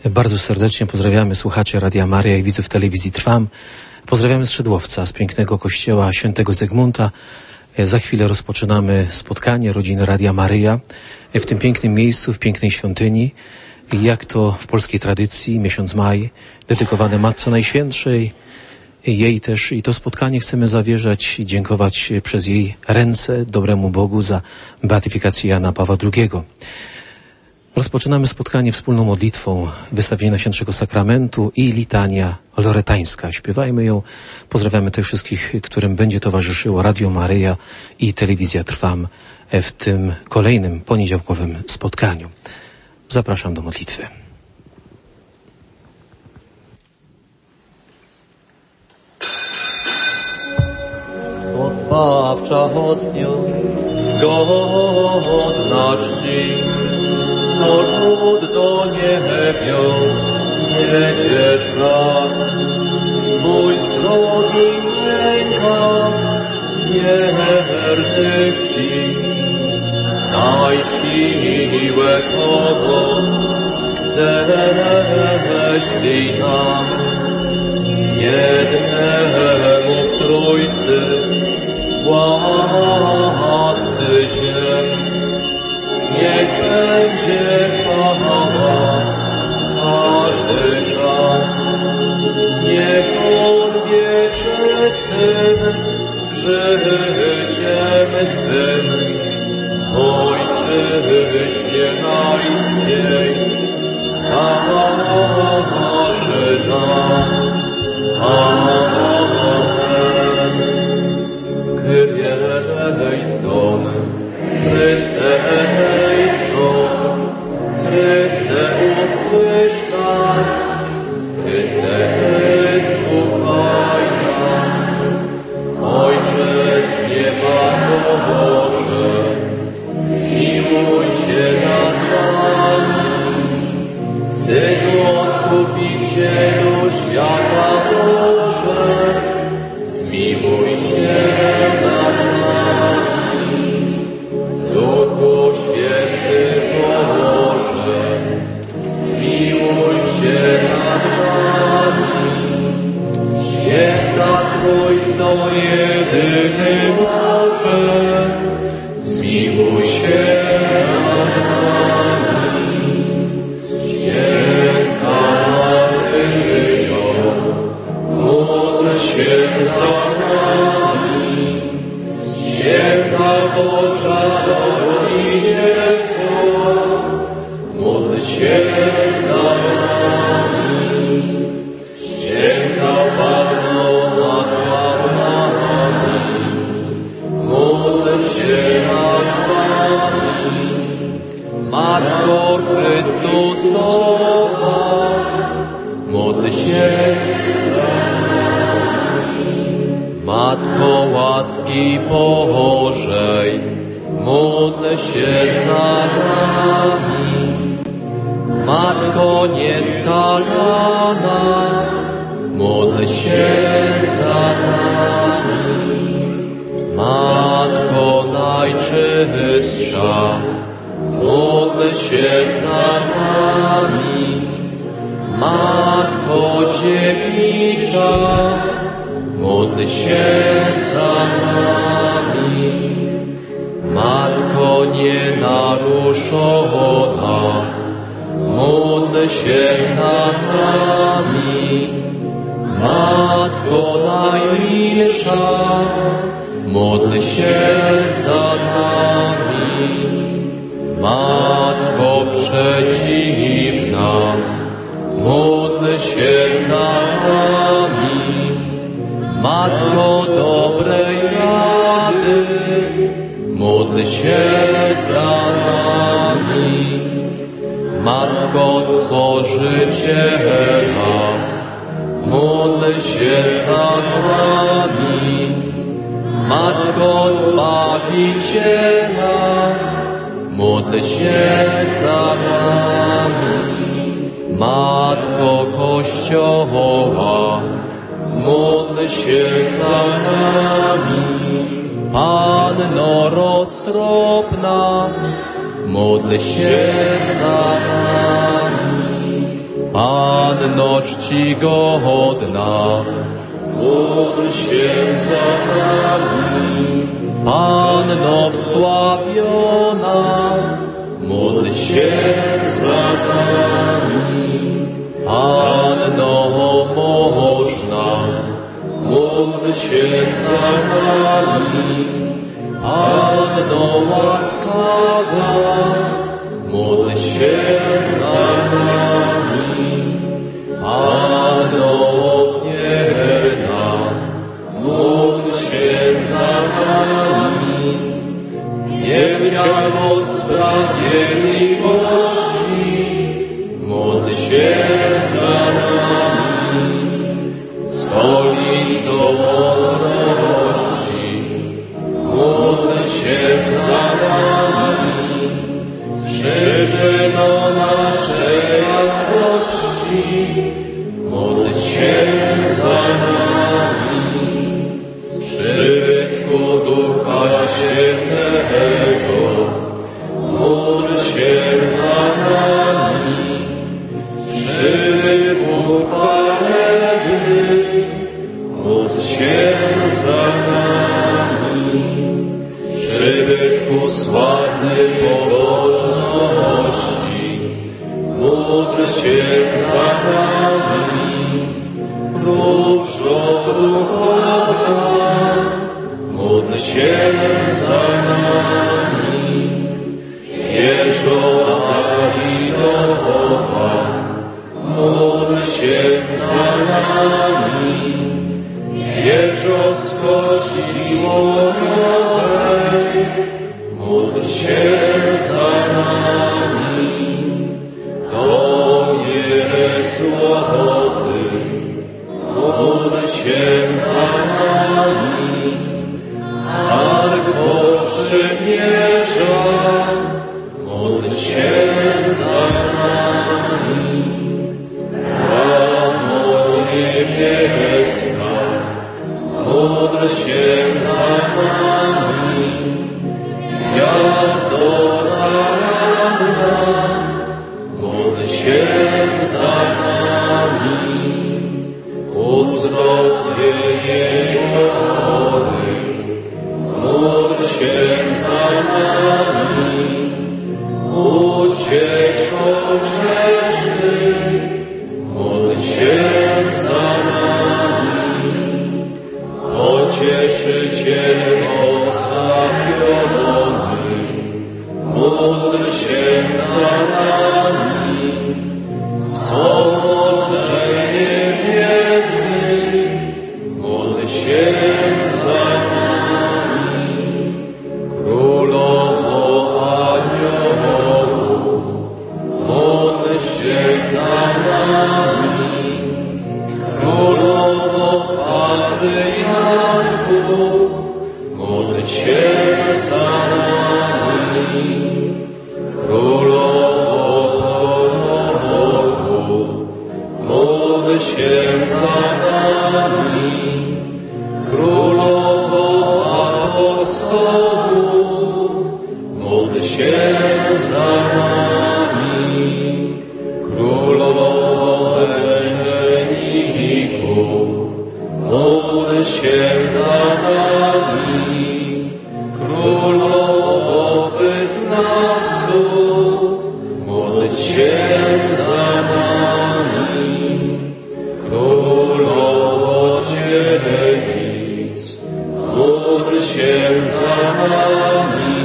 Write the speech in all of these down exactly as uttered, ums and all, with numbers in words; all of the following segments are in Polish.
Bardzo serdecznie pozdrawiamy słuchaczy Radia Maryja i widzów telewizji Trwam. Pozdrawiamy z Szydłowca, z pięknego kościoła świętego Zygmunta. Za chwilę rozpoczynamy spotkanie rodziny Radia Maryja w tym pięknym miejscu, w pięknej świątyni. Jak to w polskiej tradycji, miesiąc maj, dedykowany Matce Najświętszej, jej też i to spotkanie chcemy zawierzać i dziękować przez jej ręce dobremu Bogu za beatyfikację Jana Pawła drugiego. Rozpoczynamy spotkanie wspólną modlitwą, wystawienie Najświętszego Sakramentu i litania loretańska. Śpiewajmy ją. Pozdrawiamy tych wszystkich, którym będzie towarzyszyło Radio Maryja i Telewizja Trwam w tym kolejnym poniedziałkowym spotkaniu. Zapraszam do modlitwy. O zbawcza hostio, godna czci, od do niebios niedziesz brak, mój zdrowi ręka wiernych ci, daj siłę pomoc, ześlij nam, jednemu w Trójcy, władcy ziem. Niech będzie chwała każdy czas, niech On wieczet tym życiem swym Ojczyźnie najskiej darzy nas. Amen. Kyrie eleison, Chryste eleison, Chryste usłysz nas, Chryste wysłuchaj nas. Ojcze z nieba Boże, zmiłuj się nad nami. Synu Odkupicielu świata Boże, zmiłuj się nad nami. Duchu Święty Boże, zmiłuj się nad nami. Święta Trójco jedyny Boże, zmiłuj się nad nami. Święta Maryjo, módl się za nami. Święta Boża Rodzicielko, módl się za nami. Święta Panno nad Panami, módl się za nami. Matko Chrystusowa, módl się za nami. Matko łaski Bożej, módl się za nami. Matko nieskalana, módl się za nami. Matko najczystsza, módl się za nami. Matko dziewicza, módl się za nami. Matko nienaruszona, módl się za nami. Matko najmilsza, módl się za nami. Matko przedziwna, módl się za nami. Matko dobrej rady, módl się za nami. Matko Stworzyciela, módl się za nami. Matko Zbawiciela, módl się za nami. Matko Kościoła, módl się za nami. Panno roztropna, módl się za nami. Panno czcigodna, módl się za nami. Panno wsławiona, módl się za nami. Panno można, módl się za nami. Panno łaskawa, módl się za nami. Panno wierna, módl się za nami. Zwierciadło sprawiedliwości, módl się za nami. Stolicą mądrości, módl się za nami. Przyczyną naszej radości, módl się za nami. Przybytku Ducha Świętego, módl się za nami. Przybytku chwalebny, módl się za nami. Przybytku sławnej pobożności, módl się za nami. Różo duchowa, módl się za nami. Wieżo Dawidowa, módl się za nami. Wieżo z kości słoniowej, módl się za nami. Domie złoty, módl się za nami. Arko przymierza, módl się za nami. Bramo niebieska, módl się za nami. Gwiazdo zaranna, módl się za nami. Uzdrowie Jehowy, módl się za nami. Ucieczko grzeszny, módl się za nami. Pocieszyciel obstawiony, módl się za nami. Złożenie wierny, módl się za nami. Królowo aniołów, módl się za nami. Królowo patriarchów, módl się za nami. Królowo proroków, módl się za nami. Królowo apostołów, módl się za nami. Królowo męczenników, módl się za nami. Królowo wyznawców, módl się za nami. Królowo dziewic, módl się za nami.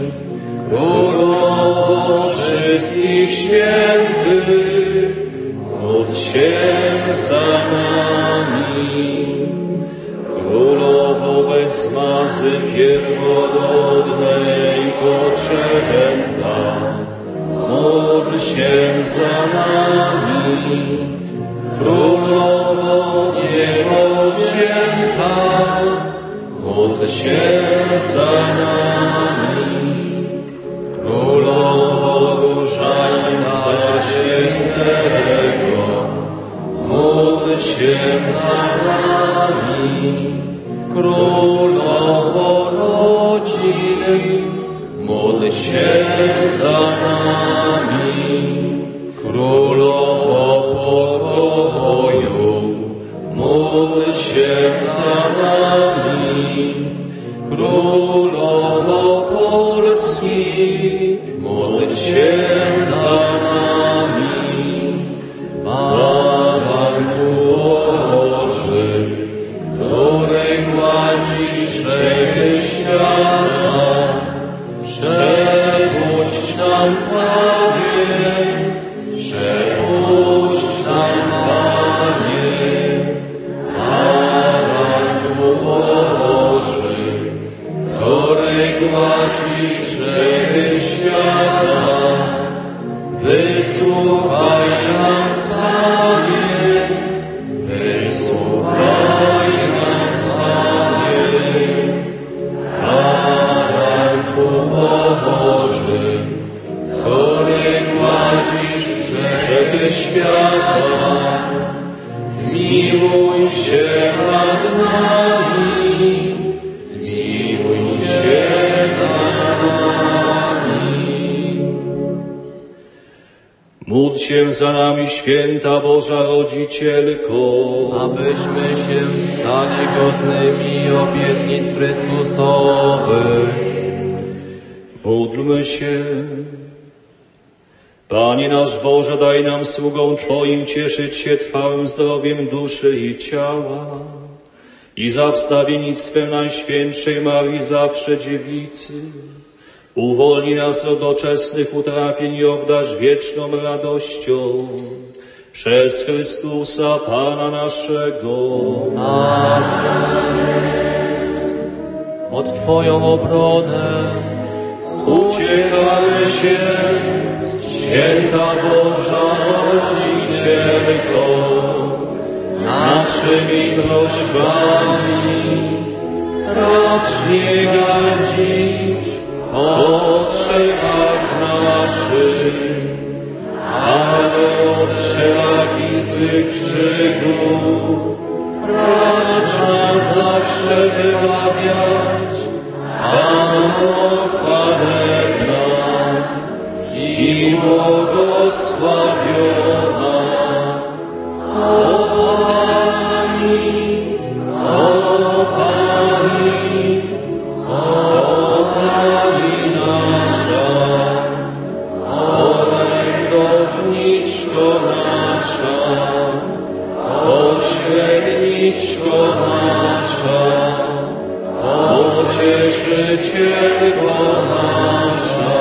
Królowo wszystkich świętych, módl się za nami. Królowo bez masy pierworodnej poczęta, módl się za nami. Królowo niepowzięta, módl się za nami. Królowo Różańca Świętego, módl się za nami. Królowo rodziny, módl się za nami. Królowo zmiłuj się nad nami, zmiłuj się nad nami. Módl się za nami, święta Boża Rodzicielko, abyśmy się stali godnymi obietnic Chrystusowych. Módlmy się. Panie nasz Boże, daj nam sługom Twoim cieszyć się trwałym zdrowiem duszy i ciała i za wstawiennictwem Najświętszej Marii zawsze Dziewicy. Uwolnij nas od doczesnych utrapień i obdarz wieczną radością przez Chrystusa Pana naszego. Amen. Pod Twoją obronę uciekamy się, święta Boża Rodzicielko, naszymi prośbami racz nie gardzić w potrzebach naszych, ale od wszelakich złych przygód racz nas zawsze wybawiać. Panno chwalebna i błogosławiona, o Pani, o Pani, o Pani nasza, orędowniczko nasza, pośredniczko nasza, Pocieszycielko nasza,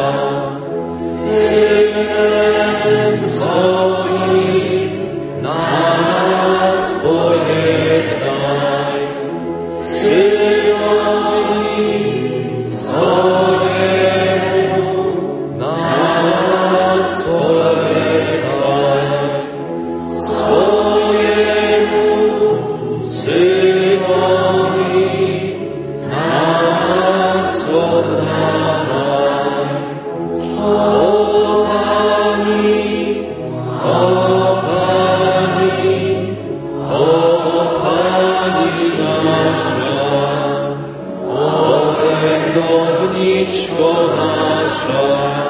Synem swoim na nas pojednaj, Synowi swojemu na nas polecaj, swojemu Synowi nas oddawaj. O Pani, o Pani, o Pani nasza, orędowniczko nasza,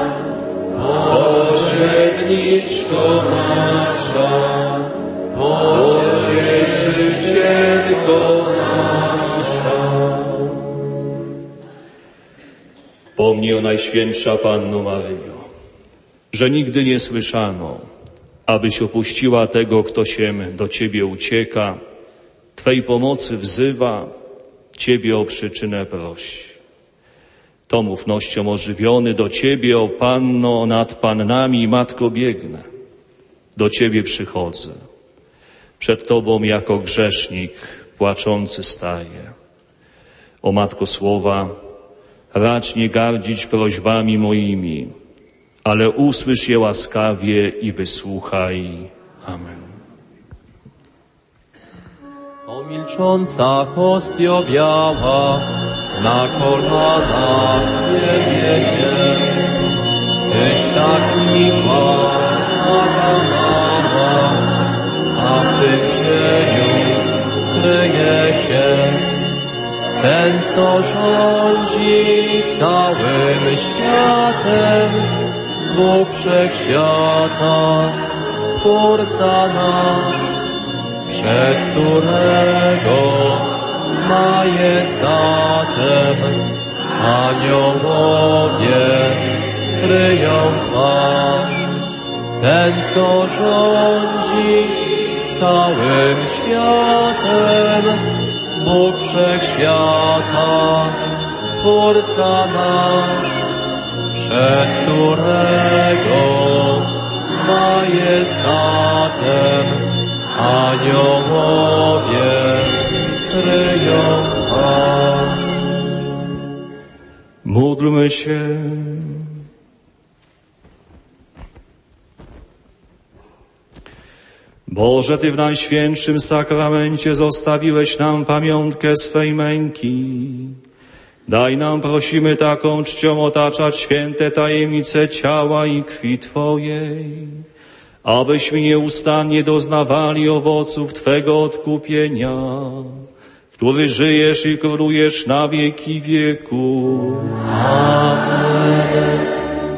pośredniczko nasza, pocieszycielko nasza. Pomnij, o Najświętsza Panno Maryjo, że nigdy nie słyszano, abyś opuściła tego, kto się do Ciebie ucieka, Twej pomocy wzywa, Ciebie o przyczynę prosi. Tą ufnością ożywiony do Ciebie, o Panno nad Pannami i Matko biegnę. Do Ciebie przychodzę. Przed Tobą jako grzesznik płaczący staję. O Matko Słowa, racz nie gardzić prośbami moimi, ale usłysz je łaskawie i wysłuchaj. Amen. O milcząca hostio biała, na kolanach wielbie, Tyś tak miła, taka mała, a w tym cieniu kryje się ten, co rządzi całym światem, Bóg Wszechświata, Stwórca nasz, przed którego majestatem aniołowie kryją twarz. Ten, co rządzi całym światem, Bóg Wszechświata, Stwórca nasz, przed którego majestatem aniołowie kryją twarz. Módlmy się. Boże, Ty w Najświętszym Sakramencie zostawiłeś nam pamiątkę swej męki. Daj nam, prosimy, taką czcią otaczać święte tajemnice ciała i krwi Twojej, abyśmy nieustannie doznawali owoców Twego odkupienia, który żyjesz i królujesz na wieki wieków. Amen.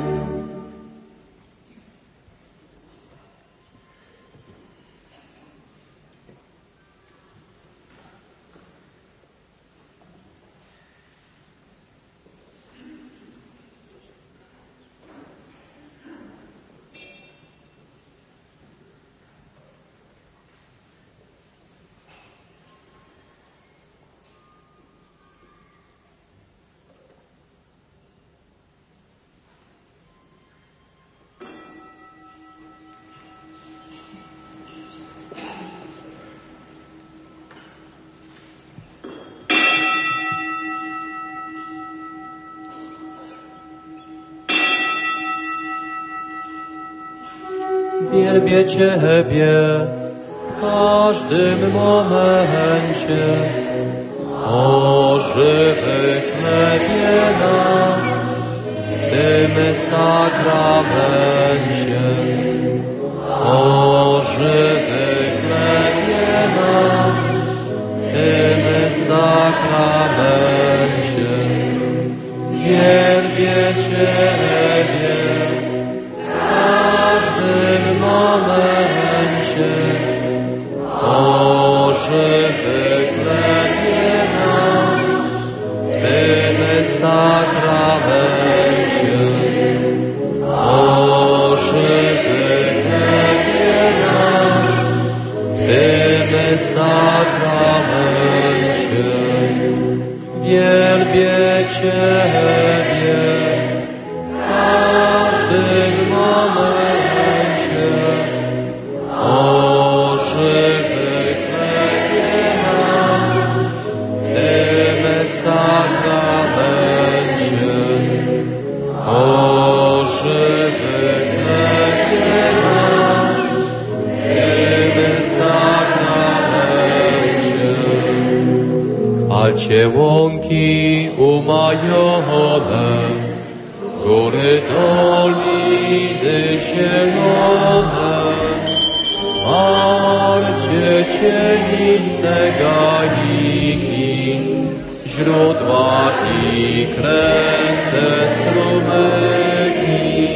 Wielbię Ciebie w każdym momencie, o żywy chlebie nasz, w tym sakramencie. O żywy chlebie nasz, w tym sakramencie. Wielbię Ciebie w momencie, o żywy chlebie nasz, w tym sakramencie. O żywy chlebie nasz, w tym sakramencie. Wielbię Ciebie w każdym momencie, o żywy chlebie nasz, w tym sakramencie. O żywy chlebie nasz, w tym sakramencie. Alcie łąki umajone, góry doliny zielone, alcie cieniste gaiki, źródła i kręte strumyki.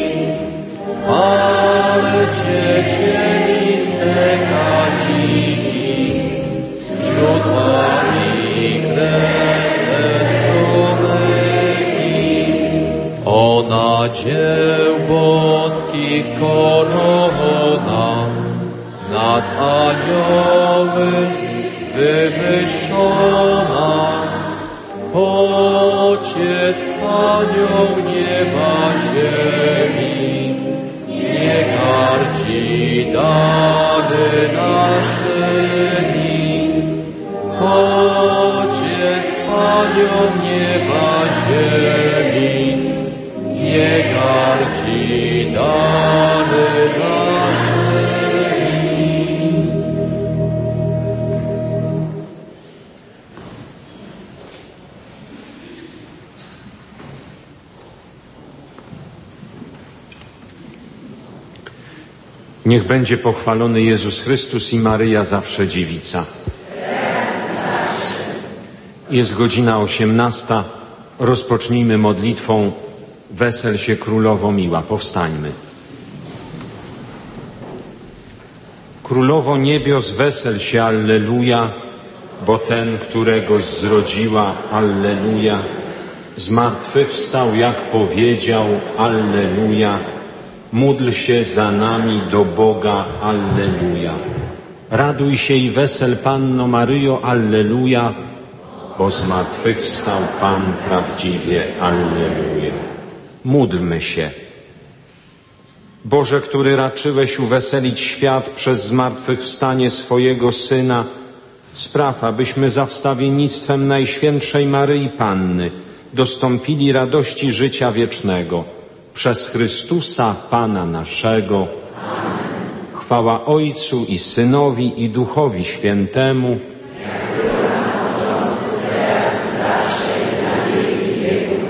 Alcie cieniste gaiki, źródła i kręte strumyki. Ona dzieł boskich korona, nad anioły wywyższona, choć z Panią nieba ziemi, nie gardzi dary naszymi. Choć z Panią nieba ziemi, nie gardzi dary naszymi. Niech będzie pochwalony Jezus Chrystus i Maryja zawsze dziewica. Jest godzina osiemnasta. Rozpocznijmy modlitwą Wesel się Królowo miła. Powstańmy. Królowo niebios, wesel się, alleluja, bo ten, któregoś zrodziła, alleluja, zmartwychwstał, jak powiedział, alleluja. Módl się za nami do Boga, alleluja. Raduj się i wesel, Panno Maryjo, alleluja, bo zmartwychwstał Pan prawdziwie, alleluja. Módlmy się. Boże, który raczyłeś uweselić świat przez zmartwychwstanie swojego Syna, spraw, abyśmy za wstawiennictwem Najświętszej Maryi Panny dostąpili radości życia wiecznego. Przez Chrystusa Pana naszego. Amen. Chwała Ojcu i Synowi i Duchowi Świętemu.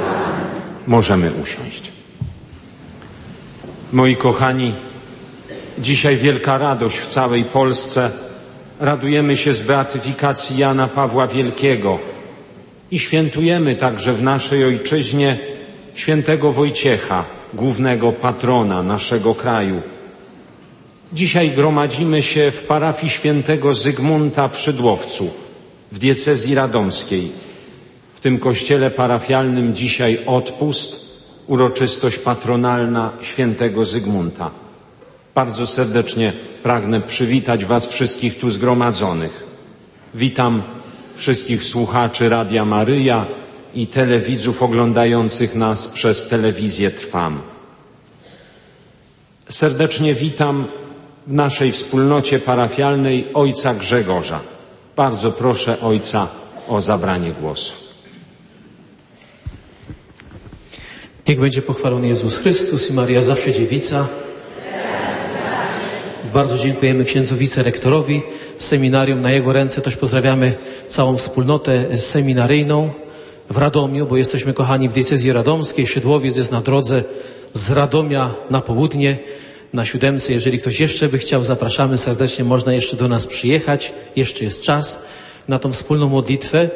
Możemy usiąść. Moi kochani, Dzisiaj wielka radość w całej Polsce. Radujemy się z beatyfikacji Jana Pawła Wielkiego i świętujemy także w naszej ojczyźnie świętego Wojciecha, głównego patrona naszego kraju. Dzisiaj gromadzimy się w parafii świętego Zygmunta w Szydłowcu, w diecezji radomskiej. W tym kościele parafialnym dzisiaj odpust, uroczystość patronalna świętego Zygmunta. Bardzo serdecznie pragnę przywitać Was wszystkich tu zgromadzonych. Witam wszystkich słuchaczy Radia Maryja i telewidzów oglądających nas przez telewizję Trwam. Serdecznie witam w naszej wspólnocie parafialnej ojca Grzegorza. Bardzo proszę ojca o zabranie głosu. Niech będzie pochwalony Jezus Chrystus i Maria zawsze dziewica. Bardzo dziękujemy księdzu wicerektorowi seminarium. Na jego ręce też pozdrawiamy całą wspólnotę seminaryjną w Radomiu, bo jesteśmy kochani w diecezji radomskiej. Szydłowiec jest na drodze z Radomia na południe, na siódemce. Jeżeli ktoś jeszcze by chciał, zapraszamy serdecznie. Można jeszcze do nas przyjechać. Jeszcze jest czas na tą wspólną modlitwę.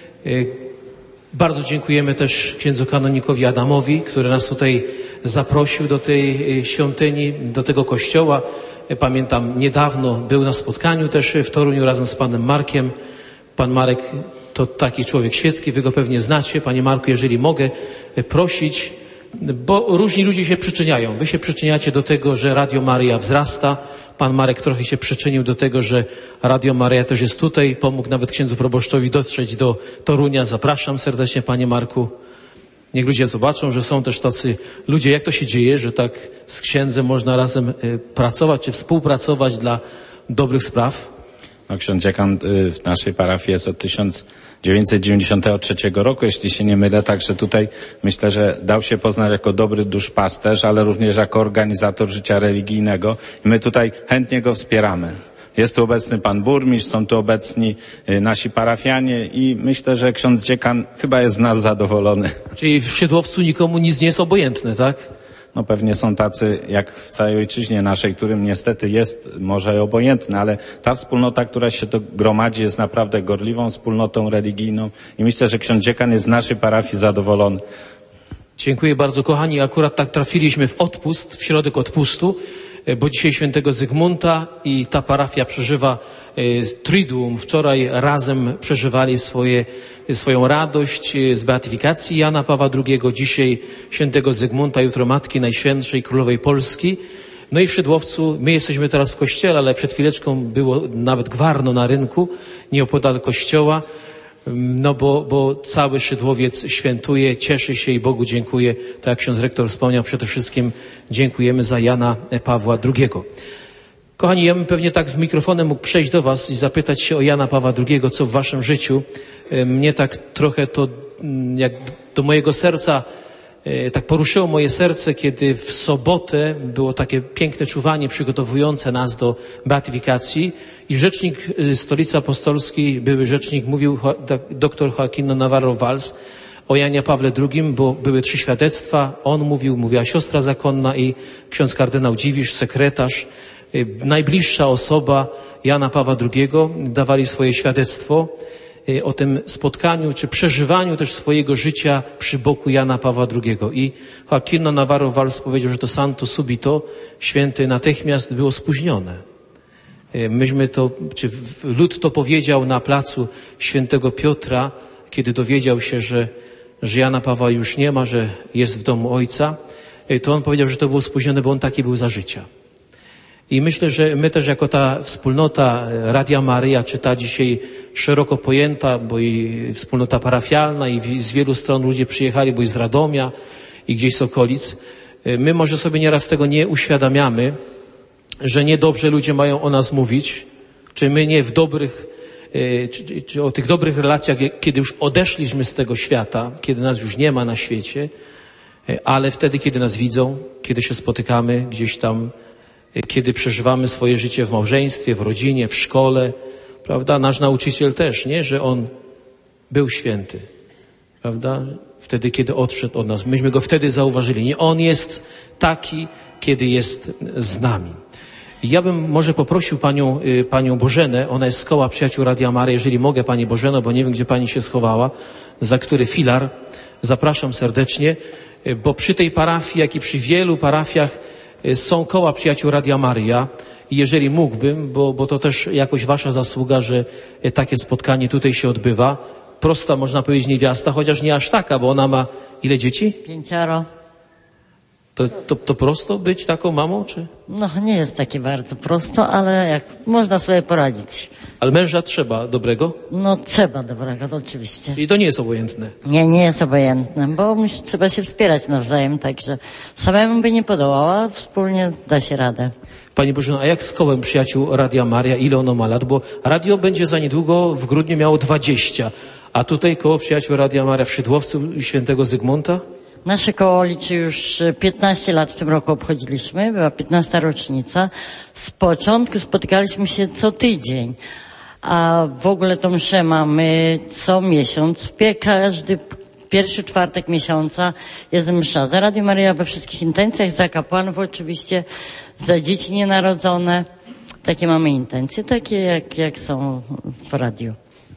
Bardzo dziękujemy też księdzu kanonikowi Adamowi, który nas tutaj zaprosił do tej świątyni, do tego kościoła. Pamiętam, niedawno był na spotkaniu też w Toruniu razem z panem Markiem. Pan Marek to taki człowiek świecki, wy go pewnie znacie. Panie Marku, jeżeli mogę prosić, bo różni ludzie się przyczyniają. Wy się przyczyniacie do tego, że Radio Maryja wzrasta. Pan Marek trochę się przyczynił do tego, że Radio Maryja też jest tutaj. Pomógł nawet księdzu proboszczowi dotrzeć do Torunia. Zapraszam serdecznie, panie Marku. Niech ludzie zobaczą, że są też tacy ludzie. Jak to się dzieje, że tak z księdzem można razem pracować czy współpracować dla dobrych spraw? No, ksiądz dziekan w naszej parafii jest od tysiąc dziewięćset dziewięćdziesiątego trzeciego roku, jeśli się nie mylę, także tutaj myślę, że dał się poznać jako dobry duszpasterz, ale również jako organizator życia religijnego i my tutaj chętnie go wspieramy. Jest tu obecny pan burmistrz, są tu obecni nasi parafianie i myślę, że ksiądz dziekan chyba jest z nas zadowolony. Czyli w Szydłowcu nikomu nic nie jest obojętne, tak? No pewnie są tacy, jak w całej ojczyźnie naszej, którym niestety jest może obojętne, ale ta wspólnota, która się tu gromadzi, jest naprawdę gorliwą wspólnotą religijną i myślę, że ksiądz dziekan jest z naszej parafii zadowolony. Dziękuję bardzo, kochani. Akurat tak trafiliśmy w odpust, w środek odpustu, bo dzisiaj świętego Zygmunta i ta parafia przeżywa Triduum. Wczoraj razem przeżywali swoje, swoją radość z beatyfikacji Jana Pawła drugiego. Dzisiaj świętego Zygmunta, jutro Matki Najświętszej Królowej Polski. No i w Szydłowcu, my jesteśmy teraz w kościele, ale przed chwileczką było nawet gwarno na rynku, nieopodal kościoła. No bo, bo cały Szydłowiec świętuje, cieszy się i Bogu dziękuję. Tak jak ksiądz rektor wspomniał, przede wszystkim dziękujemy za Jana Pawła drugiego. Kochani, ja bym pewnie tak z mikrofonem mógł przejść do was i zapytać się o Jana Pawła drugiego, co w waszym życiu. Mnie tak trochę to, jak do mojego serca, tak poruszyło moje serce, kiedy w sobotę było takie piękne czuwanie przygotowujące nas do beatyfikacji i rzecznik Stolicy Apostolskiej, były rzecznik, mówił dr Joaquino Navarro Valls o Janie Pawle drugim, bo były trzy świadectwa. On mówił, mówiła siostra zakonna i ksiądz kardynał Dziwisz, sekretarz, najbliższa osoba Jana Pawła drugiego, dawali swoje świadectwo o tym spotkaniu, czy przeżywaniu też swojego życia przy boku Jana Pawła drugiego. I Joaquino Navarro Valls powiedział, że to santo subito, święty natychmiast, było spóźnione. Myśmy to, czy lud to powiedział na placu świętego Piotra, kiedy dowiedział się, że, że Jana Pawła już nie ma, że jest w domu ojca, to on powiedział, że to było spóźnione, bo on taki był za życia. I myślę, że my też jako ta wspólnota Radia Maryja, czy ta dzisiaj szeroko pojęta, bo i wspólnota parafialna i z wielu stron ludzie przyjechali, bo i z Radomia i gdzieś z okolic, my może sobie nieraz tego nie uświadamiamy, że niedobrze ludzie mają o nas mówić, czy my nie w dobrych, czy, czy o tych dobrych relacjach, kiedy już odeszliśmy z tego świata, kiedy nas już nie ma na świecie, ale wtedy, kiedy nas widzą, kiedy się spotykamy gdzieś tam, kiedy przeżywamy swoje życie w małżeństwie, w rodzinie, w szkole, prawda? Nasz nauczyciel też, nie? Że on był święty, prawda? Wtedy, kiedy odszedł od nas. Myśmy go wtedy zauważyli. Nie, on jest taki, kiedy jest z nami. Ja bym może poprosił panią, y, panią Bożenę, ona jest z koła Przyjaciół Radia Maryja, jeżeli mogę, pani Bożeno, bo nie wiem, gdzie pani się schowała, za który filar. Zapraszam serdecznie, y, bo przy tej parafii, jak i przy wielu parafiach y, są koła Przyjaciół Radia Maryja. I jeżeli mógłbym, bo, bo to też jakoś wasza zasługa, że y, takie spotkanie tutaj się odbywa. Prosta, można powiedzieć, niewiasta, chociaż nie aż taka, bo ona ma ile dzieci? Pięcioro. To, to, to prosto być taką mamą, czy? No nie jest takie bardzo prosto, ale jak można sobie poradzić. Ale męża trzeba dobrego? No trzeba dobrego, to oczywiście. I to nie jest obojętne. Nie, nie jest obojętne, bo musi, trzeba się wspierać nawzajem, także samemu by nie podołała, wspólnie da się radę. Pani Bożeno, a jak z kołem Przyjaciół Radia Maryja, ile ono ma lat? Bo radio będzie za niedługo w grudniu miało dwadzieścia, a tutaj koło Przyjaciół Radia Maryja w Szydłowcu Świętego Zygmunta? Nasze koło liczy już piętnaście lat, w tym roku obchodziliśmy, była piętnasta rocznica. Z początku spotykaliśmy się co tydzień, a w ogóle tą mszę mamy co miesiąc. Każdy pierwszy czwartek miesiąca jest msza. Za Radio Maryja we wszystkich intencjach, za kapłanów oczywiście, za dzieci nienarodzone. Takie mamy intencje, takie jak, jak są w radiu.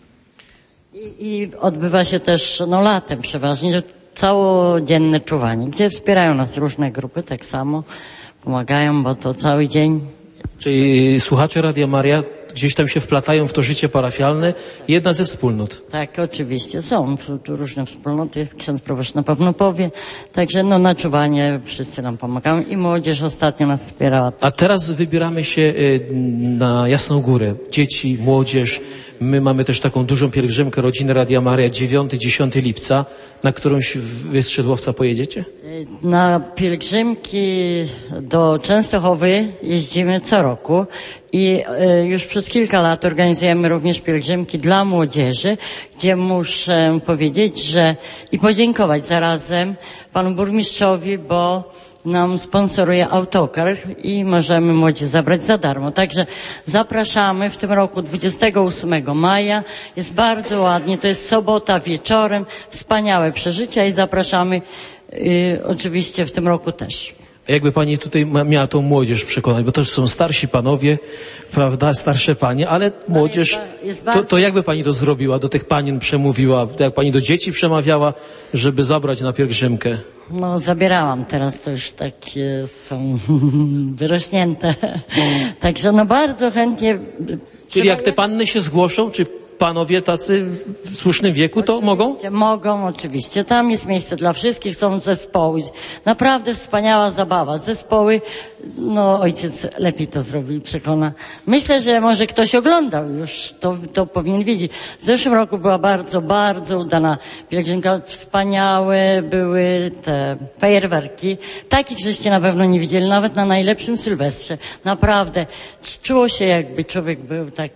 I, i odbywa się też no, latem przeważnie, całodzienne czuwanie, gdzie wspierają nas różne grupy, tak samo pomagają, bo to cały dzień. Czyli słuchacze Radia Maryja gdzieś tam się wplatają w to życie parafialne, jedna ze wspólnot. Tak, oczywiście, są tu różne wspólnoty, ksiądz proboszcz na pewno powie, także no na czuwanie wszyscy nam pomagają i młodzież ostatnio nas wspierała. A teraz wybieramy się y, na Jasną Górę. Dzieci, młodzież. My mamy też taką dużą pielgrzymkę Rodziny Radia Maryja dziewiątego dziesiątego lipca. Na którąś wy z Szydłowca pojedziecie? Na pielgrzymki do Częstochowy jeździmy co roku i y, już przez kilka lat organizujemy również pielgrzymki dla młodzieży, gdzie muszę powiedzieć, że i podziękować zarazem panu burmistrzowi, bo nam sponsoruje autokar i możemy młodzież zabrać za darmo. Także zapraszamy w tym roku dwudziestego ósmego maja. Jest bardzo ładnie, to jest sobota wieczorem, wspaniałe przeżycia i zapraszamy y, oczywiście w tym roku też. A jakby pani tutaj ma, miała tą młodzież przekonać, bo to są starsi panowie, prawda, starsze panie, ale młodzież, jest, jest bardzo... to, to jakby pani to zrobiła, do tych panien przemówiła, jak pani do dzieci przemawiała, żeby zabrać na pielgrzymkę? No, zabierałam teraz, to już takie są wyrośnięte. Także no bardzo chętnie. Czyli jak te panny się zgłoszą, czy panowie tacy w słusznym wieku, to oczywiście, mogą? Mogą, oczywiście. Tam jest miejsce dla wszystkich, są zespoły. Naprawdę wspaniała zabawa. Zespoły, no ojciec lepiej to zrobił, przekona. Myślę, że może ktoś oglądał już, to, to powinien wiedzieć. W zeszłym roku była bardzo, bardzo udana pielgrzymka. Wspaniałe były te fajerwerki. Takich żeście na pewno nie widzieli, nawet na najlepszym Sylwestrze. Naprawdę. Czuło się, jakby człowiek był tak,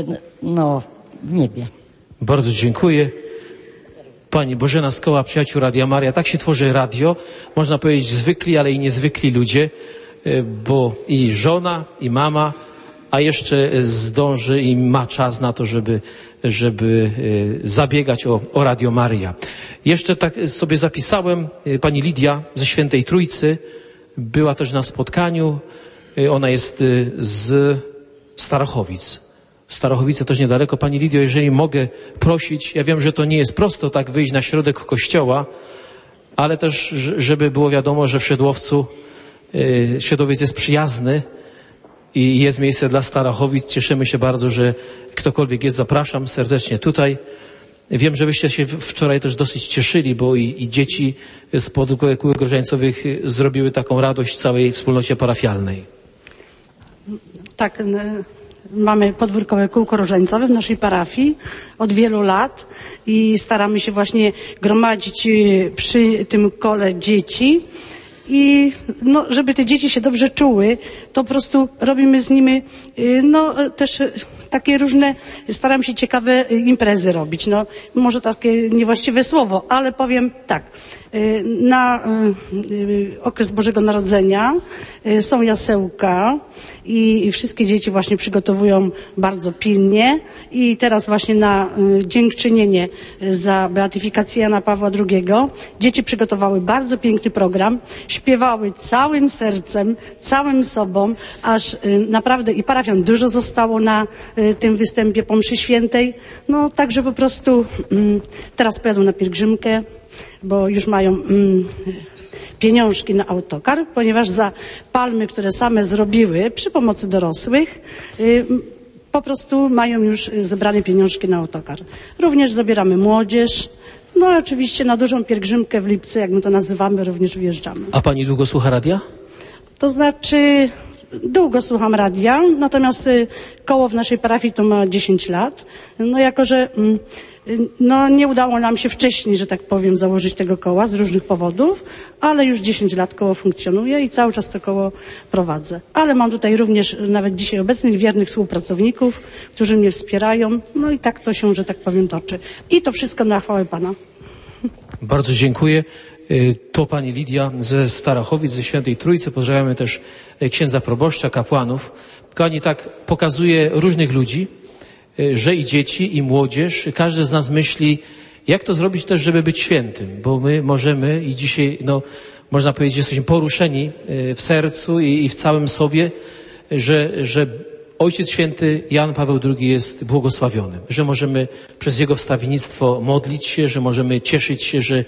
no, w niebie. Bardzo dziękuję. Pani Bożena z koła Przyjaciół Radia Maryja. Tak się tworzy radio. Można powiedzieć zwykli, ale i niezwykli ludzie, bo i żona, i mama, a jeszcze zdąży i ma czas na to, żeby, żeby zabiegać o, o Radio Maryja. Jeszcze tak sobie zapisałem, pani Lidia ze Świętej Trójcy była też na spotkaniu. Ona jest z Starachowic. Starachowice też niedaleko. Pani Lidio, jeżeli mogę prosić, ja wiem, że to nie jest prosto tak wyjść na środek kościoła, ale też, żeby było wiadomo, że w Szydłowcu yy, Szydłowiec jest przyjazny i jest miejsce dla Starachowic. Cieszymy się bardzo, że ktokolwiek jest, zapraszam serdecznie tutaj. Wiem, że wyście się wczoraj też dosyć cieszyli, bo i, i dzieci z podkółek różańcowych zrobiły taką radość całej wspólnocie parafialnej. Tak, mamy podwórkowe kółko różańcowe w naszej parafii od wielu lat i staramy się właśnie gromadzić przy tym kole dzieci i no, żeby te dzieci się dobrze czuły, to po prostu robimy z nimi no też takie różne, staram się ciekawe imprezy robić. No, może takie niewłaściwe słowo, ale powiem tak. Na okres Bożego Narodzenia są jasełka i wszystkie dzieci właśnie przygotowują bardzo pilnie i teraz właśnie na dziękczynienie za beatyfikację Jana Pawła drugiego dzieci przygotowały bardzo piękny program, śpiewały całym sercem, całym sobą, aż naprawdę i parafian dużo zostało na tym występie po mszy świętej. No także po prostu teraz pojadą na pielgrzymkę, bo już mają mm, pieniążki na autokar, ponieważ za palmy, które same zrobiły przy pomocy dorosłych, y, po prostu mają już zebrane pieniążki na autokar. Również zabieramy młodzież, no i oczywiście na dużą pielgrzymkę w lipcu, jak my to nazywamy, również wjeżdżamy. A pani długo słucha radia? To znaczy... Długo słucham radia, natomiast y, koło w naszej parafii to ma dziesięć lat. No jako, że y, no, nie udało nam się wcześniej, że tak powiem, założyć tego koła z różnych powodów, ale już dziesięć lat koło funkcjonuje i cały czas to koło prowadzę. Ale mam tutaj również nawet dzisiaj obecnych wiernych współpracowników, którzy mnie wspierają. No i tak to się, że tak powiem, toczy. I to wszystko na chwałę Pana. Bardzo dziękuję. To pani Lidia ze Starachowic, ze Świętej Trójcy. Pozdrawiamy też księdza proboszcza, kapłanów. Kochani, tak pokazuje różnych ludzi, że i dzieci, i młodzież. Każdy z nas myśli, jak to zrobić też, żeby być świętym, bo my możemy i dzisiaj, no, można powiedzieć, jesteśmy poruszeni w sercu i, i w całym sobie, że, że Ojciec Święty Jan Paweł drugi jest błogosławiony, że możemy przez jego wstawiennictwo modlić się, że możemy cieszyć się, że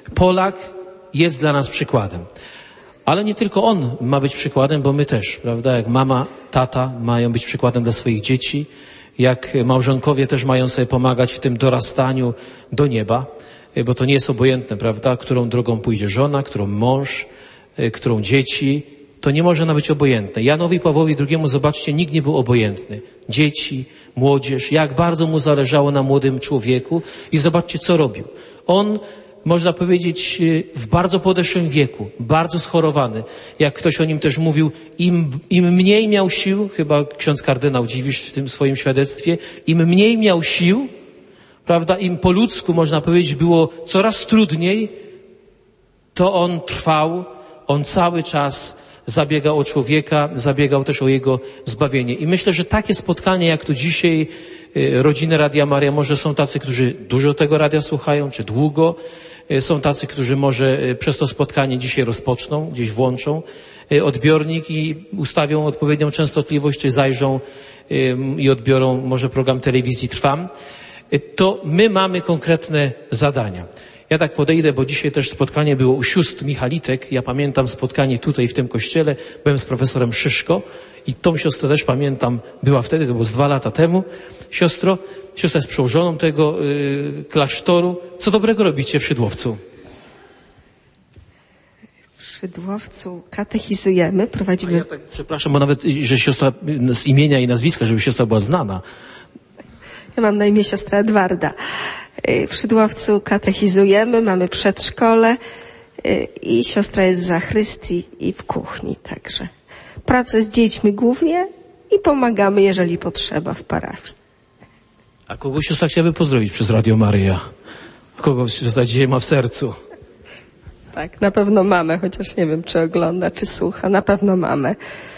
Polak jest dla nas przykładem. Ale nie tylko on ma być przykładem, bo my też, prawda? Jak mama, tata mają być przykładem dla swoich dzieci, jak małżonkowie też mają sobie pomagać w tym dorastaniu do nieba, bo to nie jest obojętne, prawda? Którą drogą pójdzie żona, którą mąż, którą dzieci. To nie może być obojętne. Janowi Pawłowi drugiemu, zobaczcie, nikt nie był obojętny. Dzieci, młodzież, jak bardzo mu zależało na młodym człowieku i zobaczcie, co robił. On, można powiedzieć, w bardzo podeszłym wieku, bardzo schorowany. Jak ktoś o nim też mówił, im, im mniej miał sił, chyba ksiądz kardynał Dziwisz w tym swoim świadectwie, im mniej miał sił, prawda, im po ludzku, można powiedzieć, było coraz trudniej, to on trwał, on cały czas zabiegał o człowieka, zabiegał też o jego zbawienie. I myślę, że takie spotkanie, jak tu dzisiaj, rodziny Radia Maria, może są tacy, którzy dużo tego radia słuchają, czy długo. Są tacy, którzy może przez to spotkanie dzisiaj rozpoczną, gdzieś włączą odbiornik i ustawią odpowiednią częstotliwość, czy zajrzą i odbiorą może program telewizji Trwam. To my mamy konkretne zadania. Ja tak podejdę, bo dzisiaj też spotkanie było u sióstr Michalitek. Ja pamiętam spotkanie tutaj w tym kościele. Byłem z profesorem Szyszko i tą siostrę też pamiętam. Była wtedy, to było z dwa lata temu. Siostro, siostra jest przełożoną tego y, klasztoru. Co dobrego robicie w Szydłowcu? W Szydłowcu katechizujemy, prowadzimy... Ja tak, przepraszam, bo nawet, że siostra z imienia i nazwiska, żeby siostra była znana. Ja mam na imię siostra Edwarda. W Szydłowcu katechizujemy, mamy przedszkole i siostra jest w zachrystii i w kuchni także. Pracę z dziećmi głównie i pomagamy, jeżeli potrzeba, w parafii. A kogo siostra chciałaby pozdrowić przez Radio Maryja? Kogo siostra dzisiaj ma w sercu? Tak, na pewno mamy, chociaż nie wiem, czy ogląda, czy słucha. Na pewno mamy.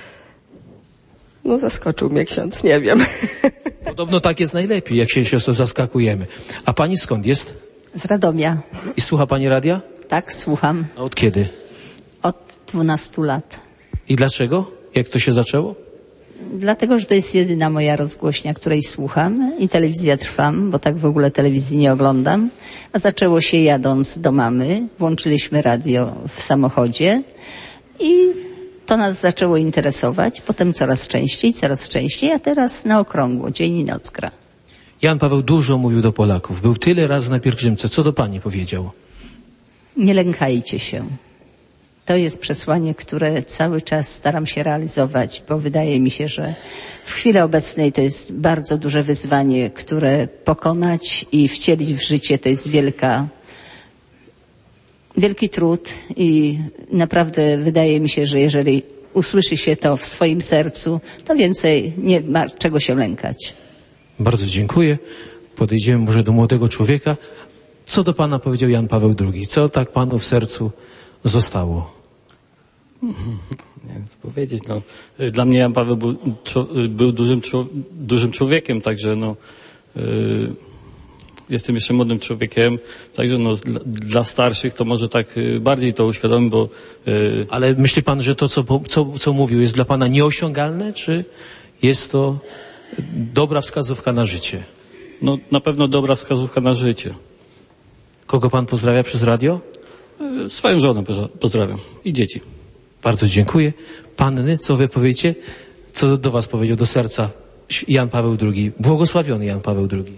No zaskoczył mnie ksiądz, nie wiem. Podobno tak jest najlepiej, jak się siostro zaskakujemy. A pani skąd jest? Z Radomia. I słucha pani radia? Tak, słucham. A od kiedy? Od dwunastu lat. I dlaczego? Jak to się zaczęło? Dlatego, że to jest jedyna moja rozgłośnia, której słucham i telewizja Trwam, bo tak w ogóle telewizji nie oglądam. A zaczęło się jadąc do mamy, włączyliśmy radio w samochodzie i to nas zaczęło interesować, potem coraz częściej, coraz częściej, a teraz na okrągło, dzień i noc gra. Jan Paweł dużo mówił do Polaków, był tyle razy na pielgrzymce. Co do pani powiedział? Nie lękajcie się. To jest przesłanie, które cały czas staram się realizować, bo wydaje mi się, że w chwili obecnej to jest bardzo duże wyzwanie, które pokonać i wcielić w życie to jest wielka, wielki trud i naprawdę wydaje mi się, że jeżeli usłyszy się to w swoim sercu, to więcej nie ma czego się lękać. Bardzo dziękuję. Podejdziemy może do młodego człowieka. Co do pana powiedział Jan Paweł drugi? Co tak panu w sercu zostało? Nie wiem, co powiedzieć. No, dla mnie Jan Paweł był, był dużym, dużym człowiekiem, także no, yy, jestem jeszcze młodym człowiekiem, także no, dla, dla starszych to może tak bardziej to uświadomię, bo... Yy, Ale myśli pan, że to, co, co, co mówił, jest dla pana nieosiągalne, czy jest to dobra wskazówka na życie? No, na pewno dobra wskazówka na życie. Kogo pan pozdrawia przez radio? Yy, swoją żonę pozdrawiam i dzieci. Bardzo dziękuję. Panny, co wy powiecie? Co do was powiedział do serca Jan Paweł drugi? Błogosławiony Jan Paweł drugi.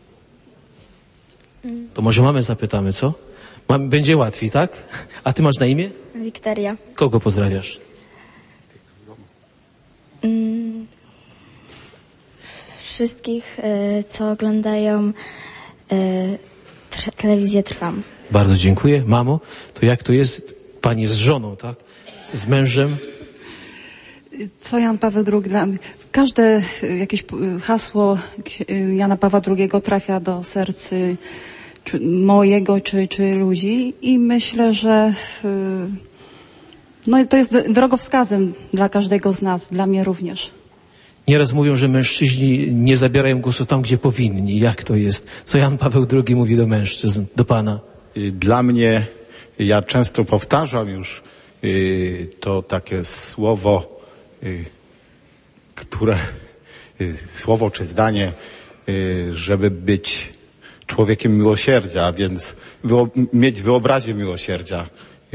To może mamy zapytamy, co? Mam, będzie łatwiej, tak? A ty masz na imię? Wiktoria. Kogo pozdrawiasz? Mm, wszystkich, y, co oglądają y, tre, telewizję Trwam. Bardzo dziękuję. Mamo, to jak to jest? Pani z żoną, tak? Z mężem? Co Jan Paweł drugi dla mnie? Każde jakieś hasło Jana Pawła drugiego trafia do serc czy mojego czy, czy ludzi i myślę, że no to jest drogowskazem dla każdego z nas, dla mnie również. Nieraz mówią, że mężczyźni nie zabierają głosu tam, gdzie powinni. Jak to jest? Co Jan Paweł drugi mówi do mężczyzn, do pana? Dla mnie, ja często powtarzam już to takie słowo, które, słowo czy zdanie, żeby być człowiekiem miłosierdzia, a więc wyo, mieć wyobraźnię miłosierdzia.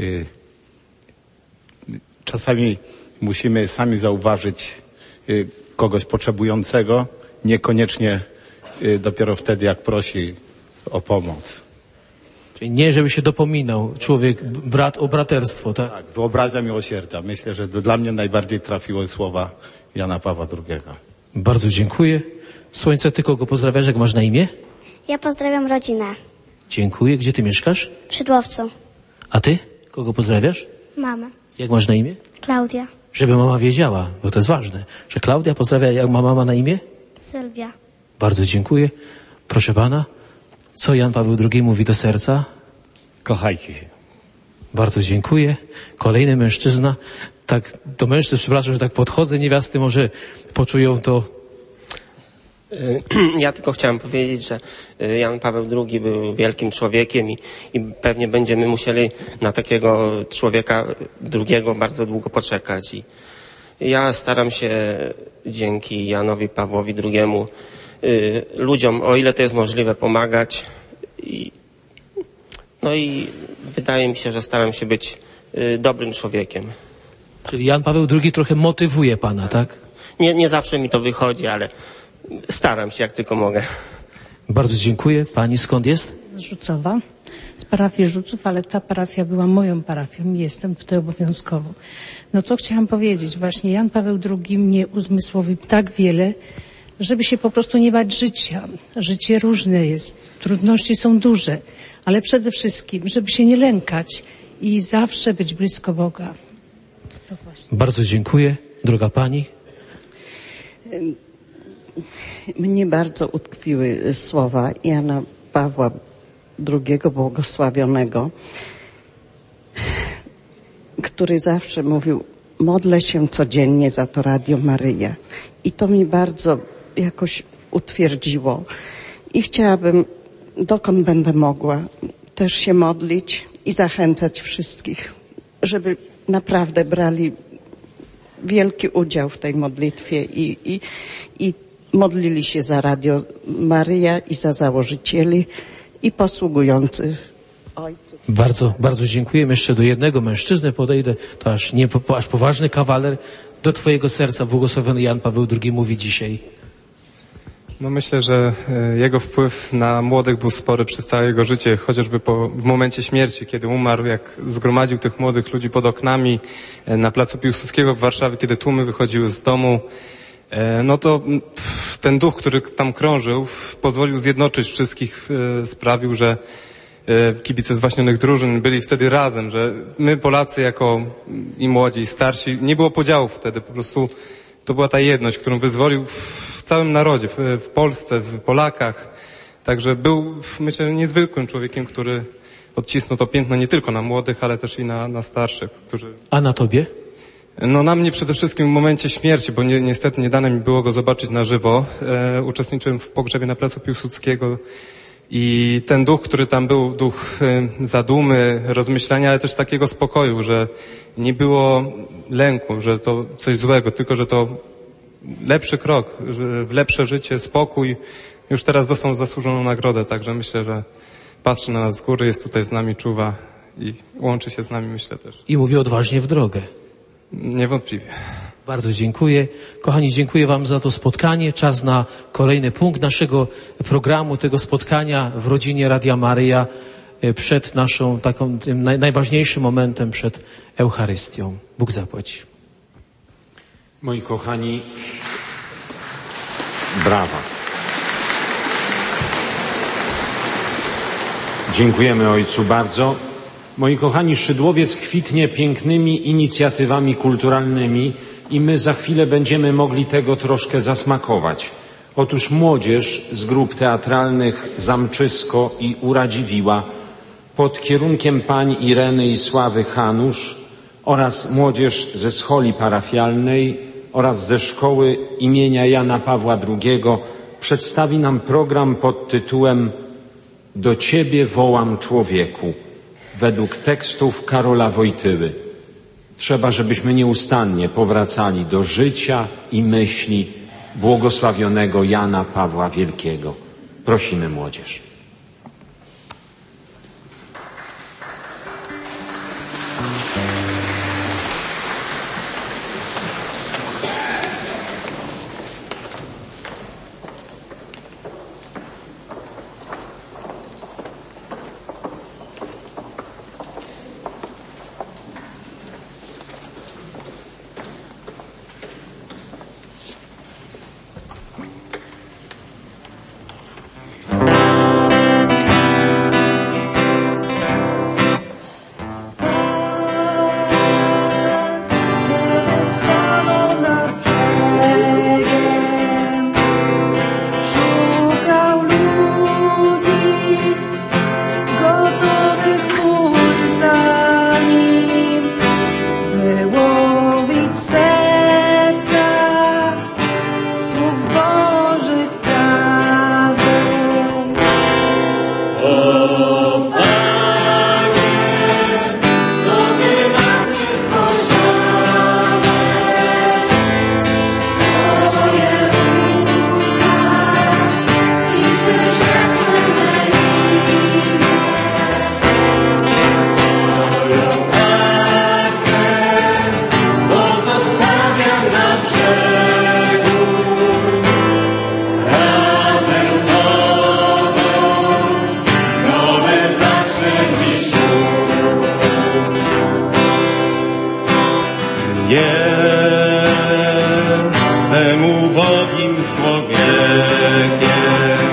Czasami musimy sami zauważyć kogoś potrzebującego, niekoniecznie dopiero wtedy, jak prosi o pomoc. Czyli nie, żeby się dopominał człowiek, brat o braterstwo, tak? Tak, wyobraźnia miłosierdzia. Myślę, że to dla mnie najbardziej trafiły słowa Jana Pawła drugiego. Bardzo dziękuję. Słońce, ty kogo pozdrawiasz, jak masz na imię? Ja pozdrawiam rodzinę. Dziękuję. Gdzie ty mieszkasz? W Szydłowcu. A ty? Kogo pozdrawiasz? Mamę. Jak masz na imię? Klaudia. Żeby mama wiedziała, bo to jest ważne, że Klaudia pozdrawia, jak ma mama na imię? Sylwia. Bardzo dziękuję. Proszę pana, co Jan Paweł drugi mówi do serca? Kochajcie się. Bardzo dziękuję. Kolejny mężczyzna. Tak, do mężczyzn, przepraszam, że tak podchodzę, niewiasty może poczują to. Ja tylko chciałem powiedzieć, że Jan Paweł drugi był wielkim człowiekiem i, i pewnie będziemy musieli na takiego człowieka drugiego bardzo długo poczekać. I ja staram się dzięki Janowi Pawłowi drugiemu y, ludziom, o ile to jest możliwe, pomagać. I, no i wydaje mi się, że staram się być y, dobrym człowiekiem. Czyli Jan Paweł drugi trochę motywuje pana, tak? Nie, nie zawsze mi to wychodzi, ale staram się jak tylko mogę. Bardzo dziękuję. Pani skąd jest? Z Rzucowa, z parafii Rzuców, ale ta parafia była moją parafią i jestem tutaj obowiązkowo. No co chciałam powiedzieć? Właśnie Jan Paweł drugi mnie uzmysłowił tak wiele, żeby się po prostu nie bać życia. Życie różne jest, trudności są duże, ale przede wszystkim, żeby się nie lękać i zawsze być blisko Boga. To właśnie. Bardzo dziękuję. Droga pani. Mnie bardzo utkwiły słowa Jana Pawła drugiego błogosławionego, który zawsze mówił: modlę się codziennie za to Radio Maryja. I to mi bardzo jakoś utwierdziło. I chciałabym, dokąd będę mogła, też się modlić i zachęcać wszystkich, żeby naprawdę brali wielki udział w tej modlitwie i, i, i modlili się za Radio Maryja i za założycieli i posługujących ojców. Bardzo, bardzo dziękujemy. Jeszcze do jednego mężczyzny podejdę. To aż, nie, aż poważny kawaler. Do twojego serca błogosławiony Jan Paweł drugi mówi dzisiaj. No myślę, że jego wpływ na młodych był spory przez całe jego życie, chociażby po, w momencie śmierci, kiedy umarł, jak zgromadził tych młodych ludzi pod oknami na placu Piłsudskiego w Warszawie, kiedy tłumy wychodziły z domu. No to ten duch, który tam krążył, pozwolił zjednoczyć wszystkich, sprawił, że kibice zwaśnionych drużyn byli wtedy razem, że my Polacy jako i młodzi i starsi, nie było podziałów wtedy, po prostu to była ta jedność, którą wyzwolił w całym narodzie, w, w Polsce, w Polakach. Także był, myślę, niezwykłym człowiekiem, który odcisnął to piętno nie tylko na młodych, ale też i na, na starszych, którzy... A na tobie? No na mnie przede wszystkim w momencie śmierci, bo ni niestety nie dane mi było go zobaczyć na żywo. E, uczestniczyłem w pogrzebie na placu Piłsudskiego i ten duch, który tam był, duch e, zadumy, rozmyślania, ale też takiego spokoju, że nie było lęku, że to coś złego, tylko że to lepszy krok, że w lepsze życie, spokój. Już teraz dostał zasłużoną nagrodę, także myślę, że patrzy na nas z góry, jest tutaj z nami, czuwa i łączy się z nami, myślę też. I mówi odważnie w drogę. Niewątpliwie. Bardzo dziękuję. Kochani, dziękuję wam za to spotkanie. Czas na kolejny punkt naszego programu, tego spotkania w rodzinie Radia Maryja przed naszą taką, tym naj, najważniejszym momentem, przed Eucharystią. Bóg zapłać. Moi kochani, brawa. Dziękujemy Ojcu bardzo. Moi kochani, Szydłowiec kwitnie pięknymi inicjatywami kulturalnymi i my za chwilę będziemy mogli tego troszkę zasmakować. Otóż młodzież z grup teatralnych Zamczysko i Uradziwiła pod kierunkiem pań Ireny i Sławy Hanusz oraz młodzież ze scholi parafialnej oraz ze szkoły imienia Jana Pawła drugiego przedstawi nam program pod tytułem Do Ciebie wołam, człowieku, według tekstów Karola Wojtyły. Trzeba, żebyśmy nieustannie powracali do życia i myśli błogosławionego Jana Pawła Wielkiego. Prosimy młodzież. Jestem ubogim człowiekiem,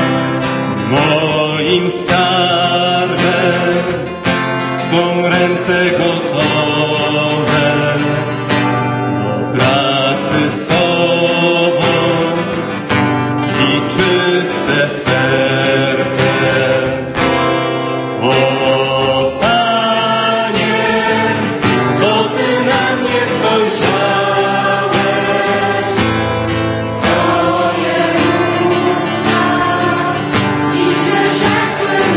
moim skarbem swą ręce gotowe do pracy z Tobą i czyste serce. O Panie, to Ty na mnie spojrzałeś, Twoje usta dziś wyrzekły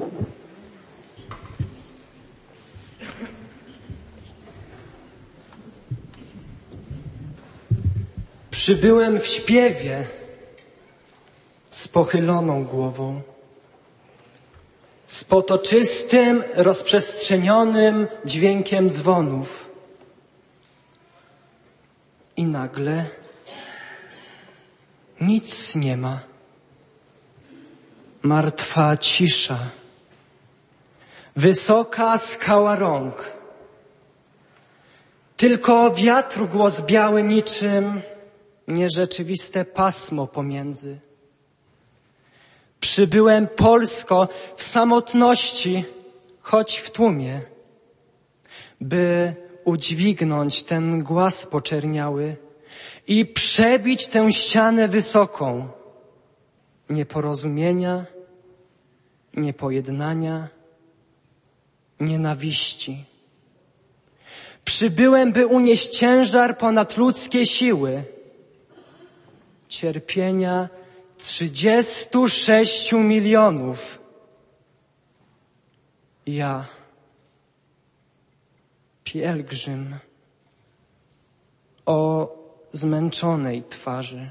Przybyłem w śpiewie z pochyloną głową, z potoczystym, rozprzestrzenionym dźwiękiem dzwonów. I nagle nic nie ma. Martwa cisza. Wysoka skała rąk. Tylko wiatru głos biały niczym nierzeczywiste pasmo pomiędzy. Przybyłem Polsko w samotności, choć w tłumie, by udźwignąć ten głaz poczerniały i przebić tę ścianę wysoką nieporozumienia, niepojednania, nienawiści. Przybyłem, by unieść ciężar ponad ludzkie siły, cierpienia trzydziestu sześciu milionów. Ja, pielgrzym o zmęczonej twarzy.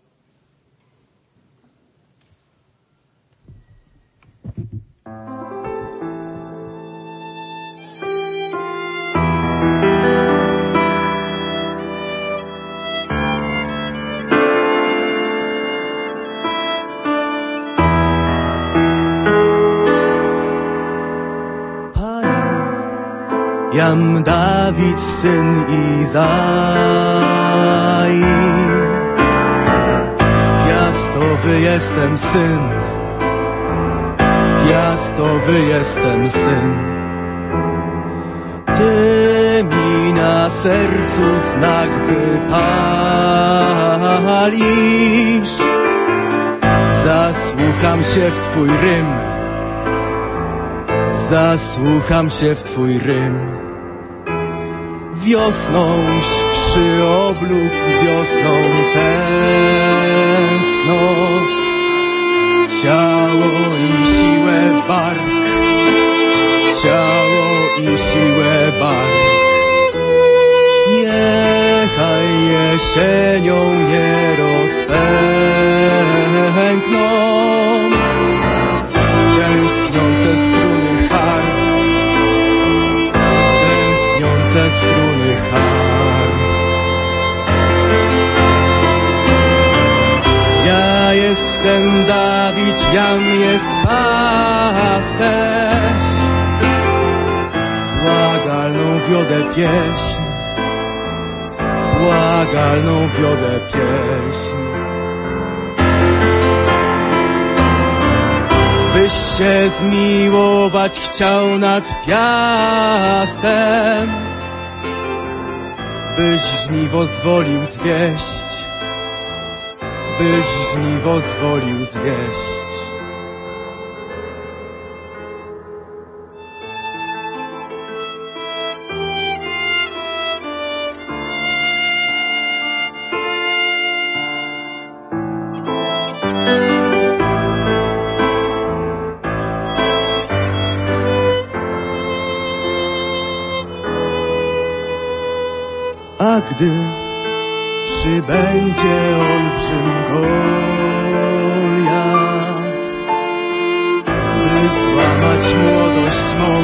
Jam Dawid, syn Izai, piastowy jestem syn, piastowy jestem syn. Ty mi na sercu znak wypalisz, zasłucham się w Twój rym, zasłucham się w Twój rym. Wiosną przyobluk, wiosną tęsknoć, ciało i siłę bark, ciało i siłę bark. Niechaj jesienią nie rozpękną tęskniące struny harf, tęskniące struny harf. Ja jestem Dawid, jam jest pasterz, błagalną wiodę pieśń, błagalną wiodę pieśń. Byś się zmiłować chciał nad piastem, byś żniwo zwolił zwieść, byś żniwo zwolił zwieść. A gdy przybędzie olbrzym Goliat, by złamać młodość mą,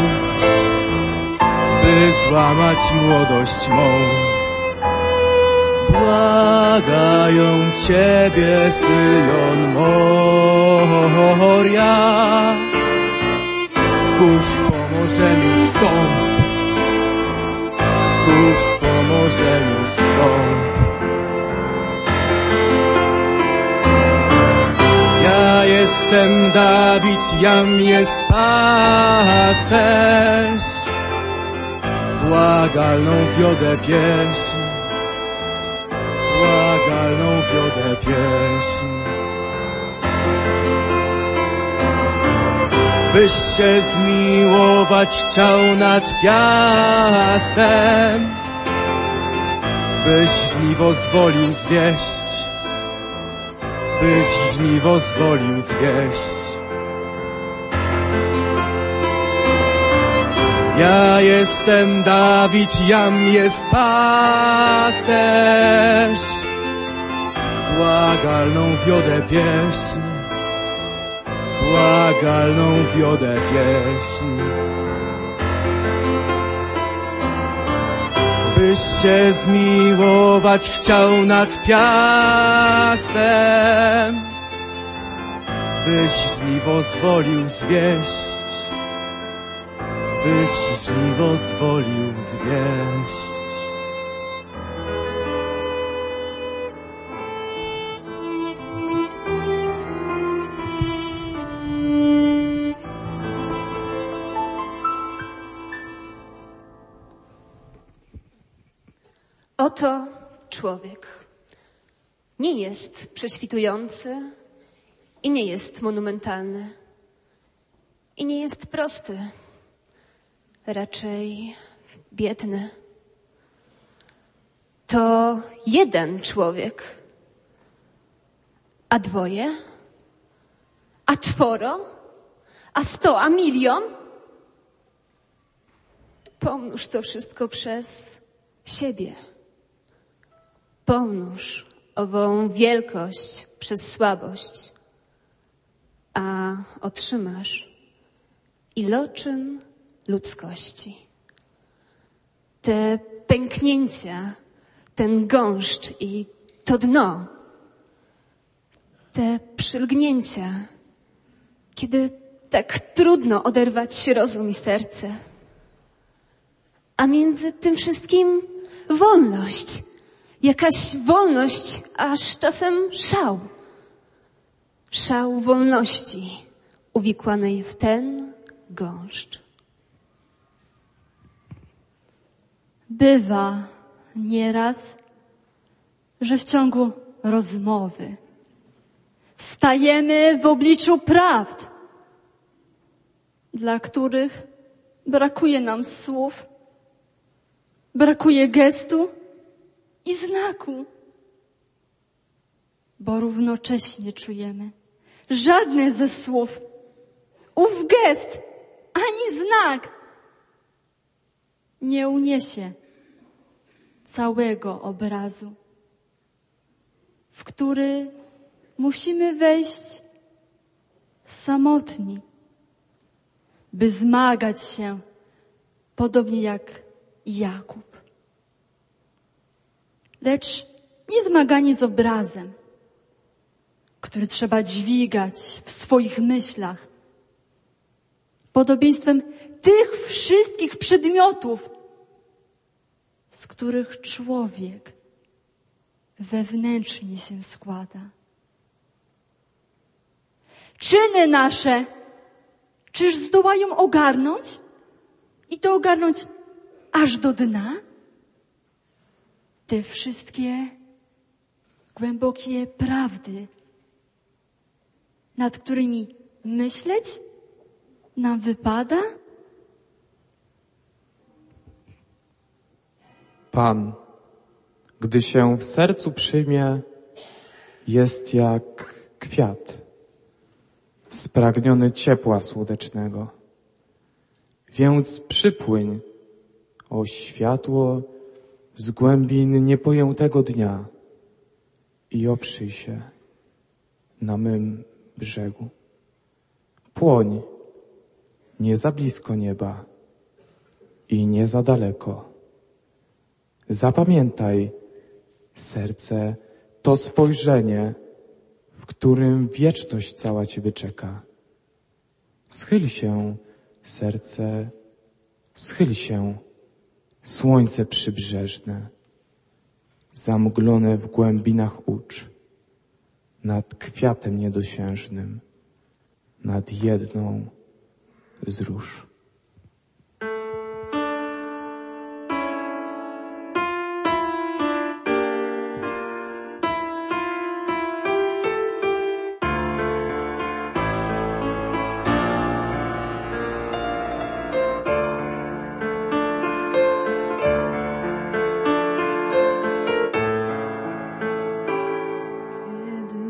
by złamać młodość mą, błagają Ciebie, Syjon Moria, ku wspomożeniu stąp, ku wspomożeniu stąp. Ja jestem Dawid, jam jest pasterz, błagalną wiodę pieśń, błagalną wiodę pieśń. Byś się zmiłować chciał nad piastem, byś żniwo zwolił zwieść, byś żniwo zwolił zwieść. Ja jestem Dawid, jam jest pasterz. Błagalną wiodę pieśń, błagalną wiodę pieśń. Byś się zmiłować chciał nad piastem, byś żniwo zwolił zwieść, byś żniwo zwolił zwieść. Oto człowiek. Nie jest prześwitujący i nie jest monumentalny. I nie jest prosty. Raczej biedny. To jeden człowiek. A dwoje? A czworo? A sto? A milion? Pomnóż to wszystko przez siebie. Pomnóż ową wielkość przez słabość, a otrzymasz iloczyn ludzkości. Te pęknięcia, ten gąszcz i to dno, te przylgnięcia, kiedy tak trudno oderwać się rozum i serce. A między tym wszystkim wolność. Jakaś wolność, aż czasem szał. Szał wolności uwikłanej w ten gąszcz. Bywa nieraz, że w ciągu rozmowy stajemy w obliczu prawd, dla których brakuje nam słów, brakuje gestu i znaku, bo równocześnie czujemy, żadne ze słów, ów gest, ani znak nie uniesie całego obrazu, w który musimy wejść samotni, by zmagać się podobnie jak Jakub. Lecz nie zmaganie z obrazem, który trzeba dźwigać w swoich myślach, podobieństwem tych wszystkich przedmiotów, z których człowiek wewnętrznie się składa. Czyny nasze, czyż zdołają ogarnąć i to ogarnąć aż do dna? Te wszystkie głębokie prawdy, nad którymi myśleć nam wypada? Pan, gdy się w sercu przyjmie, jest jak kwiat, spragniony ciepła słonecznego. Więc przypłyń, o światło z głębin niepojętego dnia i oprzyj się na mym brzegu. Płoń nie za blisko nieba i nie za daleko. Zapamiętaj, serce, to spojrzenie, w którym wieczność cała Ciebie czeka. Schyl się, serce, schyl się, słońce przybrzeżne, zamglone w głębinach ucz, nad kwiatem niedosiężnym, nad jedną z róż.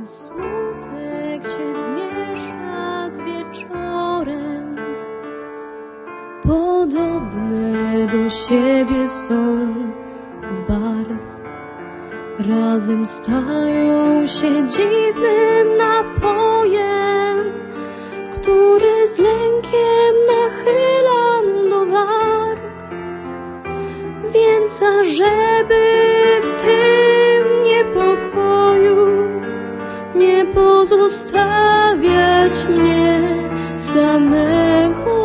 Smutek się zmiesza z wieczorem, podobne do siebie są z barw. Razem stają się dziwnym napojem, który z lękiem nachylam do warg. Więc ażeby w tym niepokoju nie pozostawiać mnie samego,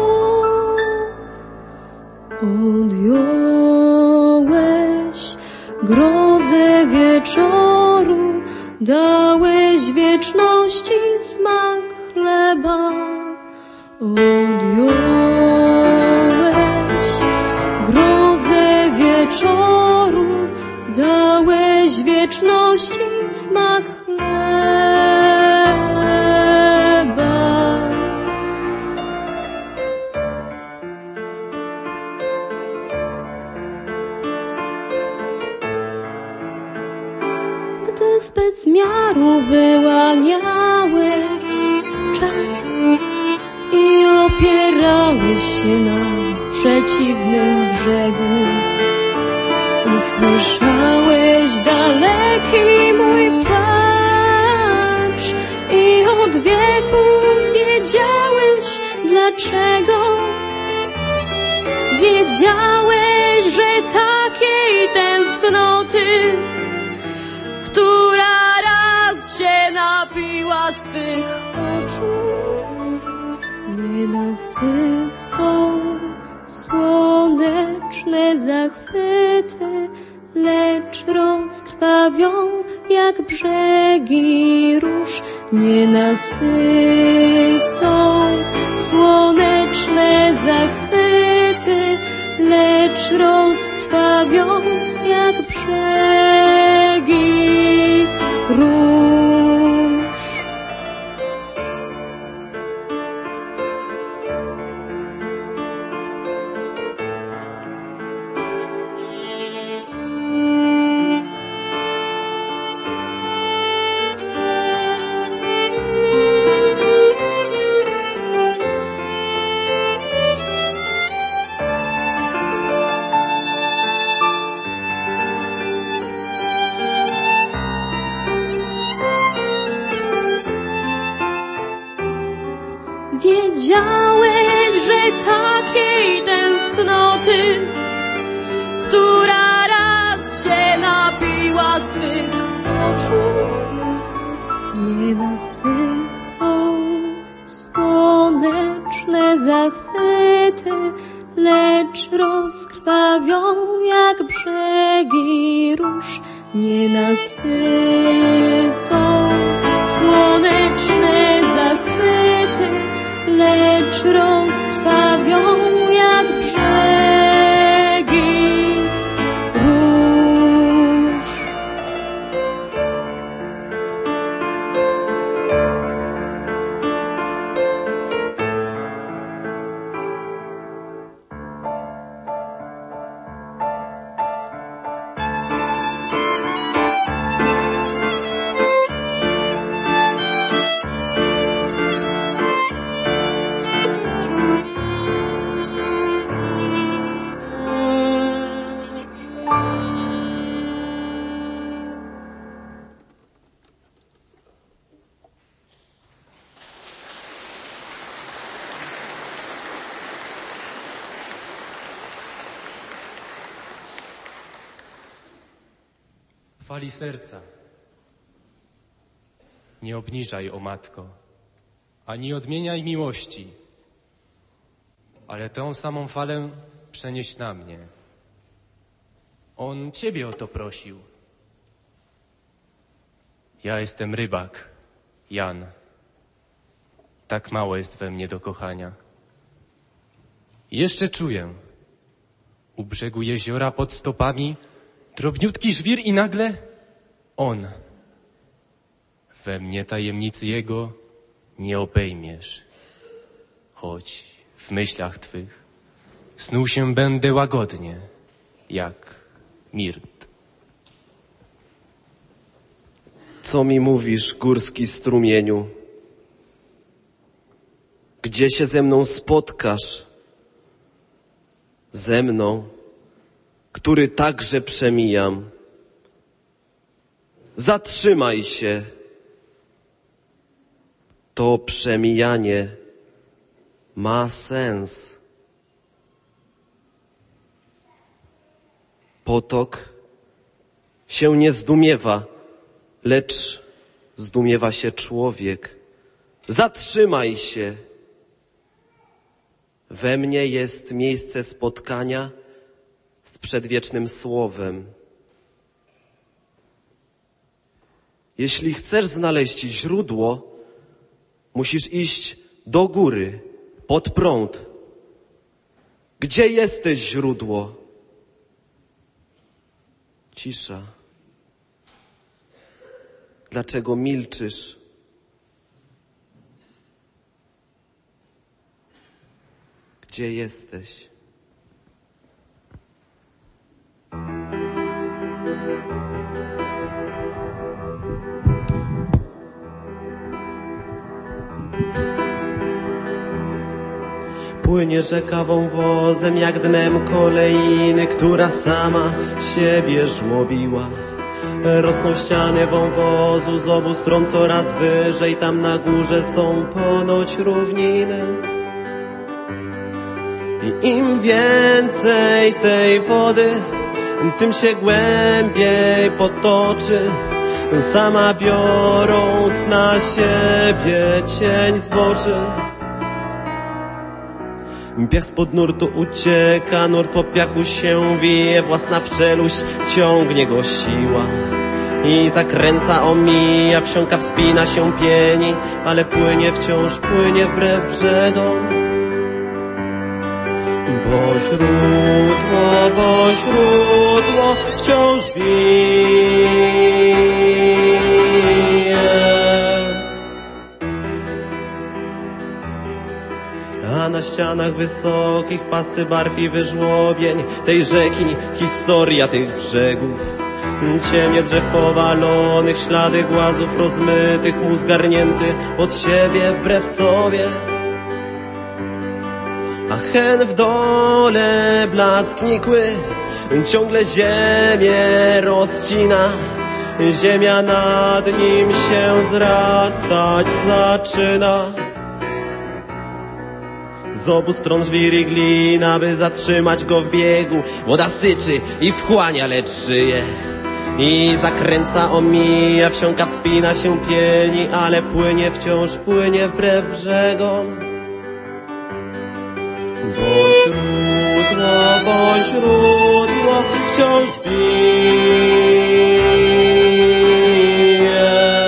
odjąłeś grozę wieczoru, dałeś wieczności smak chleba. Odjąłeś grozę wieczoru, dałeś wieczności smak chleba. Gdy z bezmiaru wyłaniałeś czas i opierałeś się na przeciwnym brzegu, usłyszałeś daleki mój płacz i od wieków wiedziałeś dlaczego. Wiedziałeś, że takiej tęsknoty, która raz się napiła z twych oczu, nie nasycą słoneczne zachwyty, lecz rozkrwawią jak brzegi róż. Nie nasycą słoneczne zachwyty, lecz rozkrwawią jak brzegi róż. Wiedziałeś, że takiej tęsknoty, która raz się napiła z twych oczu, nie nasycą słoneczne zachwyty, lecz rozkrwawią jak brzegi róż. Nie nasycą słoneczne zachwyty, lecz rozkrwawią jak brzegi róż. Fali serca. Nie obniżaj, o matko, ani odmieniaj miłości, ale tę samą falę przenieś na mnie. On ciebie o to prosił. Ja jestem rybak, Jan. Tak mało jest we mnie do kochania. Jeszcze czuję u brzegu jeziora pod stopami drobniutki żwir i nagle on. We mnie tajemnicy jego nie obejmiesz, choć w myślach twych snuł się będę łagodnie, jak mirt. Co mi mówisz, górski strumieniu? Gdzie się ze mną spotkasz? ze mną, który także przemijam. Zatrzymaj się. To przemijanie ma sens. Potok się nie zdumiewa, lecz zdumiewa się człowiek. Zatrzymaj się. We mnie jest miejsce spotkania z przedwiecznym Słowem. Jeśli chcesz znaleźć źródło, musisz iść do góry, pod prąd. Gdzie jesteś, źródło? Cisza. Dlaczego milczysz? Gdzie jesteś? Płynie rzeka wąwozem jak dnem kolejny, która sama siebie żłobiła. Rosną ściany wąwozu z obu stron coraz wyżej, tam na górze są ponoć równiny. I im więcej tej wody, tym się głębiej potoczy, sama biorąc na siebie cień zboczy. Piach spod nurtu ucieka, nurt po piachu się wije, własna w czeluść ciągnie go siła. I zakręca, omija, wsiąka, wspina się, pieni, ale płynie wciąż, płynie wbrew brzegom. Bo źródło, bo źródło wciąż bije. A na ścianach wysokich pasy barw i wyżłobień tej rzeki, historia tych brzegów. Cienie drzew powalonych, ślady głazów rozmytych, mózg zgarnięty pod siebie wbrew sobie. A hen w dole blask nikły ciągle ziemię rozcina. Ziemia nad nim się zrastać zaczyna. Z obu stron żwir glina, by zatrzymać go w biegu. Woda syczy i wchłania, lecz żyje. I zakręca, omija, wsiąka, wspina się, pieni, ale płynie wciąż, płynie wbrew brzegom. Bo źródło, bo źródło wciąż bije.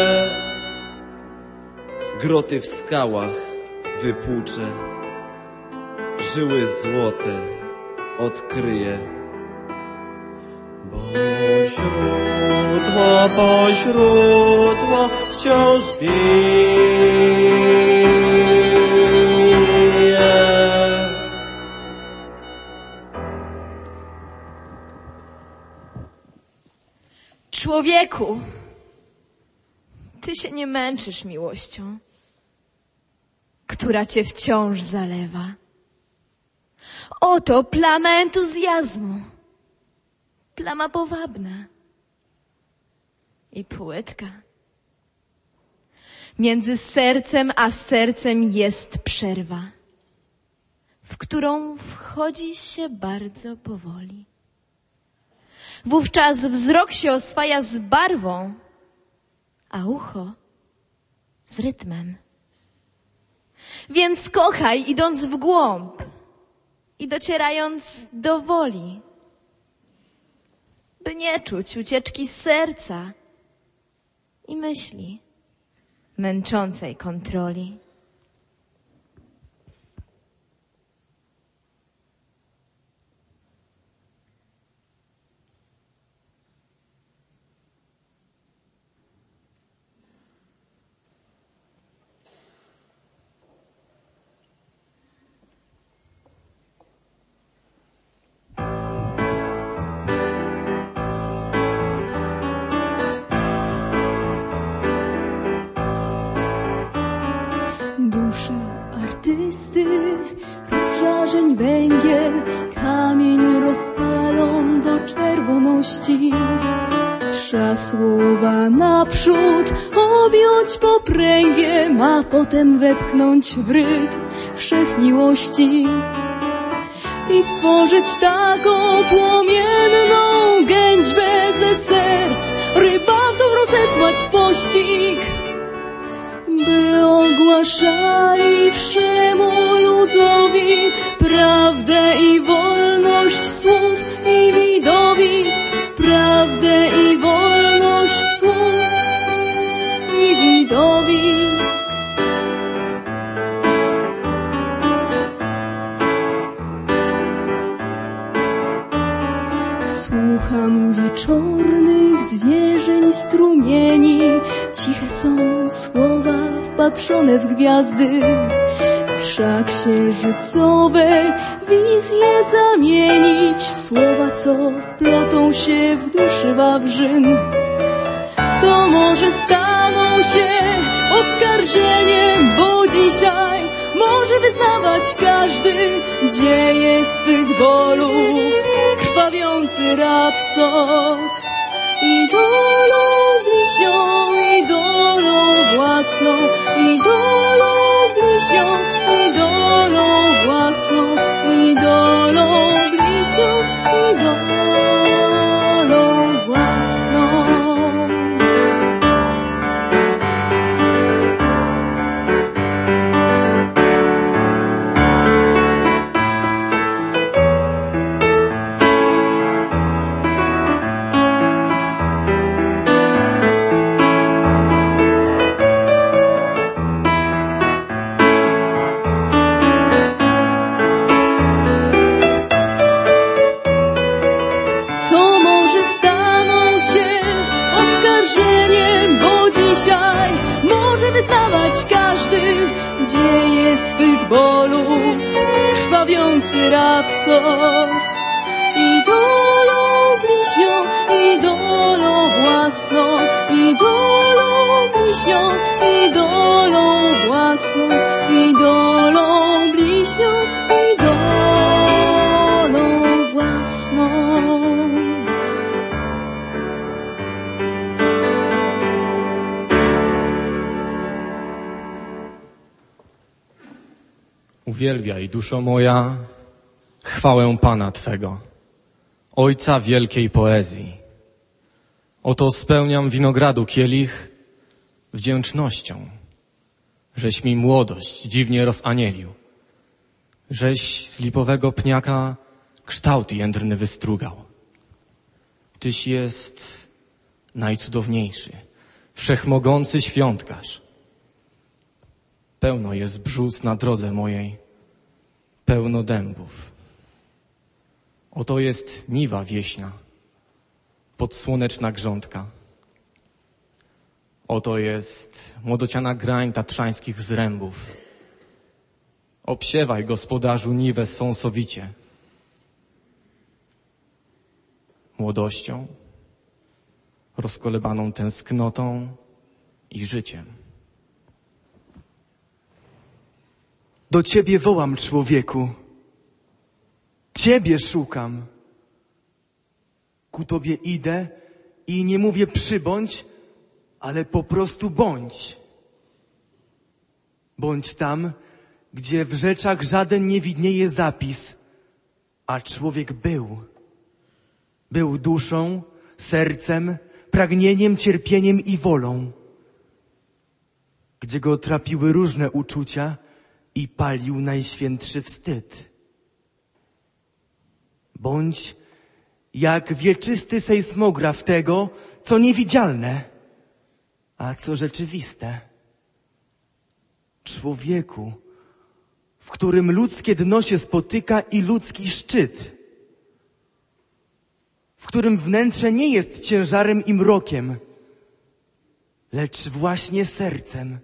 Groty w skałach wypłucze, żyły złote odkryje. Bo źródło, bo źródło wciąż bije. Człowieku, ty się nie męczysz miłością, która cię wciąż zalewa. Oto plama entuzjazmu, plama powabna i płytka. Między sercem a sercem jest przerwa, w którą wchodzi się bardzo powoli. Wówczas wzrok się oswaja z barwą, a ucho z rytmem. Więc kochaj, idąc w głąb i docierając do woli, by nie czuć ucieczki serca i myśli męczącej kontroli. rozżarzeń węgiel, kamień rozpalon do czerwoności. Trza słowa naprzód, objąć popręgiem, a potem wepchnąć w rytm wszechmiłości i stworzyć taką płomienną gęćbę ze serc, rybatom rozesłać pościg, by ogłaszali wszemu ludowi prawdę i wolność słów i widowisk, prawdę i wolność słów i widowisk. Słucham wieczornych zwierzeń strumieni, ciche są słowa wpatrzone w gwiazdy. Trza księżycowe wizje zamienić w słowa, co wplotą się w duszy wawrzyn. Co może staną się oskarżeniem, bo dzisiaj może wyznawać każdy dzieje swych bolów, krwawiący rapsod. Idolą bliźnią, idolą własną, idolą bliźnią, idolą własną, idolą bliźnią, idolą własną. Każdy dzieje swych bolów, krwawiący rapsod. Idolą bliźnią, idolą własną, idolą bliźnią, idolą własną, idolą bliźnią, idolą własną. Uwielbiaj, duszo moja, chwałę Pana Twego, Ojca wielkiej poezji. Oto spełniam winogradu kielich wdzięcznością, żeś mi młodość dziwnie rozanielił, żeś z lipowego pniaka kształt jędrny wystrugał. Tyś jest najcudowniejszy, wszechmogący świątkarz. Pełno jest brzus na drodze mojej, pełno dębów. Oto jest niwa wieśna, podsłoneczna grządka. Oto jest młodociana grań tatrzańskich zrębów. Obsiewaj, gospodarzu, niwę swą sowicie. Młodością, rozkolebaną tęsknotą i życiem. Do Ciebie wołam, człowieku. Ciebie szukam. Ku Tobie idę i nie mówię przybądź, ale po prostu bądź. Bądź tam, gdzie w rzeczach żaden nie widnieje zapis, a człowiek był. Był duszą, sercem, pragnieniem, cierpieniem i wolą. Gdzie go trapiły różne uczucia i palił najświętszy wstyd. Bądź jak wieczysty sejsmograf tego, co niewidzialne, a co rzeczywiste. Człowieku, w którym ludzkie dno się spotyka i ludzki szczyt. W którym wnętrze nie jest ciężarem i mrokiem, lecz właśnie sercem.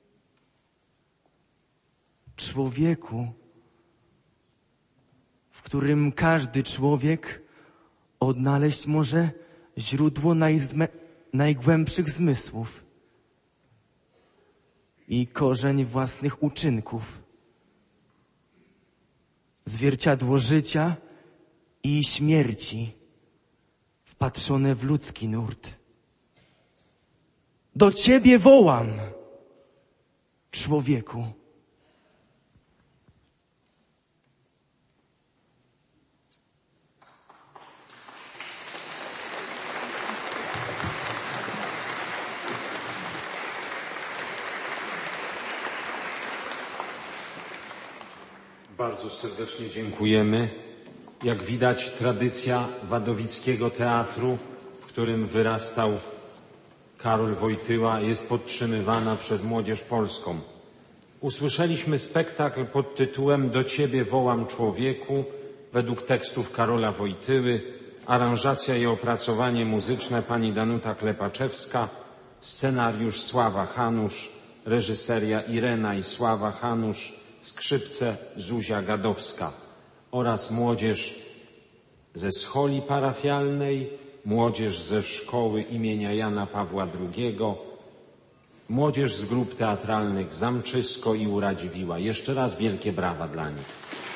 Człowieku, w którym każdy człowiek odnaleźć może źródło najzme, najgłębszych zmysłów i korzeń własnych uczynków. zwierciadło życia i śmierci, wpatrzone w ludzki nurt. Do ciebie wołam, człowieku. Bardzo serdecznie dziękujemy. Jak widać, tradycja wadowickiego teatru, w którym wyrastał Karol Wojtyła, jest podtrzymywana przez młodzież polską. Usłyszeliśmy spektakl pod tytułem Do ciebie wołam, człowieku, według tekstów Karola Wojtyły, aranżacja i opracowanie muzyczne pani Danuta Klepaczewska, scenariusz Sława Hanusz, reżyseria Irena i Sława Hanusz, skrzypce Zuzia Gadowska oraz młodzież ze scholi parafialnej, młodzież ze szkoły imienia Jana Pawła drugiego, młodzież z grup teatralnych Zamczysko i Uradziwiła. Jeszcze raz wielkie brawa dla nich.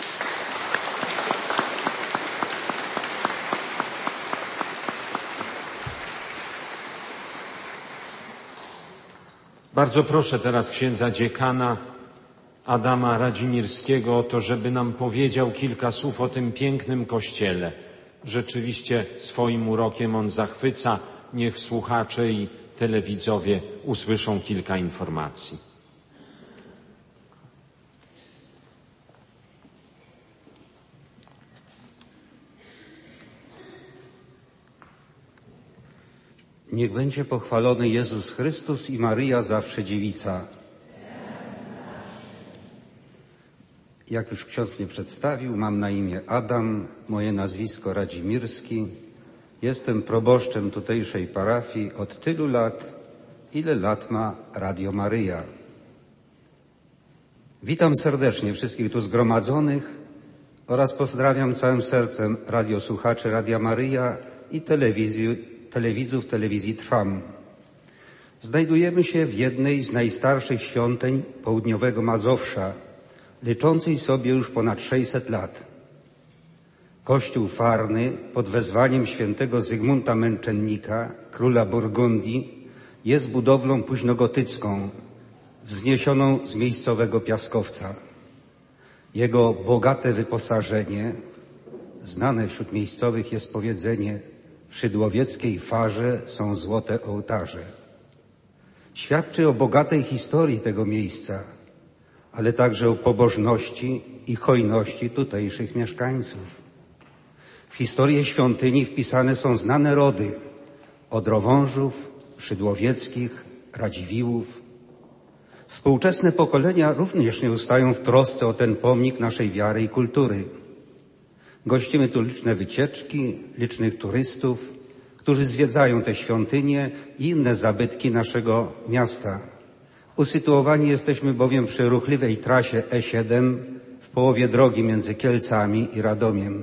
Bardzo proszę teraz księdza dziekana Adama Radzimirskiego o to, żeby nam powiedział kilka słów o tym pięknym kościele. Rzeczywiście swoim urokiem on zachwyca. Niech słuchacze i telewidzowie usłyszą kilka informacji. Niech będzie pochwalony Jezus Chrystus i Maryja zawsze dziewica. Jak już ksiądz mnie przedstawił, mam na imię Adam, moje nazwisko Radzimirski. Jestem proboszczem tutejszej parafii od tylu lat, ile lat ma Radio Maryja. Witam serdecznie wszystkich tu zgromadzonych oraz pozdrawiam całym sercem radiosłuchaczy Radia Maryja i telewizji, telewidzów telewizji Trwam. Znajdujemy się w jednej z najstarszych świątyń południowego Mazowsza, liczącej sobie już ponad sześćset lat. Kościół farny pod wezwaniem świętego Zygmunta Męczennika, króla Burgundii, jest budowlą późnogotycką, wzniesioną z miejscowego piaskowca. Jego bogate wyposażenie, znane wśród miejscowych jest powiedzenie: w szydłowieckiej farze są złote ołtarze. Świadczy o bogatej historii tego miejsca, ale także o pobożności i hojności tutejszych mieszkańców. W historię świątyni wpisane są znane rody Odrowążów, Szydłowieckich, Radziwiłłów. Współczesne pokolenia również nie ustają w trosce o ten pomnik naszej wiary i kultury. Gościmy tu liczne wycieczki, licznych turystów, którzy zwiedzają te świątynie i inne zabytki naszego miasta. Usytuowani jesteśmy bowiem przy ruchliwej trasie E siedem w połowie drogi między Kielcami i Radomiem.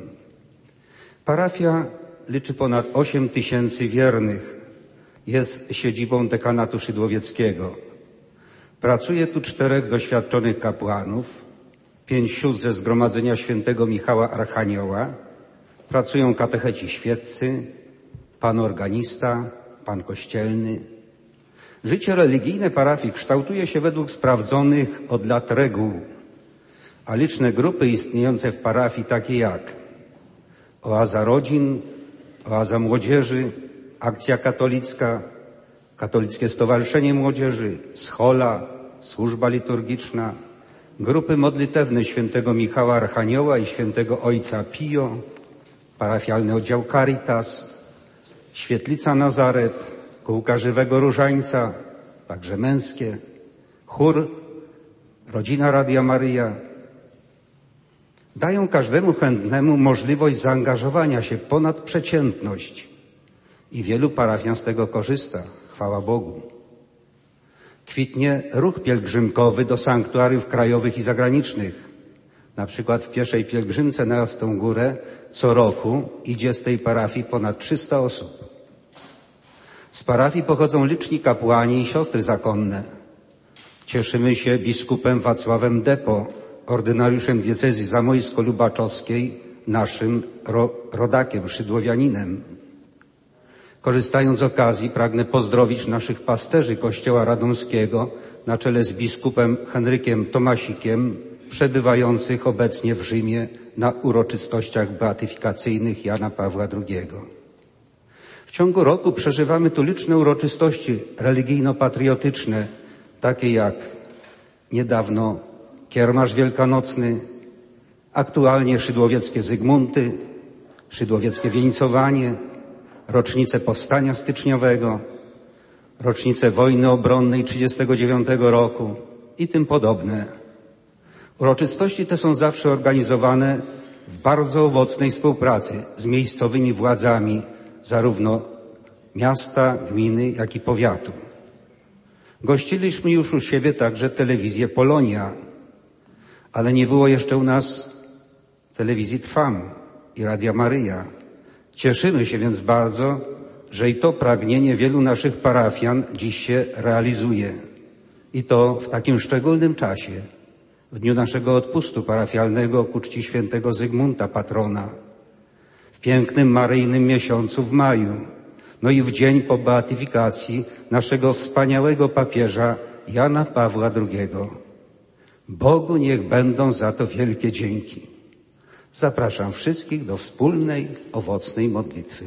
Parafia liczy ponad osiem tysięcy wiernych. Jest siedzibą dekanatu szydłowieckiego. Pracuje tu czterech doświadczonych kapłanów, pięć sióstr ze Zgromadzenia Świętego Michała Archanioła. Pracują katecheci świeccy, pan organista, pan kościelny. Życie religijne parafii kształtuje się według sprawdzonych od lat reguł, a liczne grupy istniejące w parafii takie jak Oaza Rodzin, Oaza Młodzieży, Akcja Katolicka, Katolickie Stowarzyszenie Młodzieży, Schola, Służba Liturgiczna, grupy modlitewne Świętego Michała Archanioła i Świętego Ojca Pio, parafialny oddział Caritas, Świetlica Nazaret, Kółka Żywego Różańca, także męskie, chór, rodzina Radia Maryja. Dają każdemu chętnemu możliwość zaangażowania się ponad przeciętność i wielu parafian z tego korzysta, chwała Bogu. Kwitnie ruch pielgrzymkowy do sanktuariów krajowych i zagranicznych. Na przykład w pieszej pielgrzymce na Jasną Górę co roku idzie z tej parafii ponad trzysta osób. Z parafii pochodzą liczni kapłani i siostry zakonne. Cieszymy się biskupem Wacławem Depo, ordynariuszem diecezji zamojsko-lubaczowskiej, naszym ro, rodakiem, szydłowianinem. Korzystając z okazji, pragnę pozdrowić naszych pasterzy Kościoła Radomskiego na czele z biskupem Henrykiem Tomasikiem, przebywających obecnie w Rzymie na uroczystościach beatyfikacyjnych Jana Pawła drugiego. W ciągu roku przeżywamy tu liczne uroczystości religijno-patriotyczne, takie jak niedawno Kiermasz Wielkanocny, aktualnie szydłowieckie Zygmunty, szydłowieckie wieńcowanie, rocznicę Powstania Styczniowego, rocznicę wojny obronnej trzydziestego dziewiątego roku i tym podobne. Uroczystości te są zawsze organizowane w bardzo owocnej współpracy z miejscowymi władzami zarówno miasta, gminy, jak i powiatu. Gościliśmy już u siebie także telewizję Polonia, ale nie było jeszcze u nas telewizji Trwam i Radia Maryja. Cieszymy się więc bardzo, że i to pragnienie wielu naszych parafian dziś się realizuje. I to w takim szczególnym czasie, w dniu naszego odpustu parafialnego ku czci świętego Zygmunta, patrona, w pięknym maryjnym miesiącu w maju, no i w dzień po beatyfikacji naszego wspaniałego papieża Jana Pawła drugiego. Bogu niech będą za to wielkie dzięki. Zapraszam wszystkich do wspólnej, owocnej modlitwy.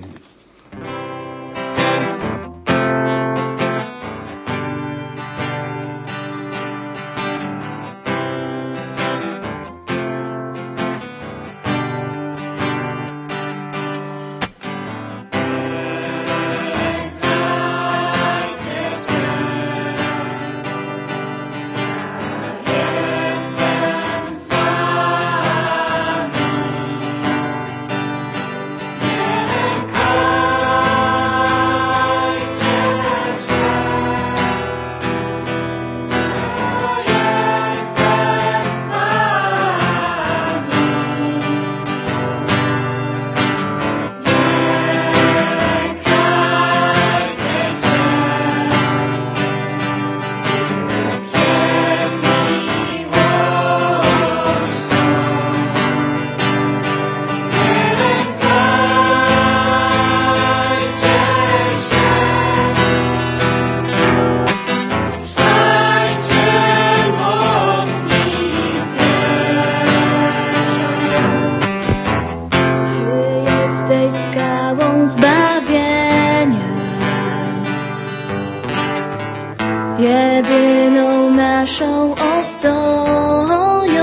Jedyną naszą ostoją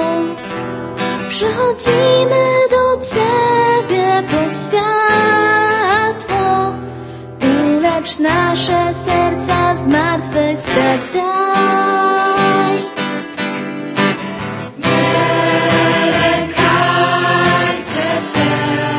przychodzimy do Ciebie po światło, ulecz nasze serca z martwych wstać daj. Nie lękajcie się.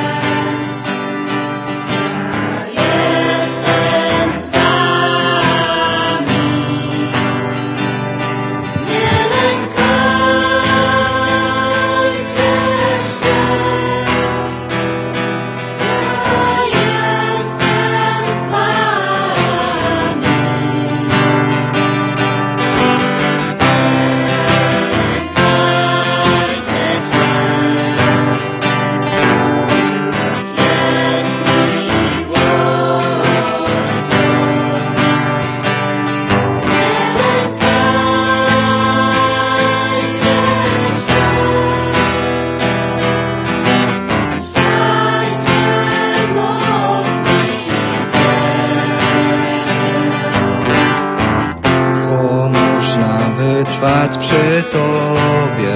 Trwać przy Tobie,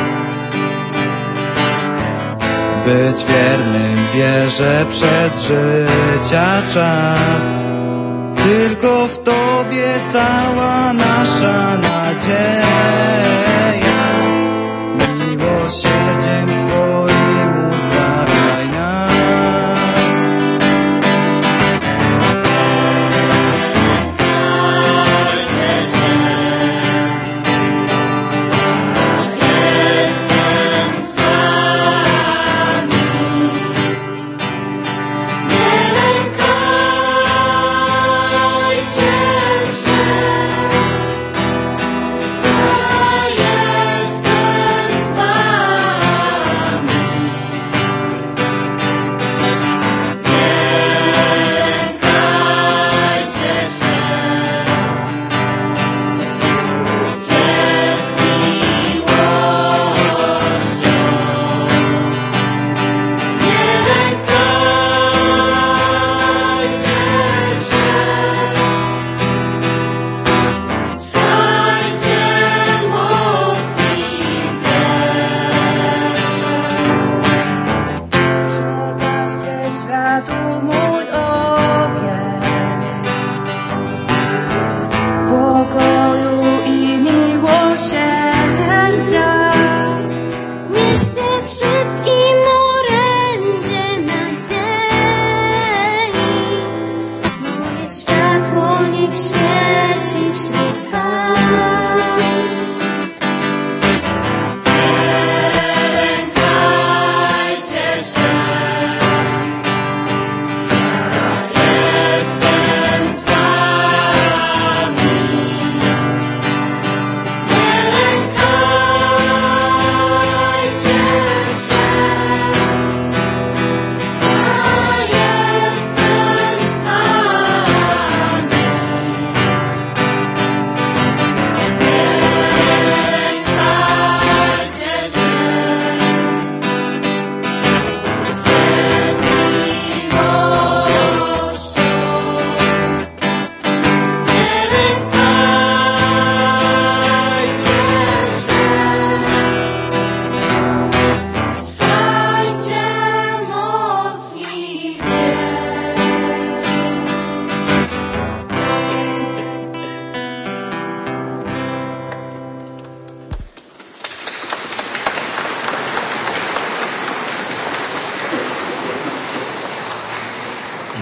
być wiernym wierze przez życia czas. Tylko w Tobie cała nasza nadzieja, miłosierdziem swoim uzdrawiaj nas. Jestem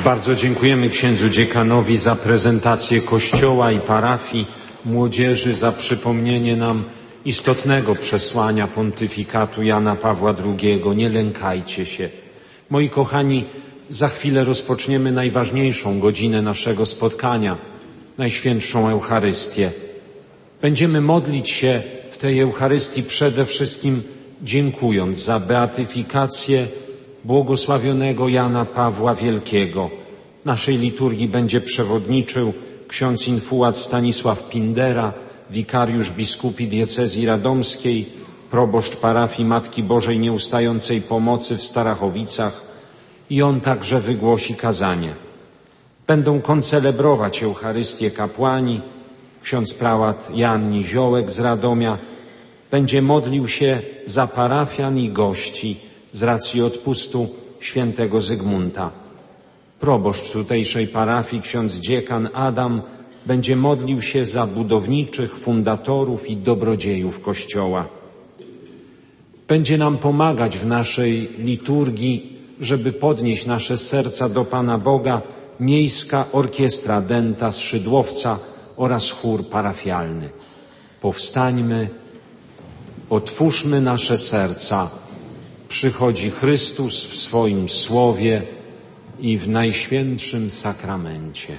Bardzo dziękujemy księdzu dziekanowi za prezentację kościoła i parafii, młodzieży za przypomnienie nam istotnego przesłania pontyfikatu Jana Pawła drugiego. Nie lękajcie się. Moi kochani, za chwilę rozpoczniemy najważniejszą godzinę naszego spotkania, Najświętszą Eucharystię. Będziemy modlić się w tej Eucharystii przede wszystkim dziękując za beatyfikację błogosławionego Jana Pawła Wielkiego. Naszej liturgii będzie przewodniczył ksiądz infułat Stanisław Pindera, wikariusz biskupi diecezji radomskiej, proboszcz parafii Matki Bożej Nieustającej Pomocy w Starachowicach i on także wygłosi kazanie. Będą koncelebrować Eucharystię kapłani, ksiądz prałat Jan Niziołek z Radomia będzie modlił się za parafian i gości z racji odpustu świętego Zygmunta. Proboszcz tutejszej parafii, ksiądz dziekan Adam, będzie modlił się za budowniczych, fundatorów i dobrodziejów Kościoła. Będzie nam pomagać w naszej liturgii, żeby podnieść nasze serca do Pana Boga, Miejska Orkiestra Denta z Szydłowca oraz chór parafialny. Powstańmy, otwórzmy nasze serca. Przychodzi Chrystus w swoim Słowie i w Najświętszym Sakramencie.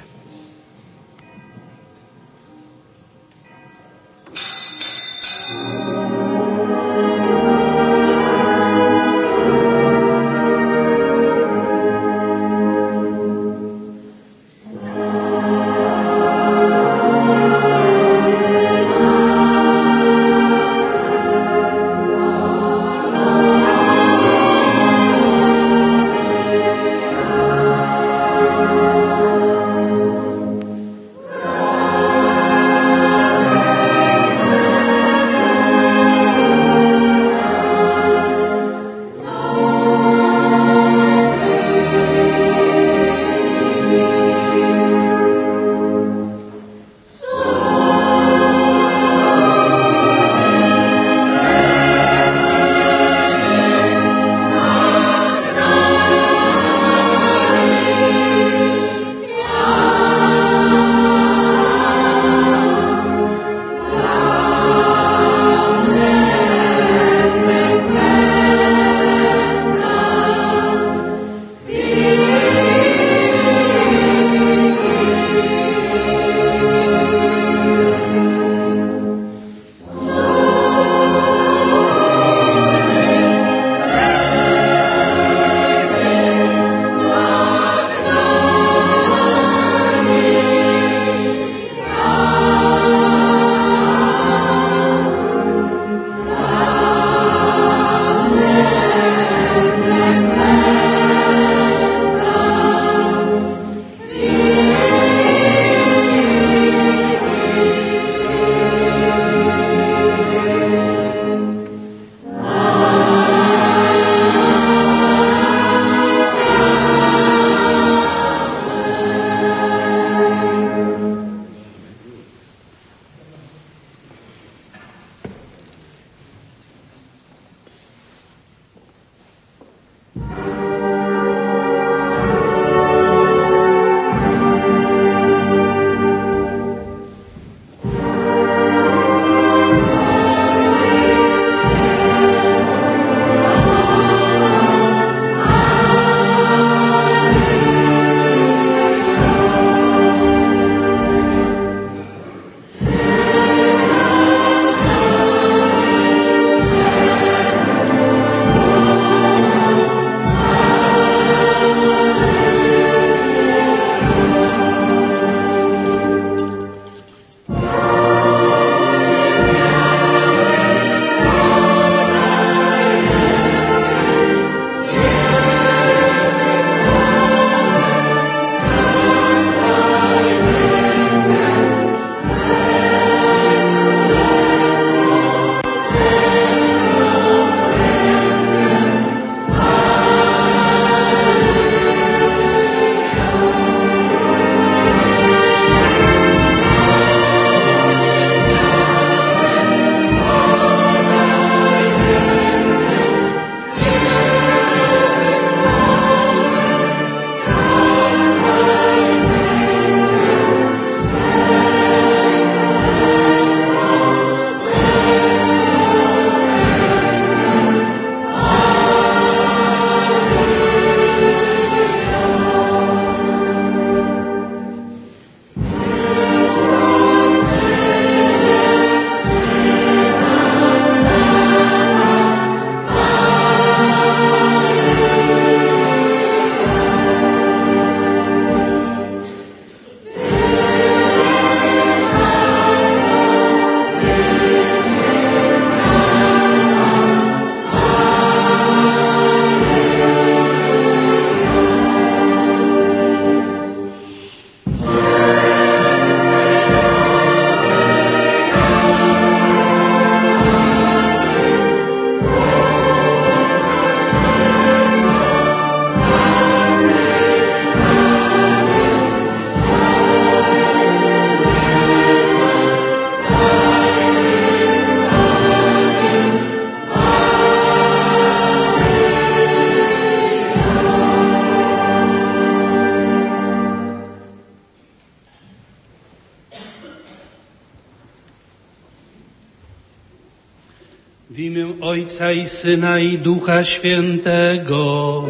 Ojca i Syna i Ducha Świętego.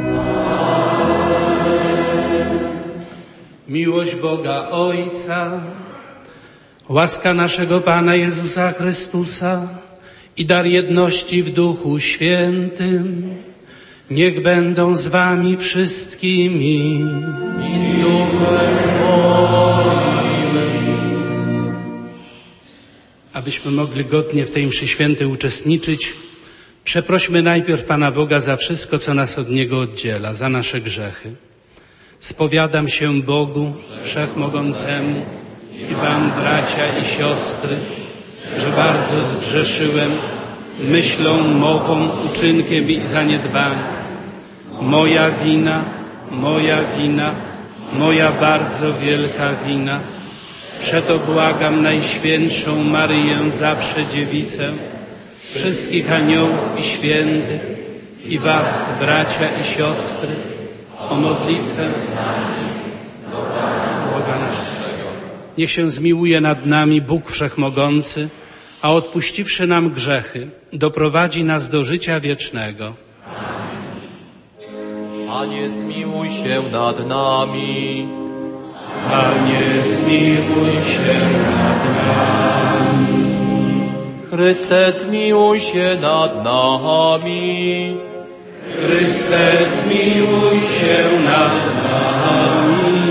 Miłość Boga Ojca, łaska naszego Pana Jezusa Chrystusa i dar jedności w Duchu Świętym niech będą z wami wszystkimi. I z Duchem Twoim. Abyśmy mogli godnie w tej mszy świętej uczestniczyć, przeprośmy najpierw Pana Boga za wszystko, co nas od Niego oddziela, za nasze grzechy. Spowiadam się Bogu Wszechmogącemu i wam, bracia i siostry, że bardzo zgrzeszyłem myślą, mową, uczynkiem i zaniedbaniem. Moja wina, moja wina, moja bardzo wielka wina. Przeto błagam Najświętszą Maryję, zawsze Dziewicę, wszystkich aniołów i świętych i was, bracia i siostry, o modlitwę Boga naszego. Niech się zmiłuje nad nami Bóg Wszechmogący, a odpuściwszy nam grzechy, doprowadzi nas do życia wiecznego. Panie, zmiłuj się nad nami. Panie, zmiłuj się nad nami. Chryste, zmiłuj się nad nami. Chryste, zmiłuj się nad nami.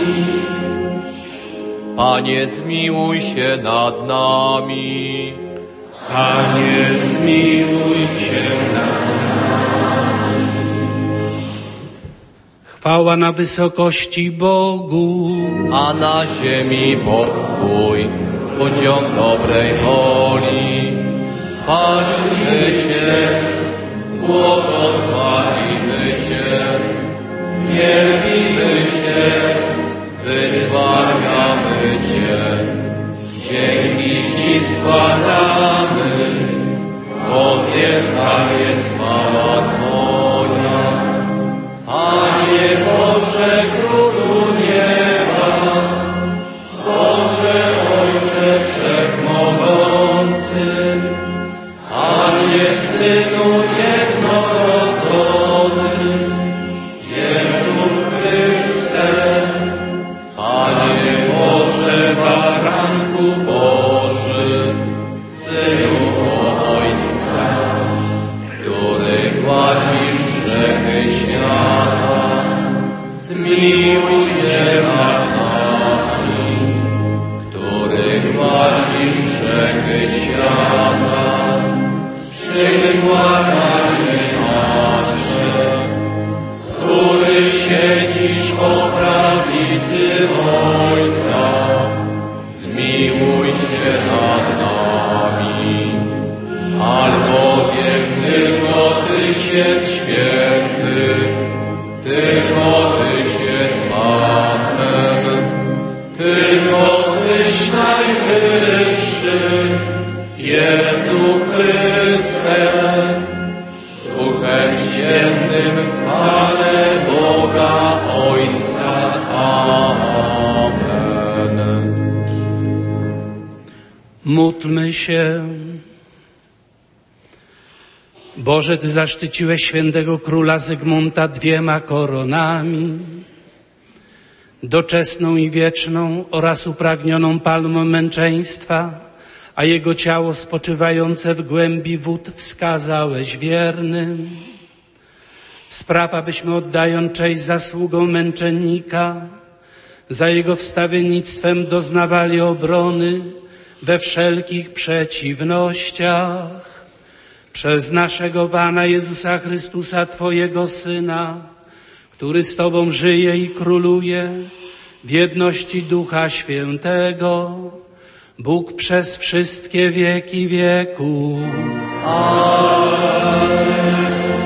Panie, zmiłuj się nad nami. Panie, zmiłuj się nad nami. Chwała na wysokości Bogu, a na ziemi pokój ludziom dobrej woli. Chwalimy Cię, błogosławimy Cię, wielbimy Cię, wysławiamy Cię. Dzięki Ci składamy, bo wielka jest chwała Twoja. Panie Boże, Królu nieba, Boże Ojcze Wszechmogący, Panie Synu jednorodzony, Jezu Chryste, Panie Boże, Baranku Boży, Synu Ojca, który gładzisz grzechy świata, zmiłuj się nad nami, który gładzisz grzechy świata, przyjmij błaganie nasze, który siedzisz po prawicy Ojca, zmiłuj się nad nami, albowiem tylko Tyś jest święty, tylko Tyś jest Panem, tylko Tyś najwyższy, Jezu Chryste, Duchem Świętym w Panie Boga Ojca. Amen. Módlmy się. Boże, Ty zaszczyciłeś świętego króla Zygmunta dwiema koronami, doczesną i wieczną oraz upragnioną palmą męczeństwa, a jego ciało spoczywające w głębi wód wskazałeś wiernym. Spraw, abyśmy oddając cześć zasługom męczennika, za jego wstawiennictwem doznawali obrony we wszelkich przeciwnościach. Przez naszego Pana Jezusa Chrystusa, Twojego Syna, który z Tobą żyje i króluje w jedności Ducha Świętego, Bóg przez wszystkie wieki wieków. Amen.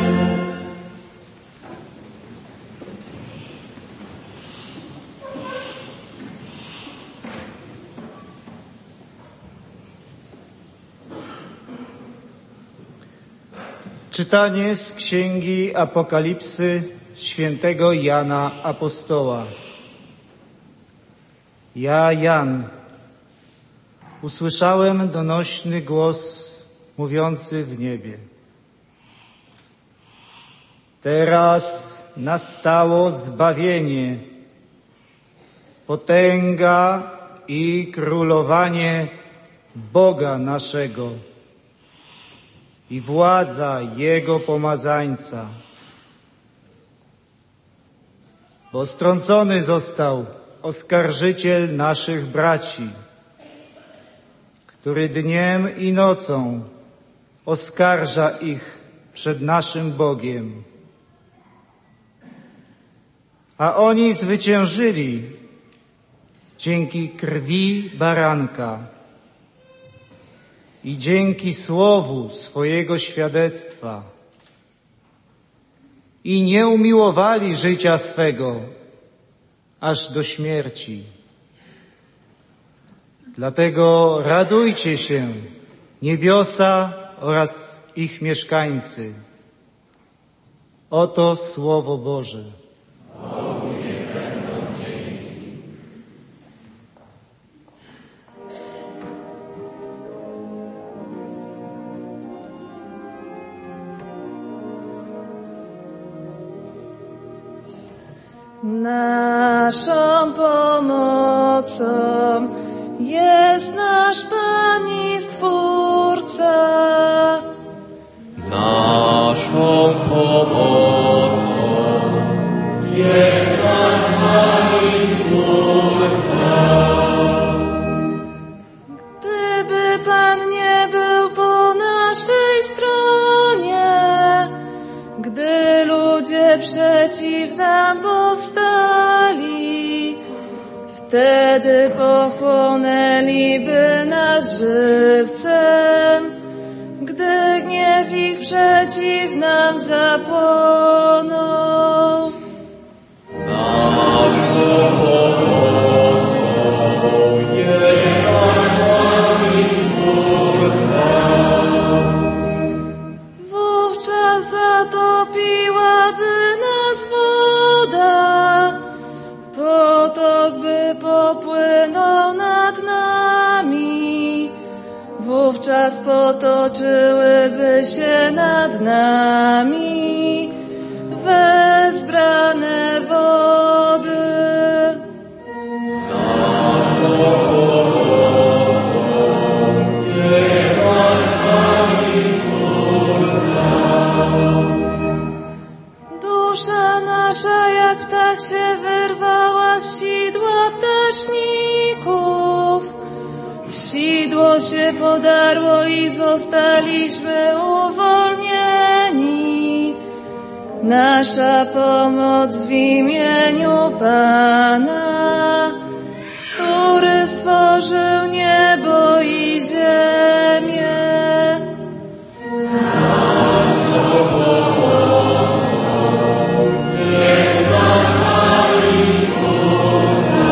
Czytanie z Księgi Apokalipsy świętego Jana Apostoła. Ja, Jan, usłyszałem donośny głos mówiący w niebie. Teraz nastało zbawienie, potęga i królowanie Boga naszego i władza Jego pomazańca. Bo strącony został oskarżyciel naszych braci, który dniem i nocą oskarża ich przed naszym Bogiem. A oni zwyciężyli dzięki krwi baranka i dzięki słowu swojego świadectwa i nie umiłowali życia swego aż do śmierci. Dlatego radujcie się, niebiosa oraz ich mieszkańcy. Oto Słowo Boże. Naszą pomocą jest nasz Pan i Stwórca. Naszą pomocą jest nasz Pan i Stwórca. Gdyby Pan nie był po naszej stronie, gdy ludzie przeciw nam powstali, wtedy pochłonęliby nas żywcem, gdy gniew ich przeciw nam zapłonął. Naszą pomocą jest nasz Pan i Stwórca. Wówczas zatopiłaby nas woda, potok by popłynął nad nami. Wówczas potoczyłyby się nad nami wezbrane wody. Naszą pomocą jest nasz Pan i Stwórca. Dusza nasza jak ptak się wyrwała z sidła ptaszników. Sidło się podarło i zostaliśmy uwolnieni. Nasza pomoc w imieniu Pana, który stworzył niebo i ziemię. Naszą pomocą jest nasz Pan i Stwórca.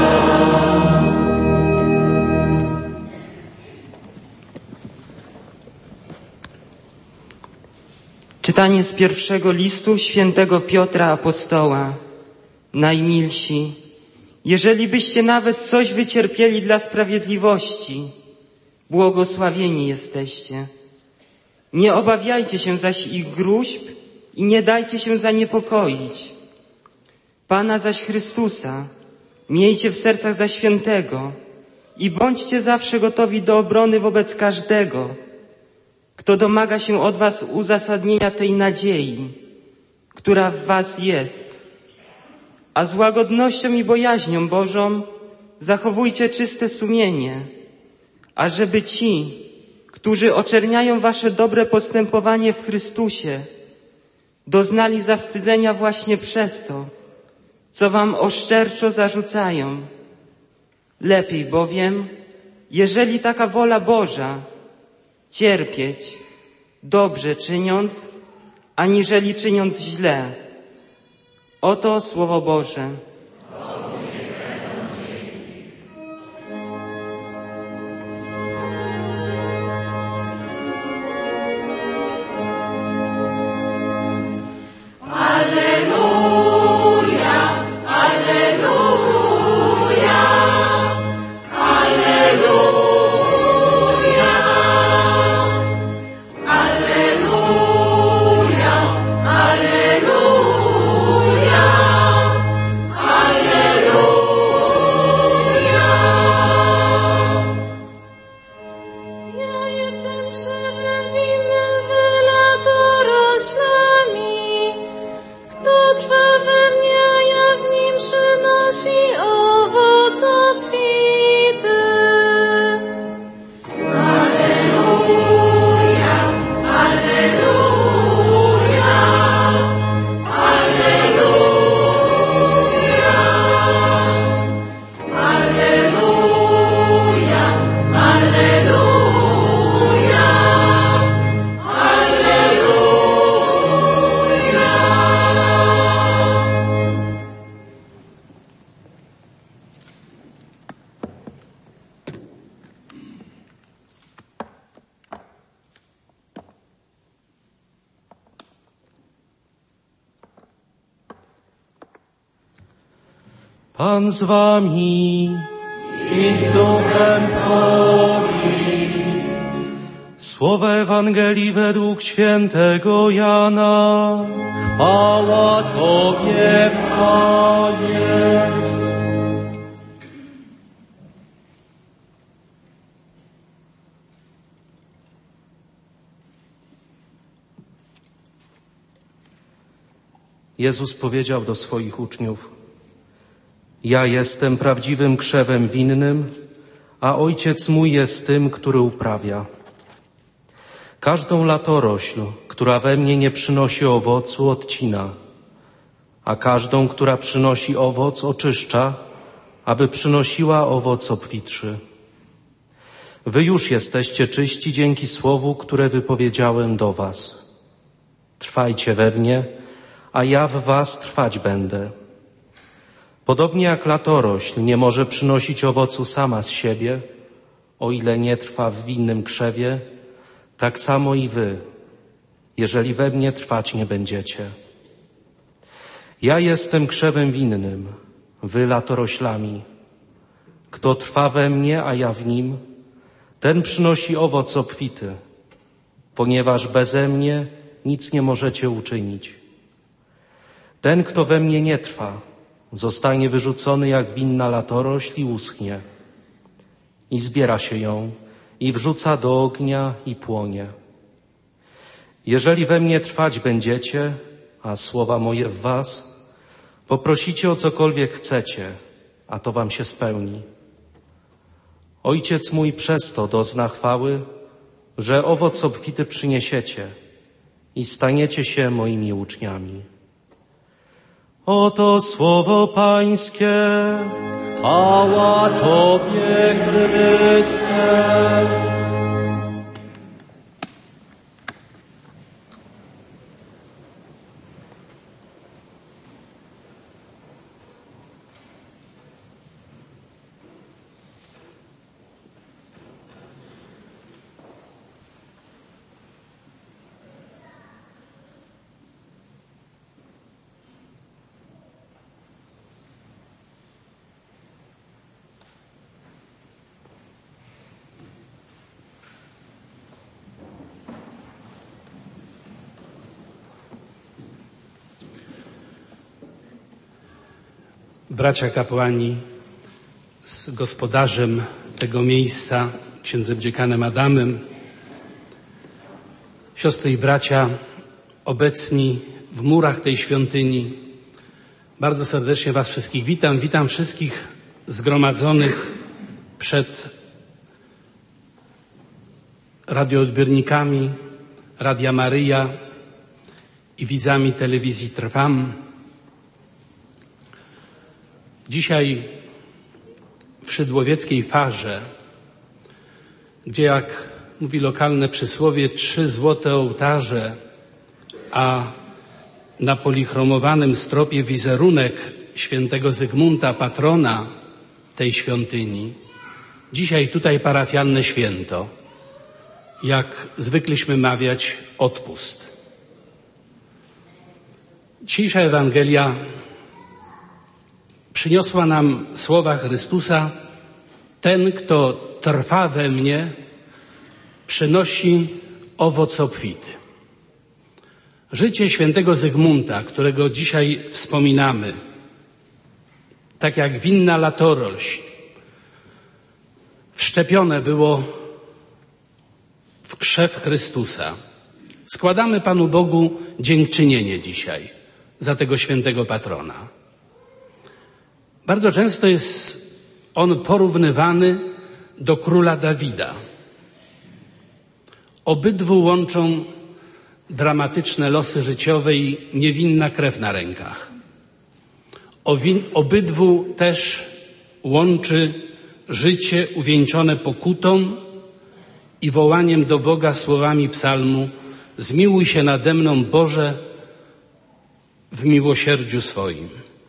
Czytanie z pierwszego listu świętego Piotra Apostoła. Najmilsi, jeżeli byście nawet coś wycierpieli dla sprawiedliwości, błogosławieni jesteście. Nie obawiajcie się zaś ich gróźb i nie dajcie się zaniepokoić. Pana zaś Chrystusa miejcie w sercach za świętego i bądźcie zawsze gotowi do obrony wobec każdego, kto domaga się od was uzasadnienia tej nadziei, która w was jest. A z łagodnością i bojaźnią Bożą zachowujcie czyste sumienie, ażeby ci, którzy oczerniają wasze dobre postępowanie w Chrystusie, doznali zawstydzenia właśnie przez to, co wam oszczerczo zarzucają. Lepiej bowiem, jeżeli taka wola Boża, cierpieć, dobrze czyniąc, aniżeli czyniąc źle. Oto Słowo Boże. Alleluja, Alleluja. Pan z wami i z duchem Twoim. Słowa Ewangelii według świętego Jana. Chwała Tobie, Panie. Jezus powiedział do swoich uczniów: Ja jestem prawdziwym krzewem winnym, a Ojciec mój jest tym, który uprawia. Każdą latorośl, która we mnie nie przynosi owocu, odcina, a każdą, która przynosi owoc, oczyszcza, aby przynosiła owoc obfitszy. Wy już jesteście czyści dzięki słowu, które wypowiedziałem do was. Trwajcie we mnie, a ja w was trwać będę. Podobnie jak latorośl nie może przynosić owocu sama z siebie, o ile nie trwa w winnym krzewie, tak samo i wy, jeżeli we mnie trwać nie będziecie. Ja jestem krzewem winnym, wy latoroślami. Kto trwa we mnie, a ja w nim, ten przynosi owoc obfity, ponieważ beze mnie nic nie możecie uczynić. Ten, kto we mnie nie trwa, zostanie wyrzucony jak winna latorośl i uschnie. I zbiera się ją i wrzuca do ognia i płonie. Jeżeli we mnie trwać będziecie, a słowa moje w was, poprosicie o cokolwiek chcecie, a to wam się spełni. Ojciec mój przez to dozna chwały, że owoc obfity przyniesiecie i staniecie się moimi uczniami. Oto słowo Pańskie. Chwała Tobie, Chryste. Bracia kapłani, z gospodarzem tego miejsca, księdzem dziekanem Adamem, siostry i bracia obecni w murach tej świątyni, bardzo serdecznie was wszystkich witam. Witam wszystkich zgromadzonych przed radioodbiornikami Radia Maryja i widzami telewizji Trwam. Dzisiaj w szydłowieckiej farze, gdzie jak mówi lokalne przysłowie, trzy złote ołtarze, a na polichromowanym stropie wizerunek świętego Zygmunta, patrona tej świątyni. Dzisiaj tutaj parafialne święto, jak zwykliśmy mawiać, odpust. Dzisiejsza Ewangelia przyniosła nam słowa Chrystusa: ten, kto trwa we mnie, przynosi owoc obfity. Życie świętego Zygmunta, którego dzisiaj wspominamy, tak jak winna latorośl, wszczepione było w krzew Chrystusa. Składamy Panu Bogu dziękczynienie dzisiaj za tego świętego patrona. Bardzo często jest on porównywany do króla Dawida. Obydwu łączą dramatyczne losy życiowe i niewinna krew na rękach. Obydwu też łączy życie uwieńczone pokutą i wołaniem do Boga słowami psalmu: zmiłuj się nade mną, Boże, w miłosierdziu swoim.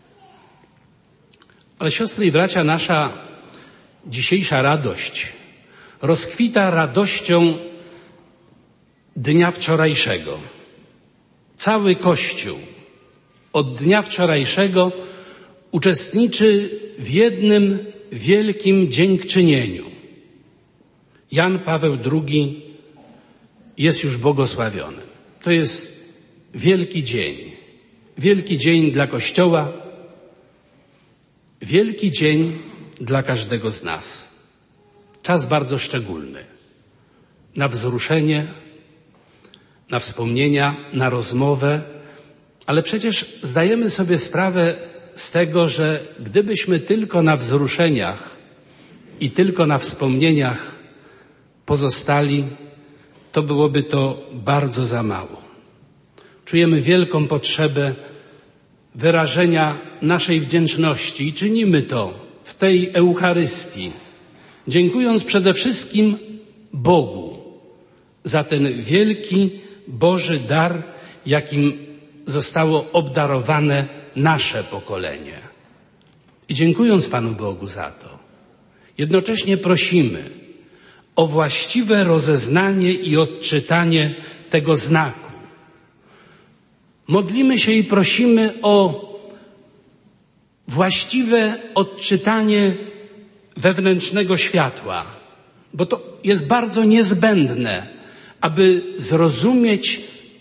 Ale siostry i bracia, nasza dzisiejsza radość rozkwita radością dnia wczorajszego. Cały Kościół od dnia wczorajszego uczestniczy w jednym wielkim dziękczynieniu. Jan Paweł drugi jest już błogosławiony. To jest wielki dzień. Wielki dzień dla Kościoła, wielki dzień dla każdego z nas. Czas bardzo szczególny. Na wzruszenie, na wspomnienia, na rozmowę, ale przecież zdajemy sobie sprawę z tego, że gdybyśmy tylko na wzruszeniach i tylko na wspomnieniach pozostali, to byłoby to bardzo za mało. Czujemy wielką potrzebę wyrażenia naszej wdzięczności i czynimy to w tej Eucharystii, dziękując przede wszystkim Bogu za ten wielki Boży dar, jakim zostało obdarowane nasze pokolenie. I dziękując Panu Bogu za to, jednocześnie prosimy o właściwe rozeznanie i odczytanie tego znaku. Modlimy się i prosimy o właściwe odczytanie wewnętrznego światła, bo to jest bardzo niezbędne, aby zrozumieć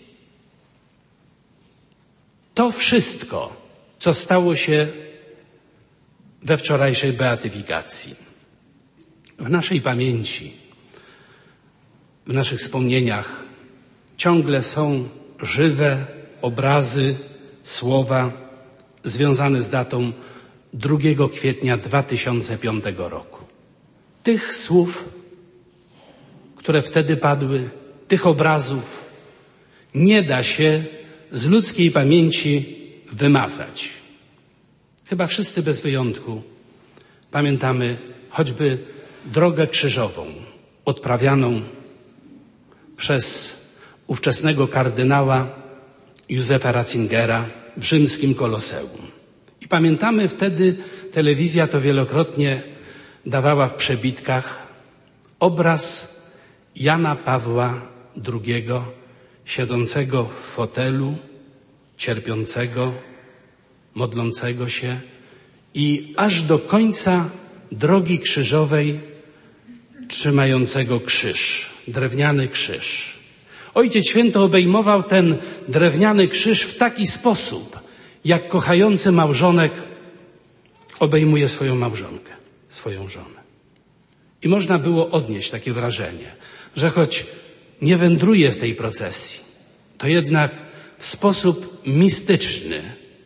to wszystko, co stało się we wczorajszej beatyfikacji. W naszej pamięci, w naszych wspomnieniach ciągle są żywe obrazy, słowa związane z datą drugiego kwietnia dwa tysiące piątego roku. Tych słów, które wtedy padły, tych obrazów nie da się z ludzkiej pamięci wymazać. Chyba wszyscy bez wyjątku pamiętamy choćby drogę krzyżową odprawianą przez ówczesnego kardynała Józefa Ratzingera w rzymskim Koloseum. I pamiętamy wtedy, telewizja to wielokrotnie dawała w przebitkach obraz Jana Pawła drugiego siedzącego w fotelu, cierpiącego, modlącego się i aż do końca drogi krzyżowej trzymającego krzyż, drewniany krzyż. Ojciec Święty obejmował ten drewniany krzyż w taki sposób, jak kochający małżonek obejmuje swoją małżonkę, swoją żonę. I można było odnieść takie wrażenie, że choć nie wędruje w tej procesji, to jednak w sposób mistyczny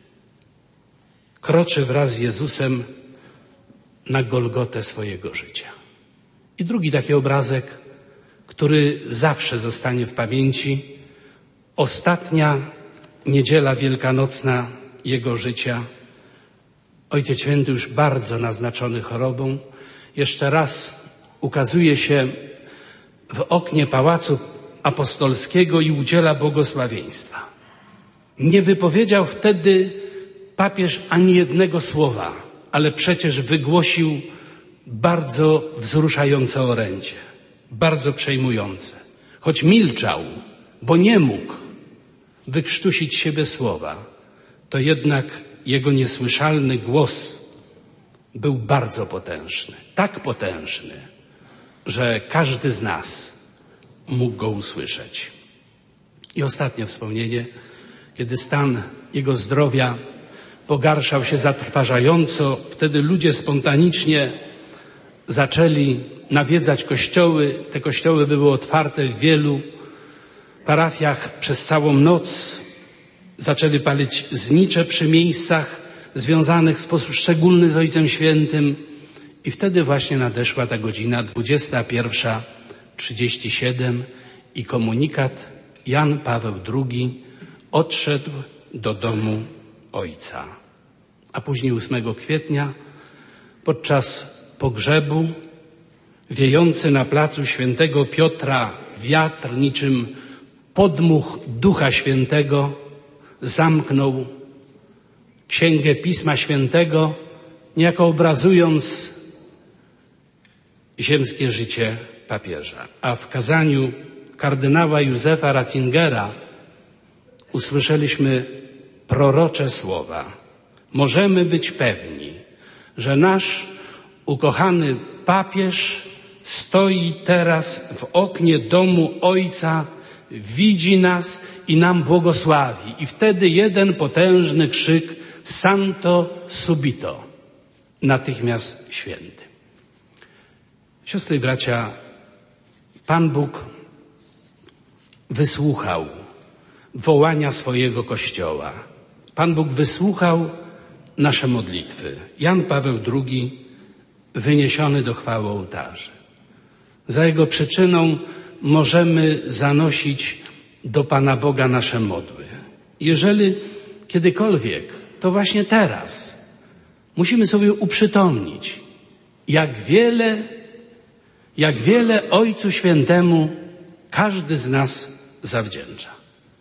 kroczy wraz z Jezusem na Golgotę swojego życia. I drugi taki obrazek, który zawsze zostanie w pamięci, ostatnia niedziela wielkanocna jego życia. Ojciec Święty już bardzo naznaczony chorobą jeszcze raz ukazuje się w oknie Pałacu Apostolskiego i udziela błogosławieństwa. Nie wypowiedział wtedy papież ani jednego słowa, ale przecież wygłosił bardzo wzruszające orędzie, bardzo przejmujące. Choć milczał, bo nie mógł wykrztusić siebie słowa, to jednak jego niesłyszalny głos był bardzo potężny. Tak potężny, że każdy z nas mógł go usłyszeć. I ostatnie wspomnienie, kiedy stan jego zdrowia pogarszał się zatrważająco, wtedy ludzie spontanicznie zaczęli nawiedzać kościoły. Te kościoły były otwarte w wielu parafiach przez całą noc. Zaczęli palić znicze przy miejscach związanych w sposób szczególny z Ojcem Świętym. I wtedy właśnie nadeszła ta godzina dwudziesta pierwsza trzydzieści siedem i komunikat: Jan Paweł drugi odszedł do domu Ojca. A później ósmego kwietnia podczas pogrzebu wiejący na placu Świętego Piotra wiatr niczym podmuch Ducha Świętego zamknął Księgę Pisma Świętego, niejako obrazując ziemskie życie papieża. A w kazaniu kardynała Józefa Ratzingera usłyszeliśmy prorocze słowa. możemy być pewni, że nasz ukochany papież stoi teraz w oknie domu Ojca, widzi nas i nam błogosławi. I wtedy jeden potężny krzyk Santo subito, natychmiast święty. Siostry i bracia, Pan Bóg wysłuchał wołania swojego Kościoła. Pan Bóg wysłuchał nasze modlitwy. Jan Paweł drugi wyniesiony do chwały ołtarzy. Za jego przyczyną możemy zanosić do Pana Boga nasze modły. Jeżeli kiedykolwiek, to właśnie teraz musimy sobie uprzytomnić, jak wiele, jak wiele Ojcu Świętemu każdy z nas zawdzięcza.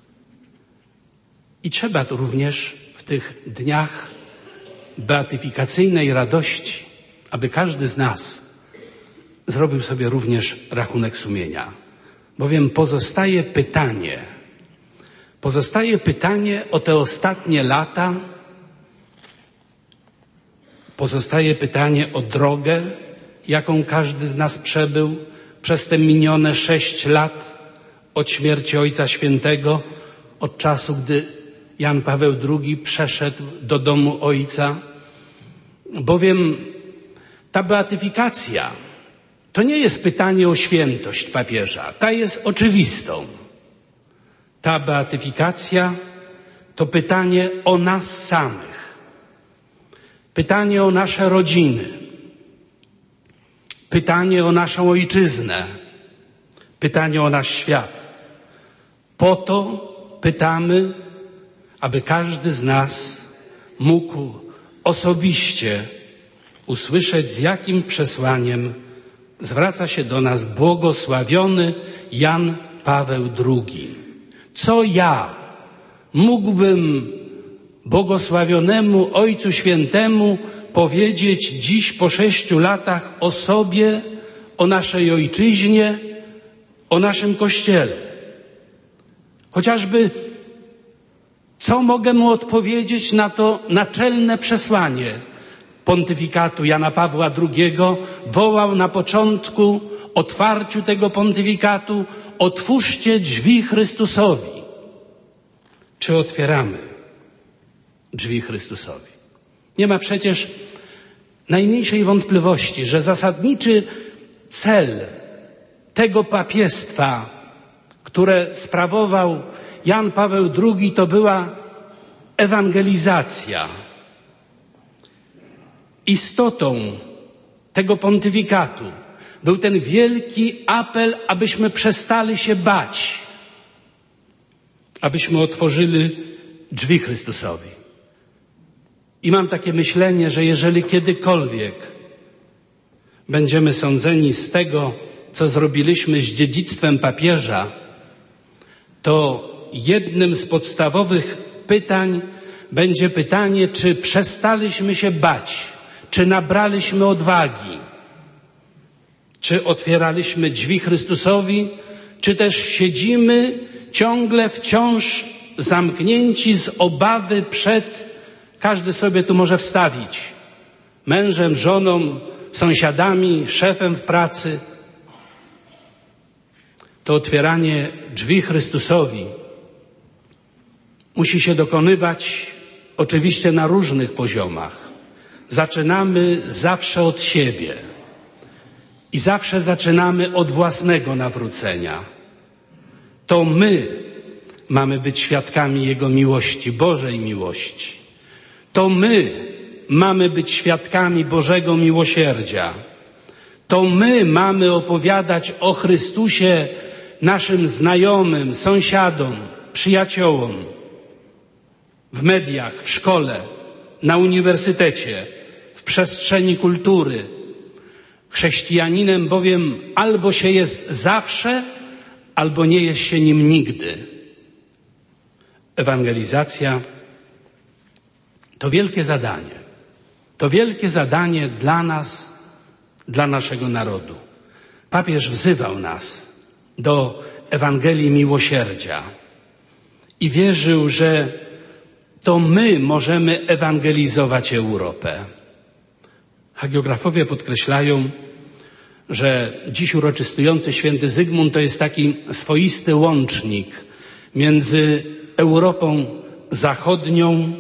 I trzeba to również w tych dniach beatyfikacyjnej radości, aby każdy z nas zrobił sobie również rachunek sumienia. Bowiem pozostaje pytanie, pozostaje pytanie o te ostatnie lata, pozostaje pytanie o drogę, jaką każdy z nas przebył przez te minione sześć lat od śmierci Ojca Świętego, od czasu, gdy Jan Paweł drugi przeszedł do domu Ojca. Bowiem ta beatyfikacja to nie jest pytanie o świętość papieża, ta jest oczywistą. Ta beatyfikacja to pytanie o nas samych, pytanie o nasze rodziny, pytanie o naszą ojczyznę, pytanie o nasz świat. Po to pytamy, aby każdy z nas mógł osobiście usłyszeć, z jakim przesłaniem zwraca się do nas błogosławiony Jan Paweł drugi. Co ja mógłbym błogosławionemu Ojcu Świętemu powiedzieć dziś po sześciu latach o sobie, o naszej ojczyźnie, o naszym Kościele? Chociażby co mogę mu odpowiedzieć na to naczelne przesłanie pontyfikatu Jana Pawła drugiego? Wołał na początku, otwarciu tego pontyfikatu: otwórzcie drzwi Chrystusowi. Czy otwieramy drzwi Chrystusowi? Nie ma przecież najmniejszej wątpliwości, że zasadniczy cel tego papiestwa, które sprawował Jan Paweł drugi, to była ewangelizacja. Istotą tego pontyfikatu był ten wielki apel, abyśmy przestali się bać, abyśmy otworzyli drzwi Chrystusowi. I mam takie myślenie, że jeżeli kiedykolwiek będziemy sądzeni z tego, co zrobiliśmy z dziedzictwem papieża, to jednym z podstawowych pytań będzie pytanie, czy przestaliśmy się bać, czy nabraliśmy odwagi, czy otwieraliśmy drzwi Chrystusowi, czy też siedzimy ciągle wciąż zamknięci z obawy przed, każdy sobie tu może wstawić, mężem, żoną, sąsiadami, szefem w pracy. To otwieranie drzwi Chrystusowi musi się dokonywać oczywiście na różnych poziomach. Zaczynamy zawsze od siebie i zawsze zaczynamy od własnego nawrócenia. To my mamy być świadkami Jego miłości, Bożej miłości. To my mamy być świadkami Bożego miłosierdzia. To my mamy opowiadać o Chrystusie naszym znajomym, sąsiadom, przyjaciołom, w mediach, w szkole, na uniwersytecie, w przestrzeni kultury. Chrześcijaninem bowiem albo się jest zawsze, albo nie jest się nim nigdy. Ewangelizacja to wielkie zadanie. To wielkie zadanie dla nas, dla naszego narodu. Papież wzywał nas do Ewangelii miłosierdzia i wierzył, że to my możemy ewangelizować Europę. Hagiografowie podkreślają, że dziś uroczystujący święty Zygmunt to jest taki swoisty łącznik między Europą Zachodnią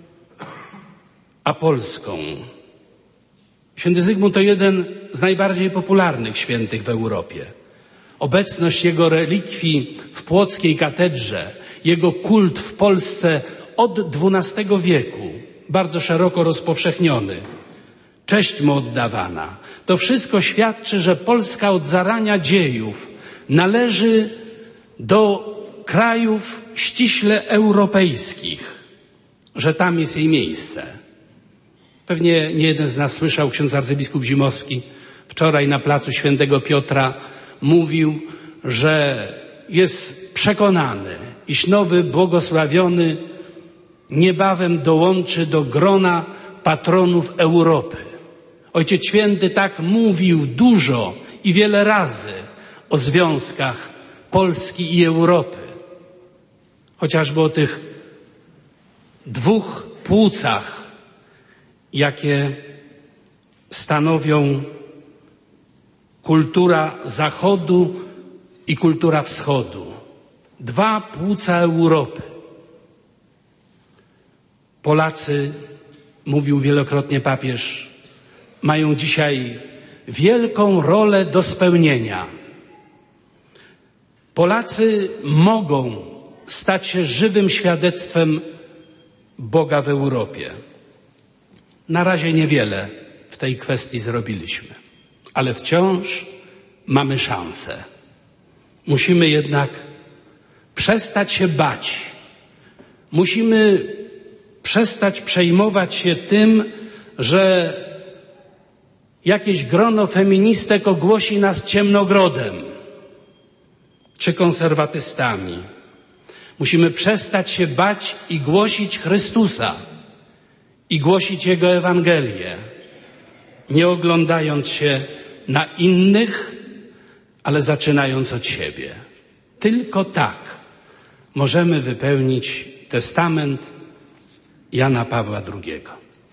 a Polską. Święty Zygmunt to jeden z najbardziej popularnych świętych w Europie. Obecność jego relikwii w płockiej katedrze, jego kult w Polsce od dwunastego wieku, bardzo szeroko rozpowszechniony, cześć mu oddawana. To wszystko świadczy, że Polska od zarania dziejów należy do krajów ściśle europejskich, że tam jest jej miejsce. Pewnie nie jeden z nas słyszał, ksiądz arcybiskup Zimowski wczoraj na placu Świętego Piotra mówił, że jest przekonany, iż nowy błogosławiony niebawem dołączy do grona patronów Europy. Ojciec Święty tak mówił dużo i wiele razy o związkach Polski i Europy. Chociażby o tych dwóch płucach, jakie stanowią kultura Zachodu i kultura Wschodu. Dwa płuca Europy. Polacy, mówił wielokrotnie papież, mają dzisiaj wielką rolę do spełnienia. Polacy mogą stać się żywym świadectwem Boga w Europie. Na razie niewiele w tej kwestii zrobiliśmy, ale wciąż mamy szansę. Musimy jednak przestać się bać. Musimy przestać przejmować się tym, że jakieś grono feministek ogłosi nas ciemnogrodem czy konserwatystami. Musimy przestać się bać i głosić Chrystusa i głosić Jego Ewangelię, nie oglądając się na innych, ale zaczynając od siebie. Tylko tak możemy wypełnić testament Jana Pawła drugiego.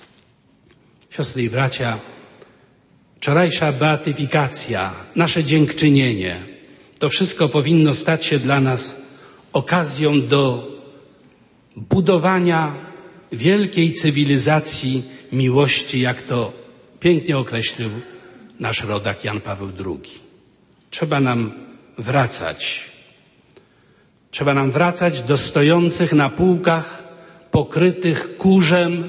Siostry i bracia, wczorajsza beatyfikacja, nasze dziękczynienie, to wszystko powinno stać się dla nas okazją do budowania wielkiej cywilizacji miłości, jak to pięknie określił nasz rodak Jan Paweł drugi. Trzeba nam wracać. Trzeba nam wracać do stojących na półkach pokrytych kurzem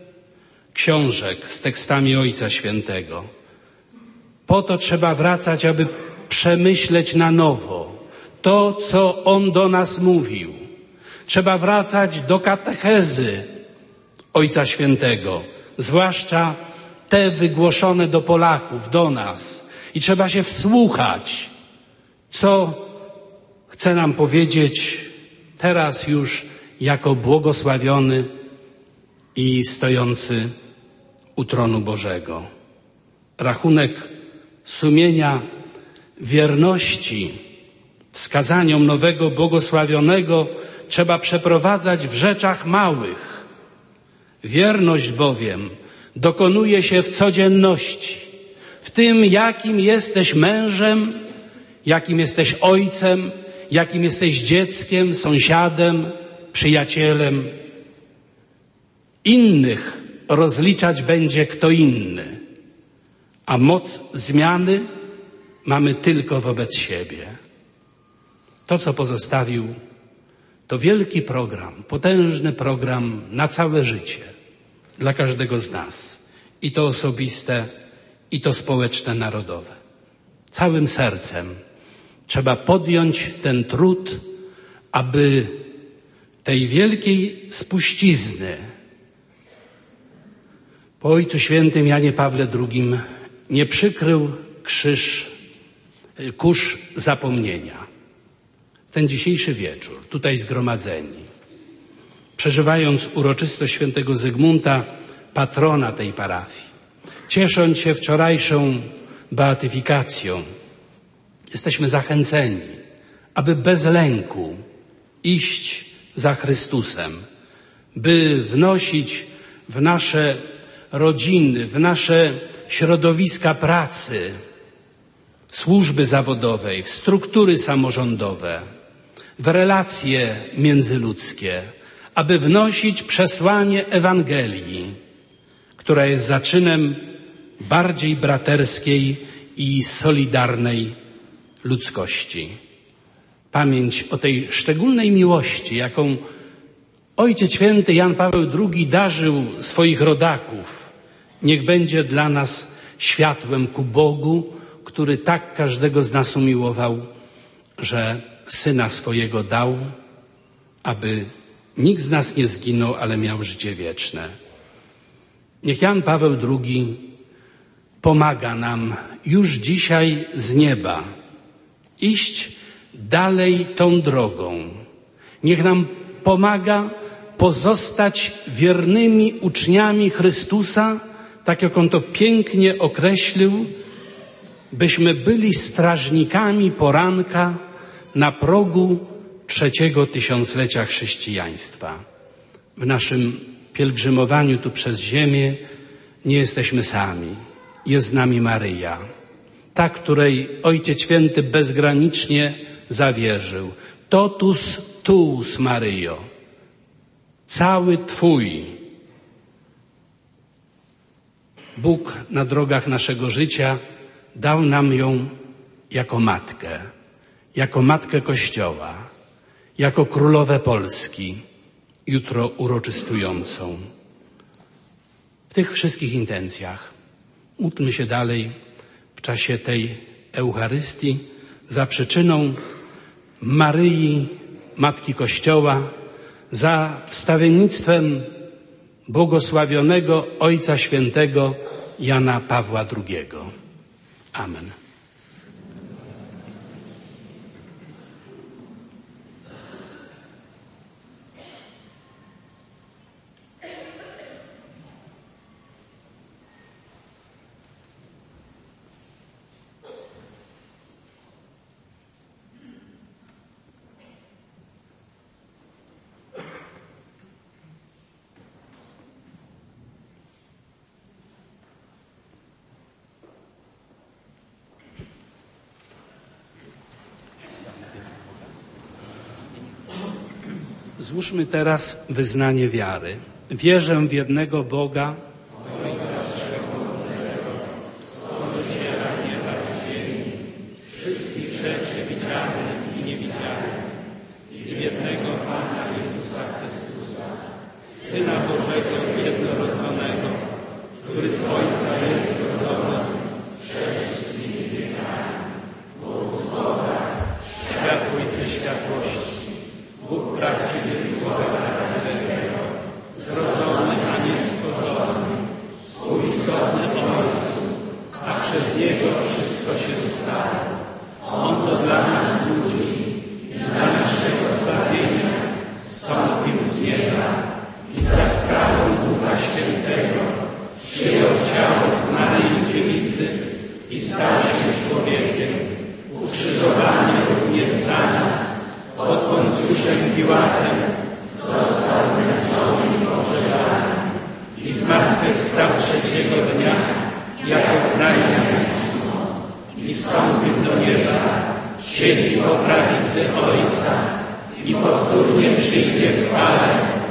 książek z tekstami Ojca Świętego. Po to trzeba wracać, aby przemyśleć na nowo to, co On do nas mówił. Trzeba wracać do katechezy Ojca Świętego, zwłaszcza te wygłoszone do Polaków, do nas. I trzeba się wsłuchać, co chce nam powiedzieć teraz już jako błogosławiony i stojący u tronu Bożego. Rachunek sumienia wierności wskazaniom nowego błogosławionego trzeba przeprowadzać w rzeczach małych. Wierność bowiem dokonuje się w codzienności, w tym, jakim jesteś mężem, jakim jesteś ojcem, jakim jesteś dzieckiem, sąsiadem, przyjacielem. Innych rozliczać będzie kto inny, a moc zmiany mamy tylko wobec siebie. To, co pozostawił, to wielki program, potężny program na całe życie dla każdego z nas. I to osobiste, i to społeczne, narodowe. Całym sercem trzeba podjąć ten trud, aby tej wielkiej spuścizny po Ojcu Świętym Janie Pawle drugim nie przykrył krzyż, kurz zapomnienia. Ten dzisiejszy wieczór, tutaj zgromadzeni, przeżywając uroczystość świętego Zygmunta, patrona tej parafii, ciesząc się wczorajszą beatyfikacją, jesteśmy zachęceni, aby bez lęku iść za Chrystusem, by wnosić w nasze rodziny, w nasze środowiska pracy, służby zawodowej, w struktury samorządowe, w relacje międzyludzkie, aby wnosić przesłanie Ewangelii, która jest zaczynem bardziej braterskiej i solidarnej ludzkości. Pamięć o tej szczególnej miłości, jaką Ojciec Święty Jan Paweł drugi darzył swoich rodaków, niech będzie dla nas światłem ku Bogu, który tak każdego z nas umiłował, że Syna swojego dał, aby nikt z nas nie zginął, ale miał życie wieczne. Niech Jan Paweł drugi pomaga nam już dzisiaj z nieba iść dalej tą drogą. Niech nam pomaga pozostać wiernymi uczniami Chrystusa, tak jak On to pięknie określił, byśmy byli strażnikami poranka na progu trzeciego tysiąclecia chrześcijaństwa. W naszym pielgrzymowaniu tu przez ziemię nie jesteśmy sami. Jest z nami Maryja, ta, której Ojciec Święty bezgranicznie zawierzył. Totus tuus, Maryjo, cały Twój. Bóg na drogach naszego życia dał nam ją jako matkę, jako matkę Kościoła, jako królowę Polski, jutro uroczystującą. W tych wszystkich intencjach módlmy się dalej w czasie tej Eucharystii za przyczyną Maryi, Matki Kościoła, za wstawiennictwem błogosławionego Ojca Świętego Jana Pawła drugiego. Amen. Złóżmy teraz wyznanie wiary. Wierzę w jednego Boga, Ojca Wszechmogącego, Stworzyciela nieba i ziemi, wszystkich rzeczy widzianych i niewidzianych, i w jednego Pana Jezusa Chrystusa, Syna Bożego jednorodzonego, który z Ojca jest zrodzony przed wszystkimi wiekami, Bóg z Boga, światłość ze światłości, Bóg prawdziwy i Słowa prawdziwego, zrodzony, a nie stworzony, współistotny Ojcu, a przez Niego wszystko się stało. On to dla nas ludzi i dla naszego zbawienia wstąpił z nieba i za sprawą Ducha Świętego przyjął ciało z Maryi Dziewicy i stał się człowiekiem, ukrzyżowany również za nas, pod Poncjuszem Piłatem, został męczony i pogrzebany i zmartwychwstał trzeciego dnia, jako znajdzie Pismo, i wstąpił do nieba, siedzi po prawicy Ojca i powtórnie przyjdzie w chwale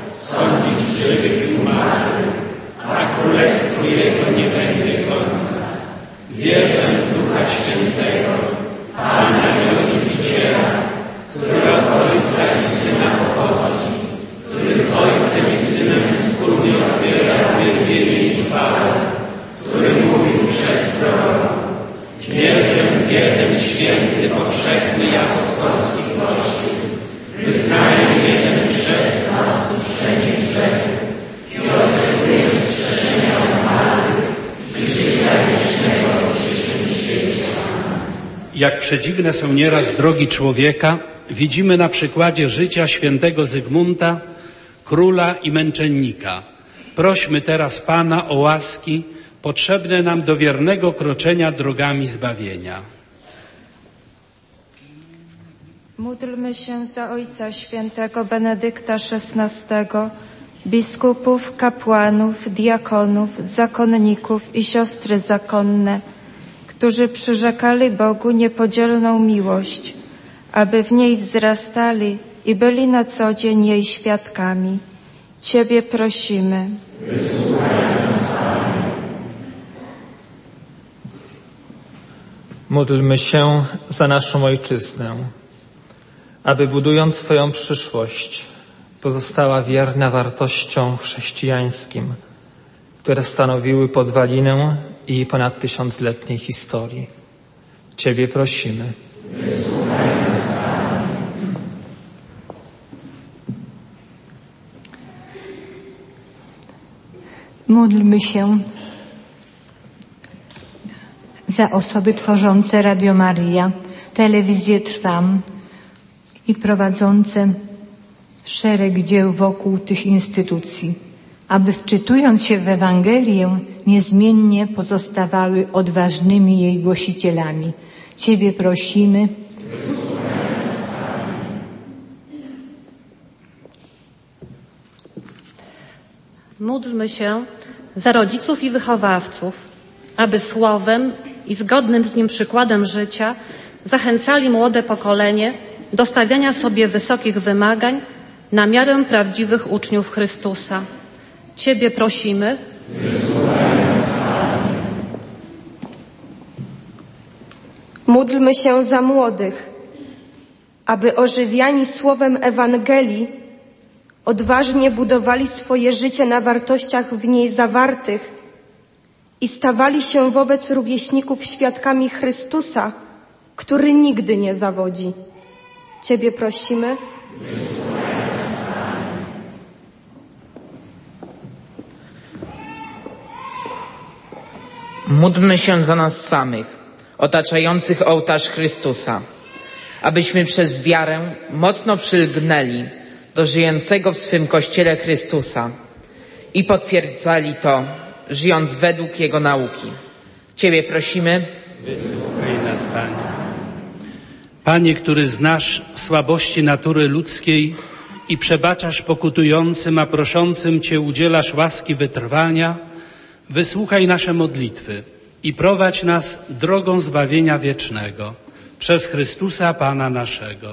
sądzić żywych i umarłych, a królestwu Jego nie będzie końca. Wierzę w Ducha Świętego, Pana i Ożywiciela, który od Ojca i Syna pochodzi, który z Ojcem i Synem wspólnie odbiera uwielbienie i chwałę, który mówił przez proroków. Wierzę w jeden święty, powszechny i apostolski Kościół, wyznaję jeden chrzest na odpuszczenie grzechów i oczekuję wskrzeszenia umarłych i życia wiecznego w przyszłym świecie. Jak przedziwne są nieraz drogi człowieka, widzimy na przykładzie życia świętego Zygmunta, króla i męczennika. Prośmy teraz Pana o łaski potrzebne nam do wiernego kroczenia drogami zbawienia. Módlmy się za Ojca Świętego Benedykta szesnastego biskupów, kapłanów, diakonów, zakonników i siostry zakonne, którzy przyrzekali Bogu niepodzielną miłość, aby w niej wzrastali i byli na co dzień jej świadkami. Ciebie prosimy. Módlmy się za naszą ojczyznę, aby budując swoją przyszłość pozostała wierna wartościom chrześcijańskim, które stanowiły podwalinę jej ponad tysiącletniej historii. Ciebie prosimy. Módlmy się za osoby tworzące Radio Maryja, Telewizję Trwam i prowadzące szereg dzieł wokół tych instytucji, aby wczytując się w Ewangelię niezmiennie pozostawały odważnymi jej głosicielami. Ciebie prosimy. Módlmy się za rodziców i wychowawców, aby słowem i zgodnym z nim przykładem życia zachęcali młode pokolenie do stawiania sobie wysokich wymagań na miarę prawdziwych uczniów Chrystusa. Ciebie prosimy. Módlmy się za młodych, aby ożywiani słowem Ewangelii odważnie budowali swoje życie na wartościach w niej zawartych i stawali się wobec rówieśników świadkami Chrystusa, który nigdy nie zawodzi. Ciebie prosimy. Módlmy się za nas samych, otaczających ołtarz Chrystusa, abyśmy przez wiarę mocno przylgnęli do żyjącego w swym Kościele Chrystusa i potwierdzali to, żyjąc według Jego nauki. Ciebie prosimy. Wysłuchaj nas, Panie. Panie, który znasz słabości natury ludzkiej i przebaczasz pokutującym, a proszącym Cię udzielasz łaski wytrwania, wysłuchaj nasze modlitwy i prowadź nas drogą zbawienia wiecznego przez Chrystusa Pana naszego.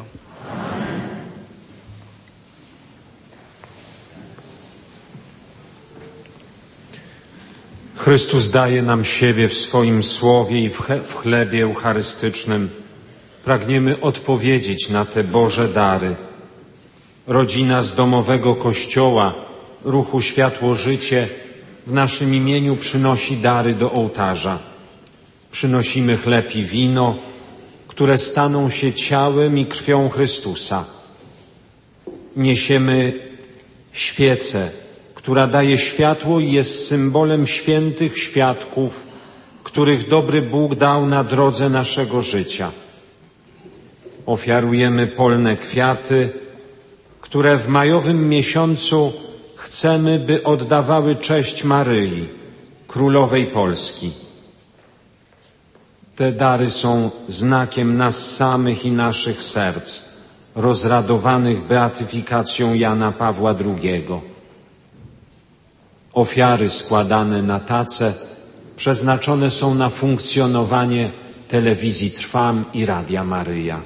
Chrystus daje nam siebie w swoim słowie i w chlebie eucharystycznym. Pragniemy odpowiedzieć na te Boże dary. Rodzina z domowego kościoła, ruchu Światło Życie w naszym imieniu przynosi dary do ołtarza. Przynosimy chleb i wino, które staną się ciałem i krwią Chrystusa. Niesiemy świecę, która daje światło i jest symbolem świętych świadków, których dobry Bóg dał na drodze naszego życia. Ofiarujemy polne kwiaty, które w majowym miesiącu chcemy, by oddawały cześć Maryi, Królowej Polski. Te dary są znakiem nas samych i naszych serc, rozradowanych beatyfikacją Jana Pawła drugiego. Ofiary składane na tacę przeznaczone są na funkcjonowanie Telewizji Trwam i Radia Maryja.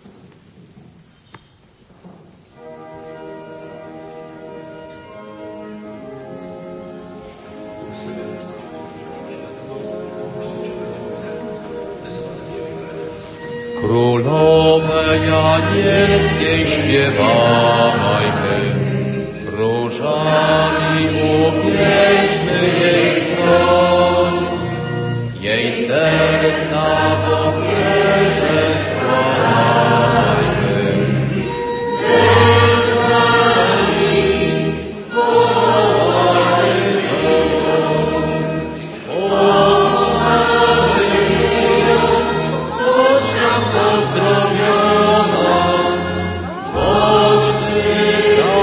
Królowej Anielskiej śpiewajmy, różami upieśćmy jej stron, jej serca w ofierze składajmy. Ze nami wołajmy o Maryjo, chodź nam pozdrowiona, chodź Ty za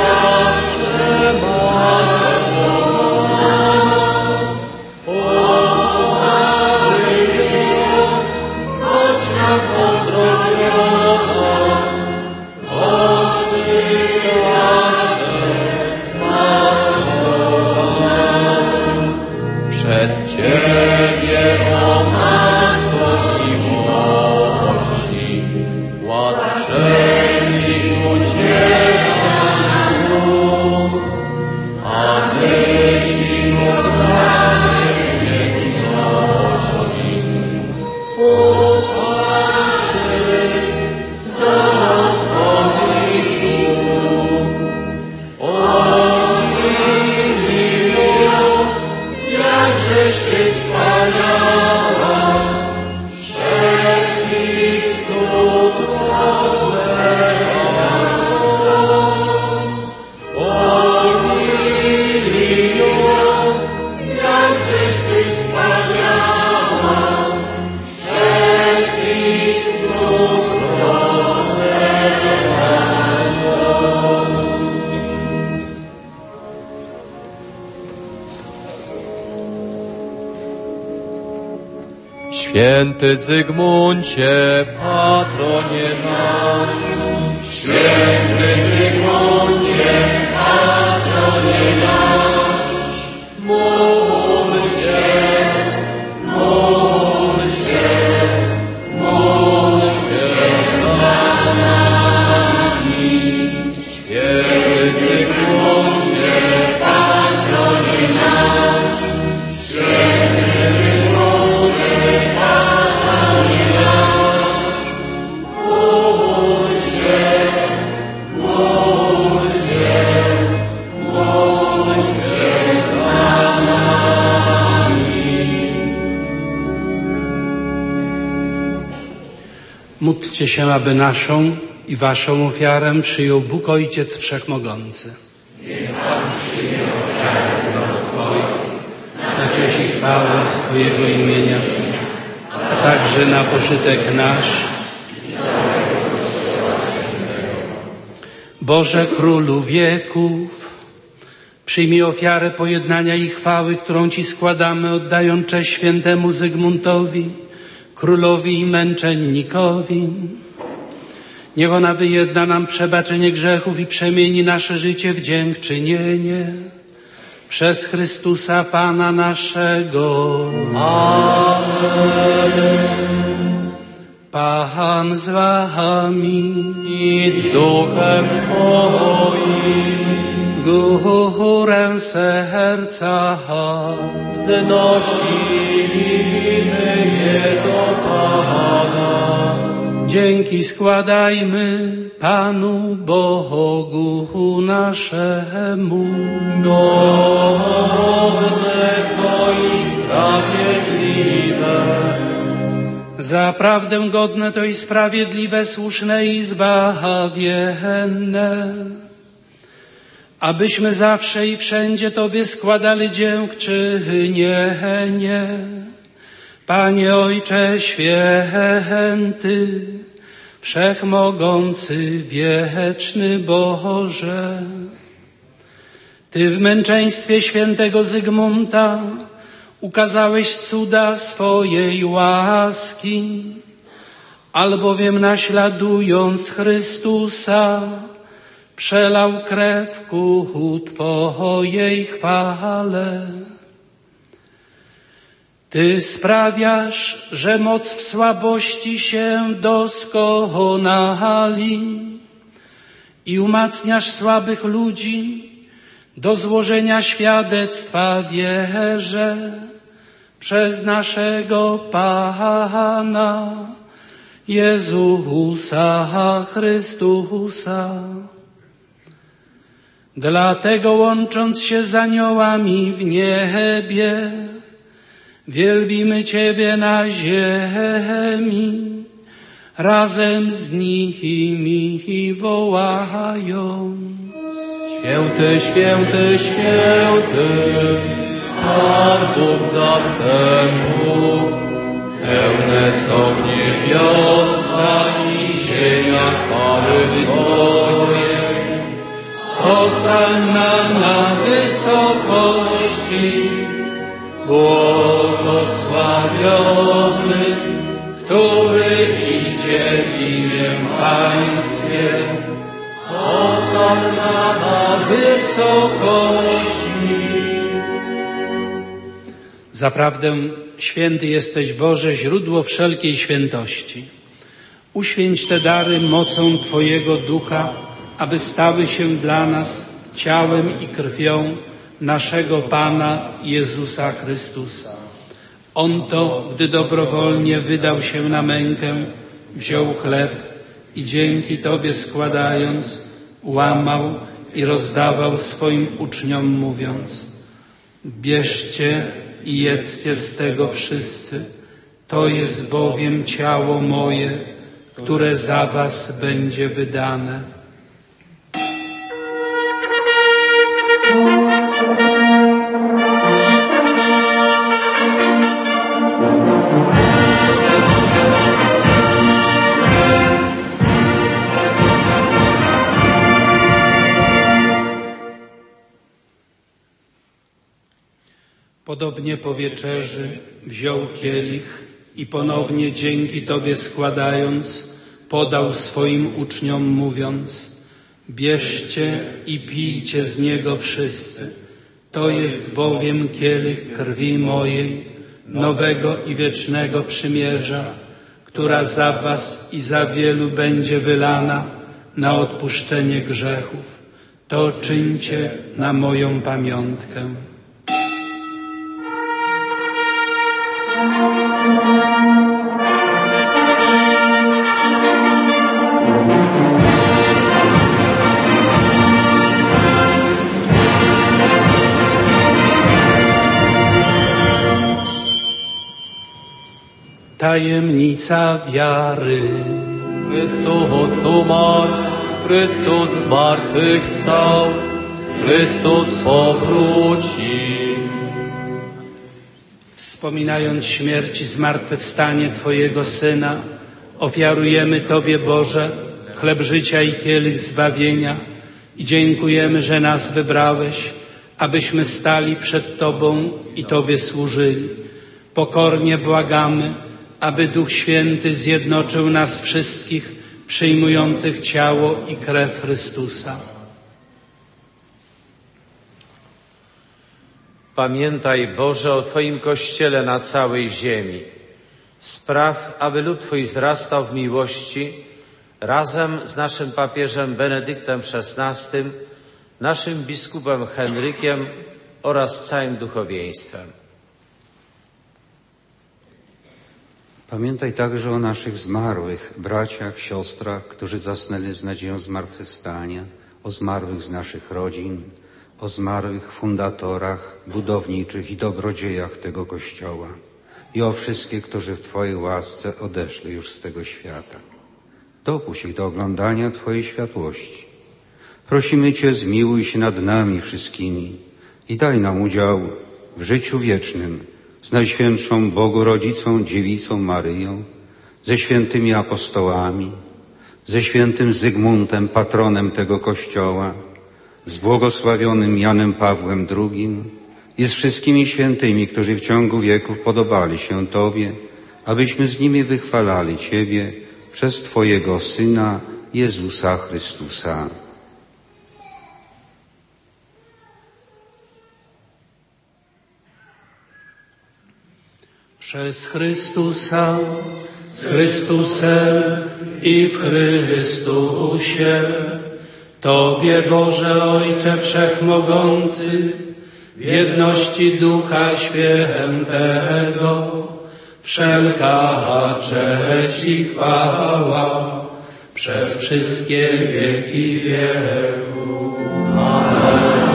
Święty Zygmuncie, patronie nasz. Święty Zygmuncie, patronie nasz. Módl się, módl się, módl się za nami. Święty Zygmuncie, patronie nasz. Święty Zygmuncie, patronie nasz. Módl się, módl się, módl się za nami. Módlcie się, aby naszą i waszą ofiarę przyjął Bóg Ojciec Wszechmogący. Niech Pan przyjmie ofiarę z rąk Twoich, Na cześć i chwałę swojego imienia, a także na pożytek nasz. Boże Królu wieków, przyjmij ofiarę pojednania i chwały, którą Ci składamy, oddając cześć świętemu Zygmuntowi, królowi i męczennikowi. Niech ona wyjedna nam przebaczenie grzechów i przemieni nasze życie w dziękczynienie. Przez Chrystusa Pana naszego. Amen. Pan z wami I z duchem Twoim. Górę serca wznosimy je do Pana. Dzięki składajmy Panu Bogu naszemu. Godne to i sprawiedliwe. Zaprawdę godne to i sprawiedliwe, słuszne i zbawienne, abyśmy zawsze i wszędzie Tobie składali dziękczynienie. Panie Ojcze święty, wszechmogący, wieczny Boże, Ty w męczeństwie świętego Zygmunta ukazałeś cuda swojej łaski, albowiem naśladując Chrystusa przelał krew ku Twojej chwale. Ty sprawiasz, że moc w słabości się doskonali i umacniasz słabych ludzi do złożenia świadectwa wierze przez naszego Pana Jezusa Chrystusa. Dlatego łącząc się z aniołami w niebie, wielbimy Ciebie na ziemi, razem z nimi wołając. Święty, święty, święty, Pan Bóg zastępów, pełne są niebiosa i ziemia chwały Twojej. Hosanna na wysokości, błogosławiony, który idzie w imię Pańskie. Hosanna na wysokości. Zaprawdę święty jesteś, Boże, źródło wszelkiej świętości. Uświęć te dary mocą Twojego Ducha, aby stały się dla nas ciałem i krwią naszego Pana Jezusa Chrystusa. On to, gdy dobrowolnie wydał się na mękę, wziął chleb i dzięki Tobie składając, łamał i rozdawał swoim uczniom, mówiąc: bierzcie i jedzcie z tego wszyscy, to jest bowiem ciało moje, które za was będzie wydane. Podobnie po wieczerzy wziął kielich i ponownie dzięki Tobie składając, podał swoim uczniom mówiąc: bierzcie i pijcie z niego wszyscy. To jest bowiem kielich krwi mojej, nowego i wiecznego przymierza, która za was i za wielu będzie wylana na odpuszczenie grzechów. To czyńcie na moją pamiątkę. Tajemnica wiary. Chrystus umarł, Chrystus zmartwychwstał, Chrystus powróci. Wspominając śmierć i zmartwychwstanie Twojego Syna, ofiarujemy Tobie, Boże, chleb życia i kielich zbawienia i dziękujemy, że nas wybrałeś, abyśmy stali przed Tobą i Tobie służyli. Pokornie błagamy, aby Duch Święty zjednoczył nas wszystkich, przyjmujących ciało i krew Chrystusa. Pamiętaj, Boże, o Twoim Kościele na całej ziemi. Spraw, aby lud Twój wzrastał w miłości, razem z naszym papieżem Benedyktem szesnastym, naszym biskupem Henrykiem oraz całym duchowieństwem. Pamiętaj także o naszych zmarłych braciach, siostrach, którzy zasnęli z nadzieją zmartwychwstania, o zmarłych z naszych rodzin, o zmarłych fundatorach, budowniczych i dobrodziejach tego Kościoła i o wszystkich, którzy w Twojej łasce odeszli już z tego świata. Dopuść ich do oglądania Twojej światłości. Prosimy Cię, zmiłuj się nad nami wszystkimi i daj nam udział w życiu wiecznym z Najświętszą Bogu Rodzicą, Dziewicą Maryją, ze świętymi apostołami, ze świętym Zygmuntem, patronem tego Kościoła, z błogosławionym Janem Pawłem drugim i z wszystkimi świętymi, którzy w ciągu wieków podobali się Tobie, abyśmy z nimi wychwalali Ciebie przez Twojego Syna, Jezusa Chrystusa. Przez Chrystusa, z Chrystusem i w Chrystusie, Tobie, Boże Ojcze Wszechmogący, w jedności Ducha Świętego, wszelka cześć i chwała przez wszystkie wieki wieków. Amen.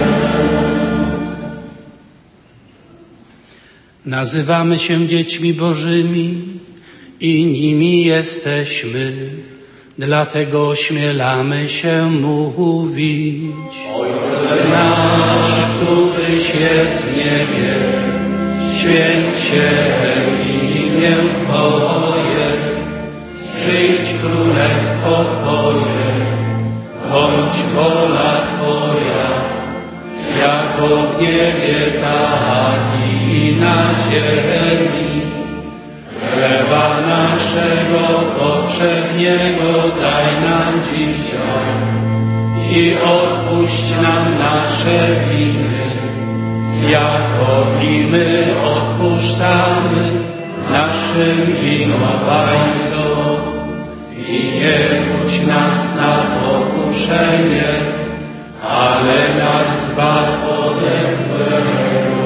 Nazywamy się dziećmi Bożymi i nimi jesteśmy, dlatego ośmielamy się mówić. Ojcze nasz, któryś jest w niebie, święć się imię Twoje, przyjdź królestwo Twoje, bądź wola Twoja, jako w niebie, tak i na ziemi. Chleba naszego powszedniego daj nam dzisiaj i odpuść nam nasze winy, jako i my odpuszczamy naszym winowajcom. I nie wódź nas na pokuszenie, ale nas zbaw ode złego.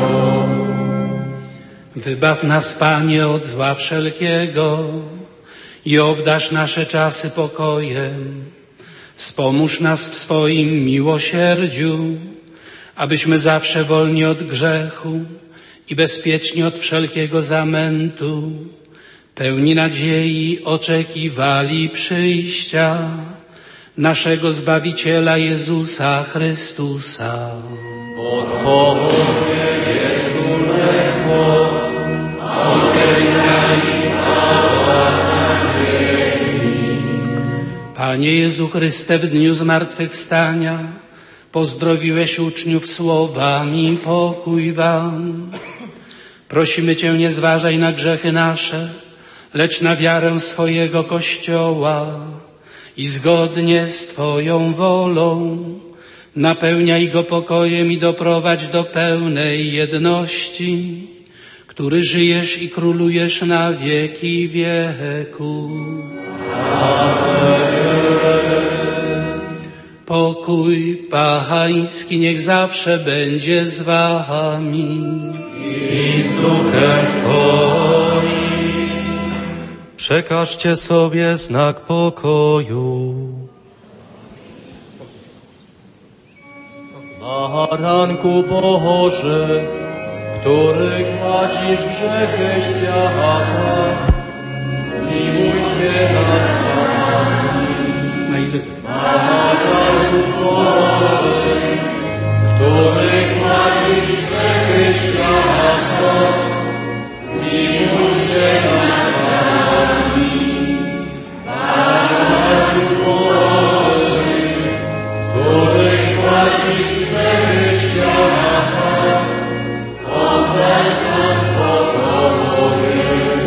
Wybaw nas, Panie, od zła wszelkiego i obdarz nasze czasy pokojem. Wspomóż nas w swoim miłosierdziu, abyśmy zawsze wolni od grzechu i bezpieczni od wszelkiego zamętu, pełni nadziei oczekiwali przyjścia naszego Zbawiciela Jezusa Chrystusa. O Tobie jest królestwo, Panie Jezu Chryste, w dniu zmartwychwstania pozdrowiłeś uczniów słowami: pokój wam. Prosimy Cię, nie zważaj na grzechy nasze, lecz na wiarę swojego Kościoła i zgodnie z Twoją wolą napełniaj go pokojem i doprowadź do pełnej jedności, który żyjesz i królujesz na wieki wieków. Pokój Pachański niech zawsze będzie z wami. I z duchem Twoim. Przekażcie sobie znak pokoju. Baranku Boży, który gładzisz grzechy świata, zmiłuj się nad nami. Baranku Boży, który gładzisz grzechy świata, zmiłuj się nad nami. Baranku Boży, który gładzisz grzechy świata, odweź nas pokojem.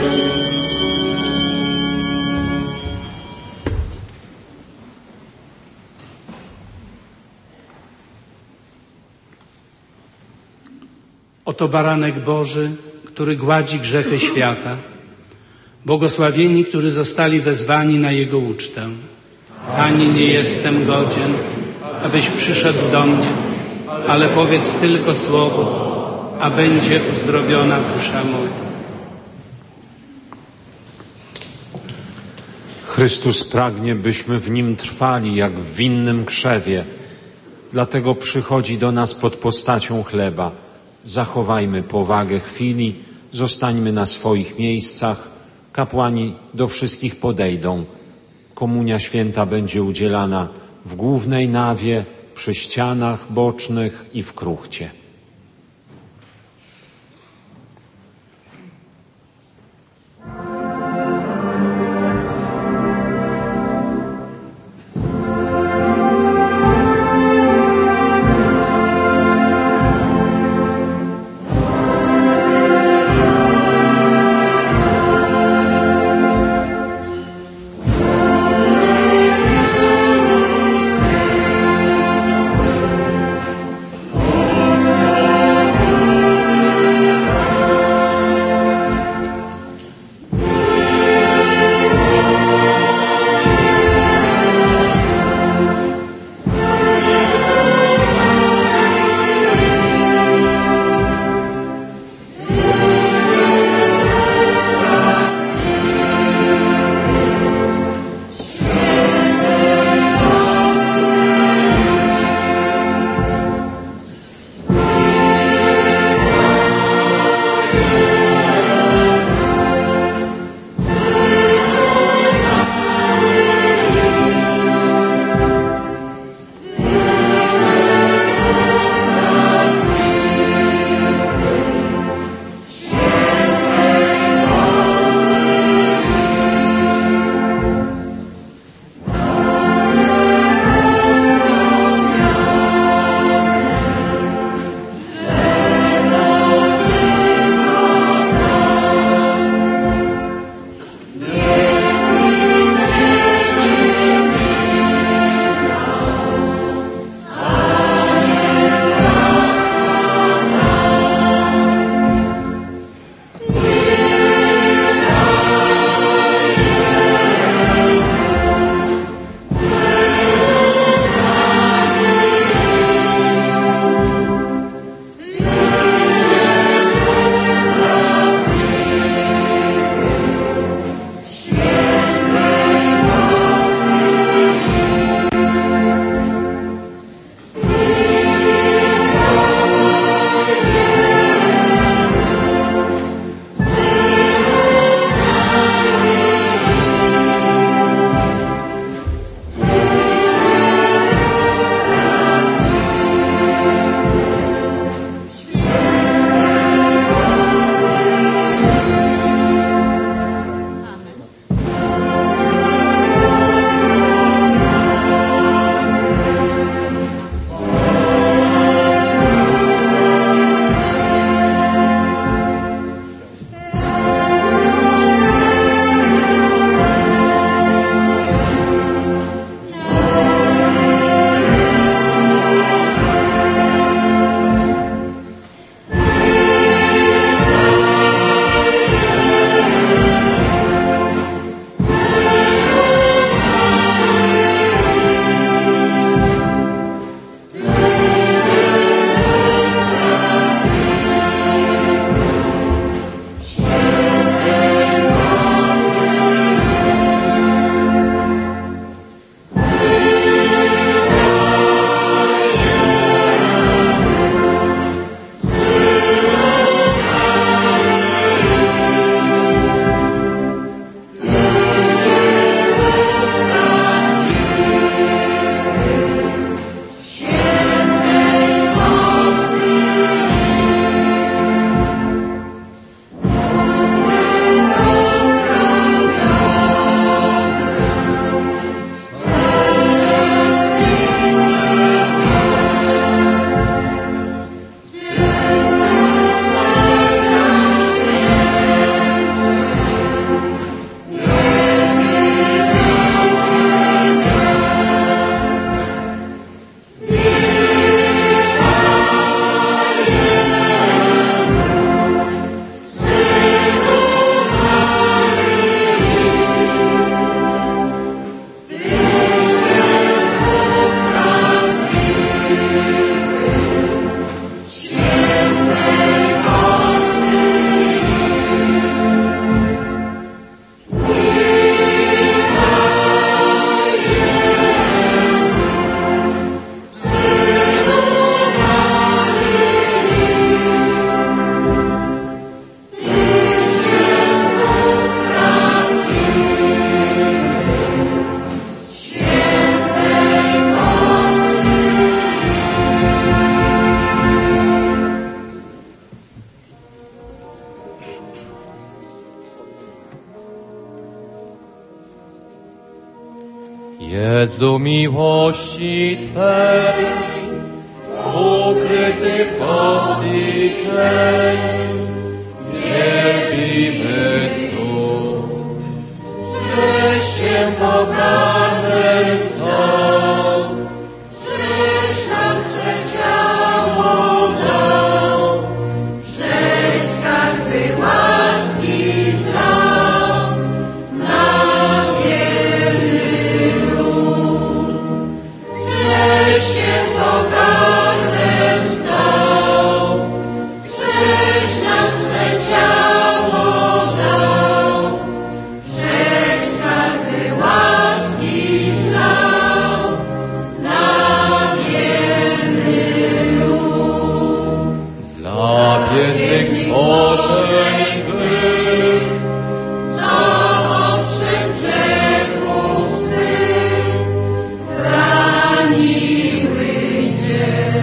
Oto baranek Boży, który gładzi grzechy świata. Błogosławieni, którzy zostali wezwani na Jego ucztę. Panie, nie jestem godzien, abyś przyszedł do mnie, ale powiedz tylko słowo, a będzie uzdrowiona dusza moja. Chrystus pragnie, byśmy w Nim trwali jak w winnym krzewie. Dlatego przychodzi do nas pod postacią chleba. Zachowajmy powagę chwili, zostańmy na swoich miejscach. Kapłani do wszystkich podejdą. Komunia święta będzie udzielana w głównej nawie, przy ścianach bocznych i w kruchcie. Oh, Jezu miłości Twej, ukryty w kostce Twej, wielbimy cud, żeś się pokarmem stał, żeś nam swe ciało dał, żeś skarby łaski zlał na wierny lud, żeś się pokarmem stał, żeś nam swe ciało dał, żeś skarby łaski zlał na wierny lud. Dla biednych stworzeń Twych, co owszem grzechów swych zraniły Cię,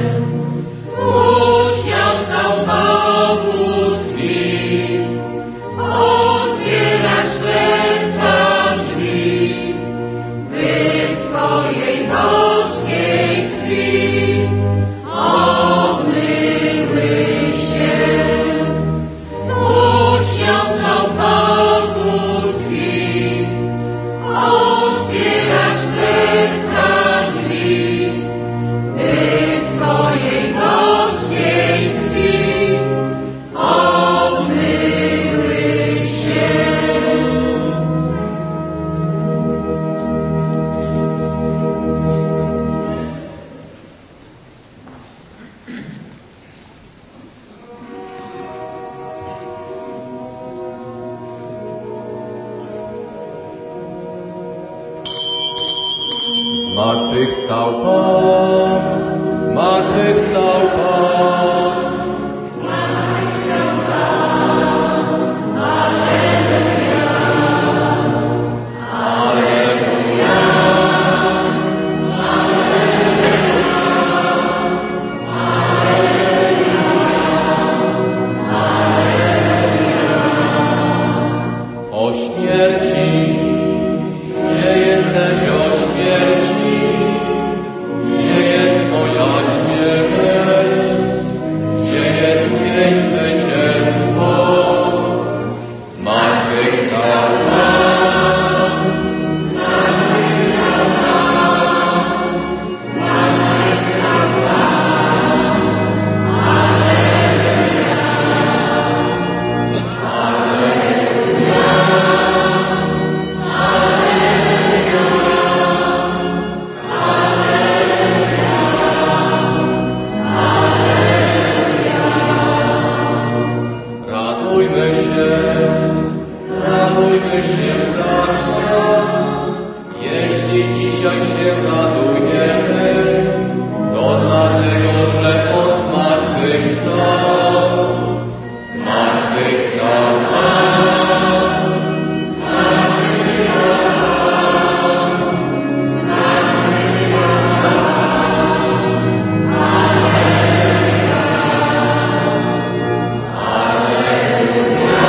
uświęcał powód krwi, otwierasz serca drzwi, by w Twojej boskiej krwi obmyły się. Uświęcał powód krwi, otwierasz serca drzwi, by w Twojej boskiej krwi obmyły się. Zmartwychwstał Pan, zmartwychwstał Pan. O śmierci, gdzie jesteś, o śmierci? Gdzie jest moja śmierć? Gdzie jest jej zwycięstwo? Zmartwychwstał Pan, zmartwychwstał Pan, zmartwychwstał Pan. Alleluja, Alleluja, radujmy się, radujmy się, bracia, jeśli dzisiaj się radujemy, to dlatego, że On zmartwychwstał, zmartwychwstał Pan, zmartwychwstał Pan, zmartwychwstał Pan. Alleluja, Alleluja,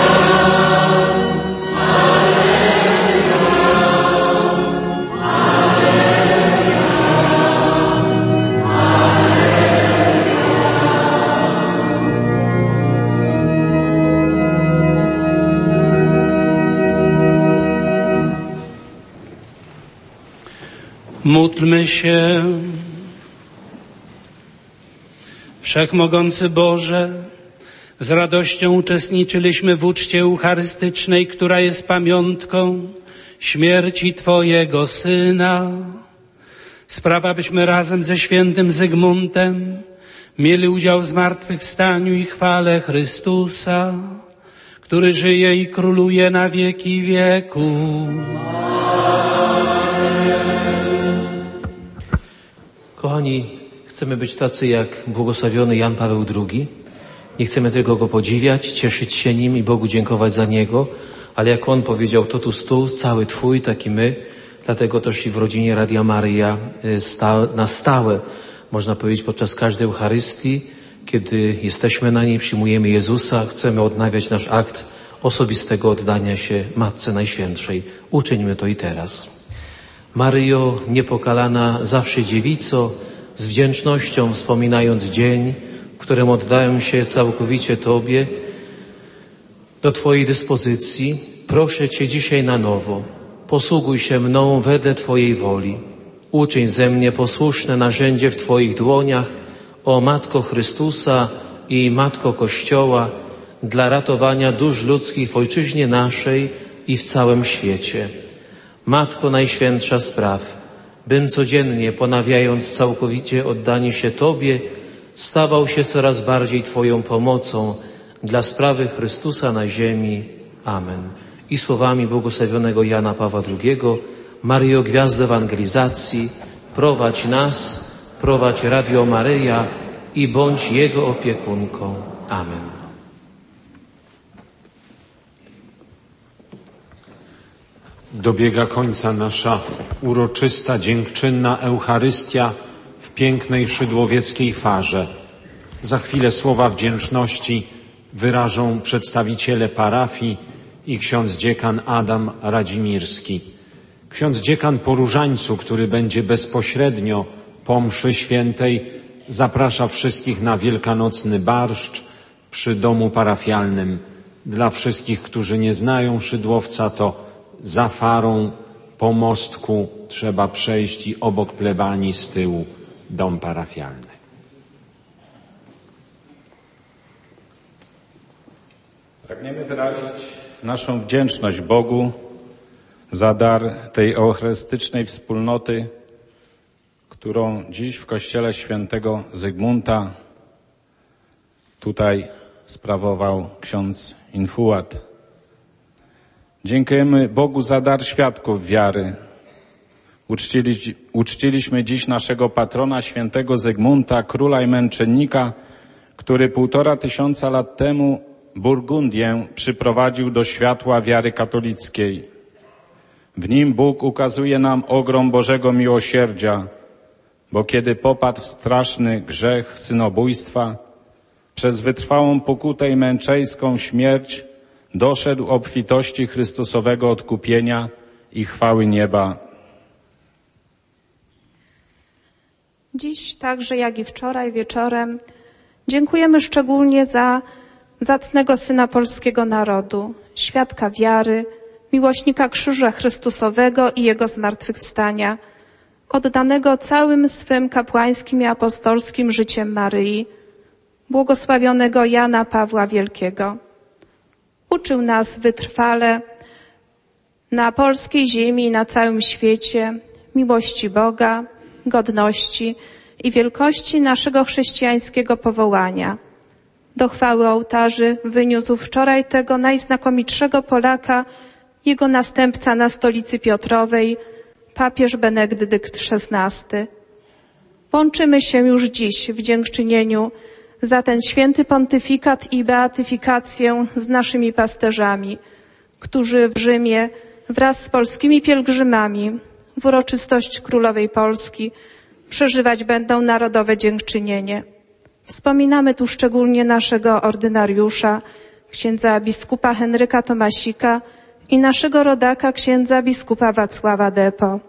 Módlmy się. Wszechmogący Boże, z radością uczestniczyliśmy w uczcie eucharystycznej, która jest pamiątką śmierci Twojego Syna. Sprawa, byśmy razem ze świętym Zygmuntem mieli udział w zmartwychwstaniu i chwale Chrystusa, który żyje i króluje na wieki wieków. Kochani, chcemy być tacy jak błogosławiony Jan Paweł drugi. Nie chcemy tylko go podziwiać, cieszyć się nim i Bogu dziękować za niego, ale jak on powiedział, to tu stół cały Twój, taki my. Dlatego też i w rodzinie Radia Maryja sta, na stałe, można powiedzieć, podczas każdej Eucharystii, kiedy jesteśmy na niej, przyjmujemy Jezusa, chcemy odnawiać nasz akt osobistego oddania się Matce Najświętszej. Uczyńmy to i teraz. Maryjo, niepokalana zawsze dziewico, z wdzięcznością wspominając dzień, w którym oddałem się całkowicie Tobie, do Twojej dyspozycji, proszę Cię dzisiaj na nowo, posługuj się mną wedle Twojej woli. Uczyń ze mnie posłuszne narzędzie w Twoich dłoniach, o Matko Chrystusa i Matko Kościoła, dla ratowania dusz ludzkich w Ojczyźnie naszej i w całym świecie. Matko Najświętsza spraw, bym codziennie, ponawiając całkowicie oddanie się Tobie, stawał się coraz bardziej Twoją pomocą dla sprawy Chrystusa na ziemi. Amen. I słowami błogosławionego Jana Pawła drugiego, Maryjo, gwiazdo ewangelizacji, prowadź nas, prowadź Radio Maryja i bądź Jego opiekunką. Amen. Dobiega końca nasza uroczysta, dziękczynna Eucharystia w pięknej szydłowieckiej farze. Za chwilę słowa wdzięczności wyrażą przedstawiciele parafii i ksiądz dziekan Adam Radzimirski. Ksiądz dziekan po różańcu, który będzie bezpośrednio po mszy świętej, zaprasza wszystkich na wielkanocny barszcz przy domu parafialnym. Dla wszystkich, którzy nie znają Szydłowca, to za farą po mostku trzeba przejść i obok plebanii z tyłu dom parafialny. Pragniemy wyrazić naszą wdzięczność Bogu za dar tej eucharystycznej wspólnoty, którą dziś w kościele świętego Zygmunta tutaj sprawował ksiądz Infułat. Dziękujemy Bogu za dar świadków wiary. Uczcili, uczciliśmy dziś naszego patrona, świętego Zygmunta, króla i męczennika, który półtora tysiąca lat temu Burgundię przyprowadził do światła wiary katolickiej. W nim Bóg ukazuje nam ogrom Bożego miłosierdzia, bo kiedy popadł w straszny grzech synobójstwa, przez wytrwałą pokutę i męczeńską śmierć doszedł obfitości Chrystusowego odkupienia i chwały nieba. Dziś, także jak i wczoraj wieczorem, dziękujemy szczególnie za zacnego Syna polskiego narodu, świadka wiary, miłośnika Krzyża Chrystusowego i Jego zmartwychwstania, oddanego całym swym kapłańskim i apostolskim życiem Maryi, błogosławionego Jana Pawła Wielkiego. Uczył nas wytrwale na polskiej ziemi i na całym świecie miłości Boga, godności i wielkości naszego chrześcijańskiego powołania. Do chwały ołtarzy wyniósł wczoraj tego najznakomitszego Polaka, jego następca na stolicy Piotrowej, papież Benedykt szesnasty. Łączymy się już dziś w dziękczynieniu za ten święty pontyfikat i beatyfikację z naszymi pasterzami, którzy w Rzymie wraz z polskimi pielgrzymami w uroczystość Królowej Polski przeżywać będą narodowe dziękczynienie. Wspominamy tu szczególnie naszego ordynariusza, księdza biskupa Henryka Tomasika i naszego rodaka, księdza biskupa Wacława Depo.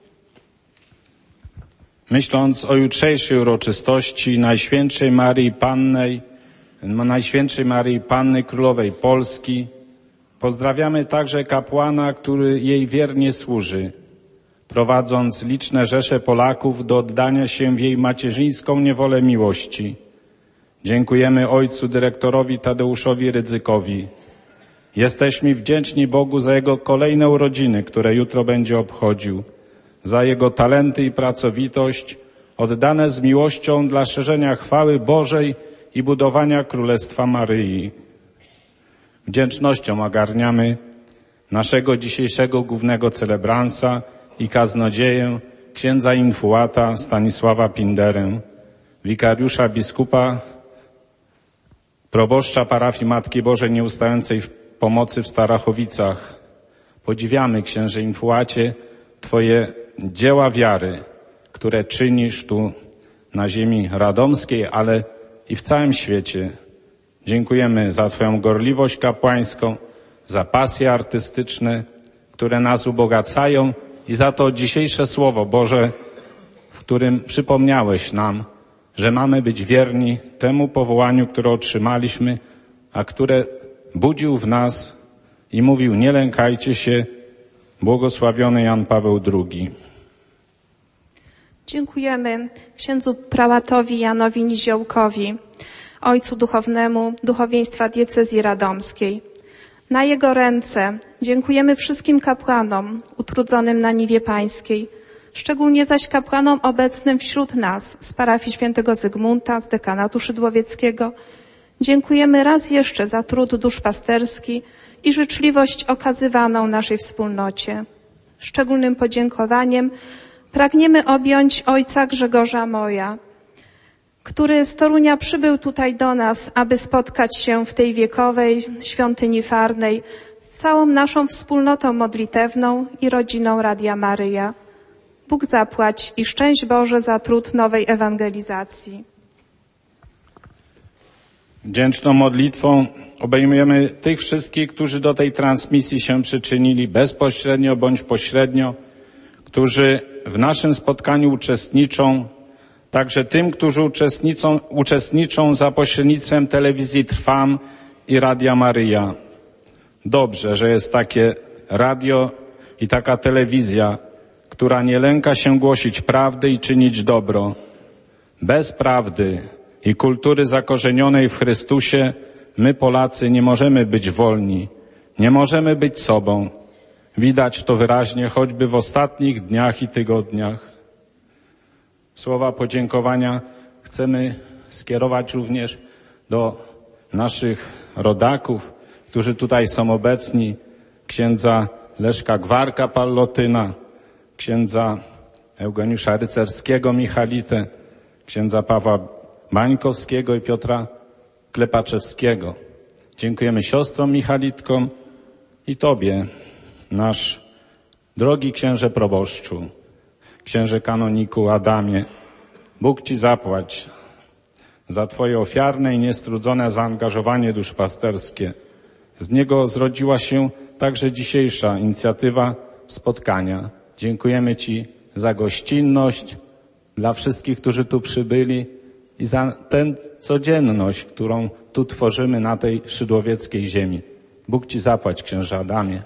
Myśląc o jutrzejszej uroczystości Najświętszej Maryi Panny, Najświętszej Maryi Panny Królowej Polski, pozdrawiamy także kapłana, który jej wiernie służy, prowadząc liczne rzesze Polaków do oddania się w jej macierzyńską niewolę miłości. Dziękujemy ojcu dyrektorowi Tadeuszowi Rydzykowi. Jesteśmy wdzięczni Bogu za jego kolejne urodziny, które jutro będzie obchodził, za jego talenty i pracowitość, oddane z miłością dla szerzenia chwały Bożej i budowania Królestwa Maryi. Wdzięcznością ogarniamy naszego dzisiejszego głównego celebransa i kaznodzieję, księdza Infułata Stanisława Pinderę, wikariusza biskupa, proboszcza parafii Matki Bożej Nieustającej w Pomocy w Starachowicach. Podziwiamy, księże Infułacie, Twoje dzieła wiary, które czynisz tu na ziemi radomskiej, ale i w całym świecie. Dziękujemy za Twoją gorliwość kapłańską, za pasje artystyczne, które nas ubogacają i za to dzisiejsze Słowo Boże, w którym przypomniałeś nam, że mamy być wierni temu powołaniu, które otrzymaliśmy, a które budził w nas i mówił: nie lękajcie się, błogosławiony Jan Paweł drugi. Dziękujemy księdzu prałatowi Janowi Niziołkowi, ojcu duchownemu duchowieństwa diecezji radomskiej. Na jego ręce dziękujemy wszystkim kapłanom utrudzonym na niwie pańskiej, szczególnie zaś kapłanom obecnym wśród nas z parafii świętego Zygmunta, z dekanatu szydłowieckiego. Dziękujemy raz jeszcze za trud duszpasterski i życzliwość okazywaną naszej wspólnocie. Szczególnym podziękowaniem pragniemy objąć ojca Grzegorza Moja, który z Torunia przybył tutaj do nas, aby spotkać się w tej wiekowej świątyni farnej z całą naszą wspólnotą modlitewną i rodziną Radia Maryja. Bóg zapłać i szczęść Boże za trud nowej ewangelizacji. Wdzięczną modlitwą obejmujemy tych wszystkich, którzy do tej transmisji się przyczynili bezpośrednio bądź pośrednio, którzy w naszym spotkaniu uczestniczą, także tym, którzy uczestniczą, uczestniczą za pośrednictwem telewizji Trwam i Radia Maryja. Dobrze, że jest takie radio i taka telewizja, która nie lęka się głosić prawdy i czynić dobro. Bez prawdy i kultury zakorzenionej w Chrystusie my, Polacy, nie możemy być wolni, nie możemy być sobą. Widać to wyraźnie choćby w ostatnich dniach i tygodniach. Słowa podziękowania chcemy skierować również do naszych rodaków, którzy tutaj są obecni, księdza Leszka Gwarka-Pallotyna, księdza Eugeniusza Rycerskiego Michalitę, księdza Pawła Bańkowskiego i Piotra Klepaczewskiego. Dziękujemy siostrom Michalitkom i Tobie, nasz drogi księże proboszczu, księże kanoniku Adamie. Bóg Ci zapłać za Twoje ofiarne i niestrudzone zaangażowanie duszpasterskie. Z niego zrodziła się także dzisiejsza inicjatywa spotkania. Dziękujemy Ci za gościnność dla wszystkich, którzy tu przybyli i za tę codzienność, którą tu tworzymy na tej szydłowieckiej ziemi. Bóg Ci zapłać, księże Adamie.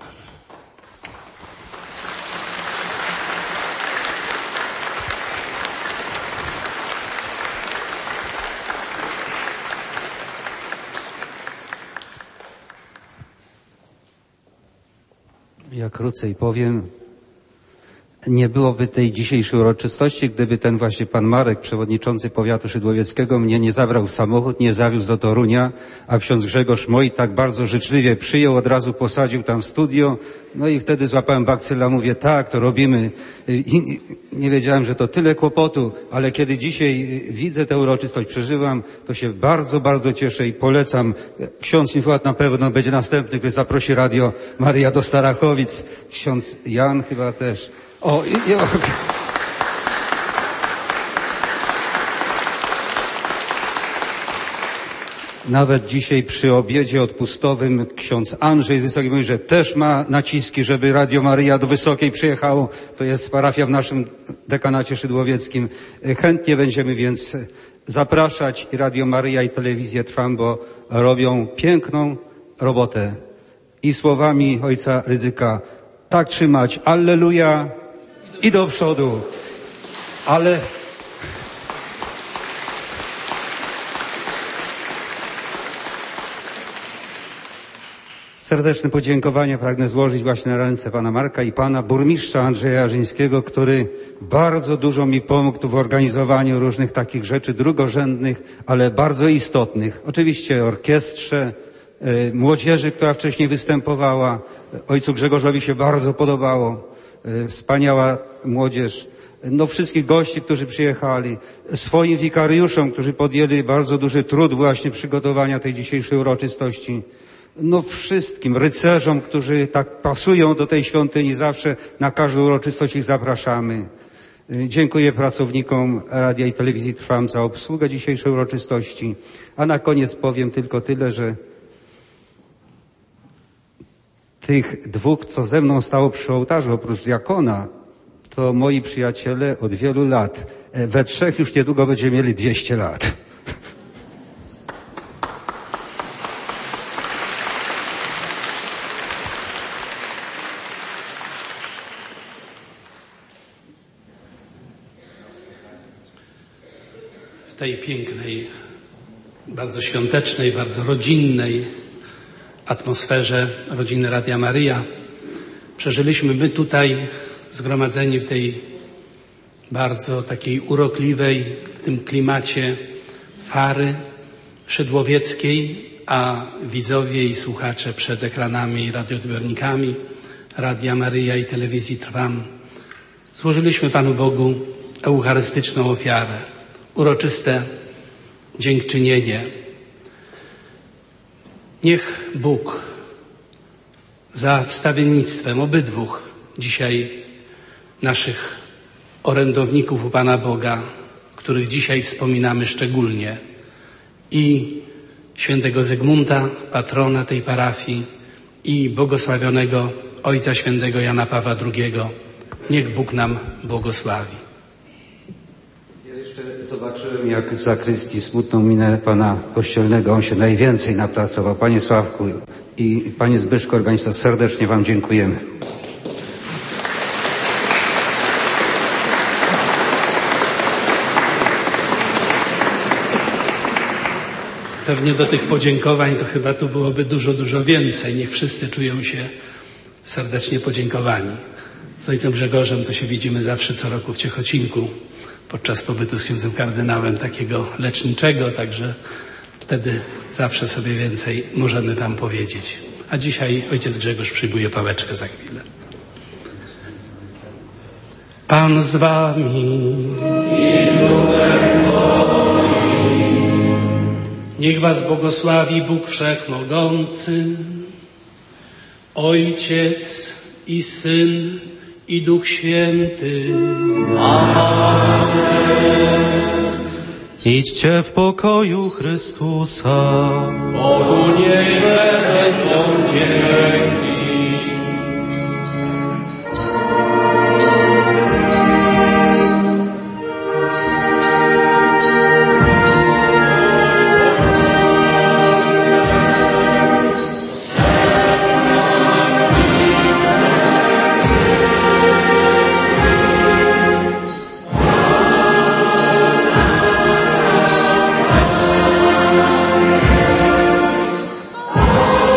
Ja krócej powiem, nie byłoby tej dzisiejszej uroczystości, gdyby ten właśnie pan Marek, przewodniczący powiatu szydłowieckiego, mnie nie zabrał w samochód, nie zawiózł do Torunia, a ksiądz Grzegorz Moj tak bardzo życzliwie przyjął, od razu posadził tam w studio, no i wtedy złapałem bakcyla, mówię, tak, to robimy. I nie wiedziałem, że to tyle kłopotu, ale kiedy dzisiaj widzę tę uroczystość, przeżywam, to się bardzo, bardzo cieszę i polecam. Ksiądz Infłat na pewno będzie następny, który zaprosi Radio Maryja do Starachowic, ksiądz Jan chyba też. O, i, i, o. Nawet dzisiaj przy obiedzie odpustowym ksiądz Andrzej z Wysokiej mówi, że też ma naciski, żeby Radio Maryja do Wysokiej przyjechało. To jest parafia w naszym dekanacie szydłowieckim. Chętnie będziemy więc zapraszać i Radio Maryja i Telewizję Trwam, bo robią piękną robotę. I słowami ojca Rydzyka, tak trzymać, alleluja i do przodu. Ale serdeczne podziękowania pragnę złożyć właśnie na ręce pana Marka i pana burmistrza Andrzeja Jarzyńskiego, który bardzo dużo mi pomógł w organizowaniu różnych takich rzeczy drugorzędnych, ale bardzo istotnych. Oczywiście orkiestrze, y, młodzieży, która wcześniej występowała. Ojcu Grzegorzowi się bardzo podobało. Y, wspaniała młodzież. No wszystkich gości, którzy przyjechali. Swoim wikariuszom, którzy podjęli bardzo duży trud właśnie przygotowania tej dzisiejszej uroczystości. No wszystkim rycerzom, którzy tak pasują do tej świątyni, zawsze na każdą uroczystość ich zapraszamy. Dziękuję pracownikom Radia i Telewizji Trwam za obsługę dzisiejszej uroczystości. A na koniec powiem tylko tyle, że tych dwóch, co ze mną stało przy ołtarzu, oprócz diakona, to moi przyjaciele od wielu lat. We trzech już niedługo będziemy mieli dwieście lat. W tej pięknej, bardzo świątecznej, bardzo rodzinnej atmosferze rodziny Radia Maryja przeżyliśmy my tutaj zgromadzeni w tej bardzo takiej urokliwej, w tym klimacie fary szydłowieckiej, a widzowie i słuchacze przed ekranami i radioodbiornikami Radia Maryja i telewizji Trwam złożyliśmy Panu Bogu eucharystyczną ofiarę, uroczyste dziękczynienie. Niech Bóg za wstawiennictwem obydwóch dzisiaj naszych orędowników u Pana Boga, których dzisiaj wspominamy szczególnie, i świętego Zygmunta, patrona tej parafii, i błogosławionego Ojca Świętego Jana Pawła drugiego. Niech Bóg nam błogosławi. Ja jeszcze zobaczyłem, jak z zakrystii smutną minę pana kościelnego. On się najwięcej napracował. Panie Sławku i panie Zbyszko, organista, serdecznie wam dziękujemy. Pewnie do tych podziękowań to chyba tu byłoby dużo, dużo więcej. Niech wszyscy czują się serdecznie podziękowani. Z ojcem Grzegorzem to się widzimy zawsze co roku w Ciechocinku podczas pobytu z księdzem kardynałem takiego leczniczego, także wtedy zawsze sobie więcej możemy tam powiedzieć. A dzisiaj ojciec Grzegorz przyjmuje pałeczkę za chwilę. Pan z wami. Niech was błogosławi Bóg Wszechmogący, Ojciec i Syn i Duch Święty. Amen. Idźcie w pokoju Chrystusa. Bogu niech będą dzięki. Oh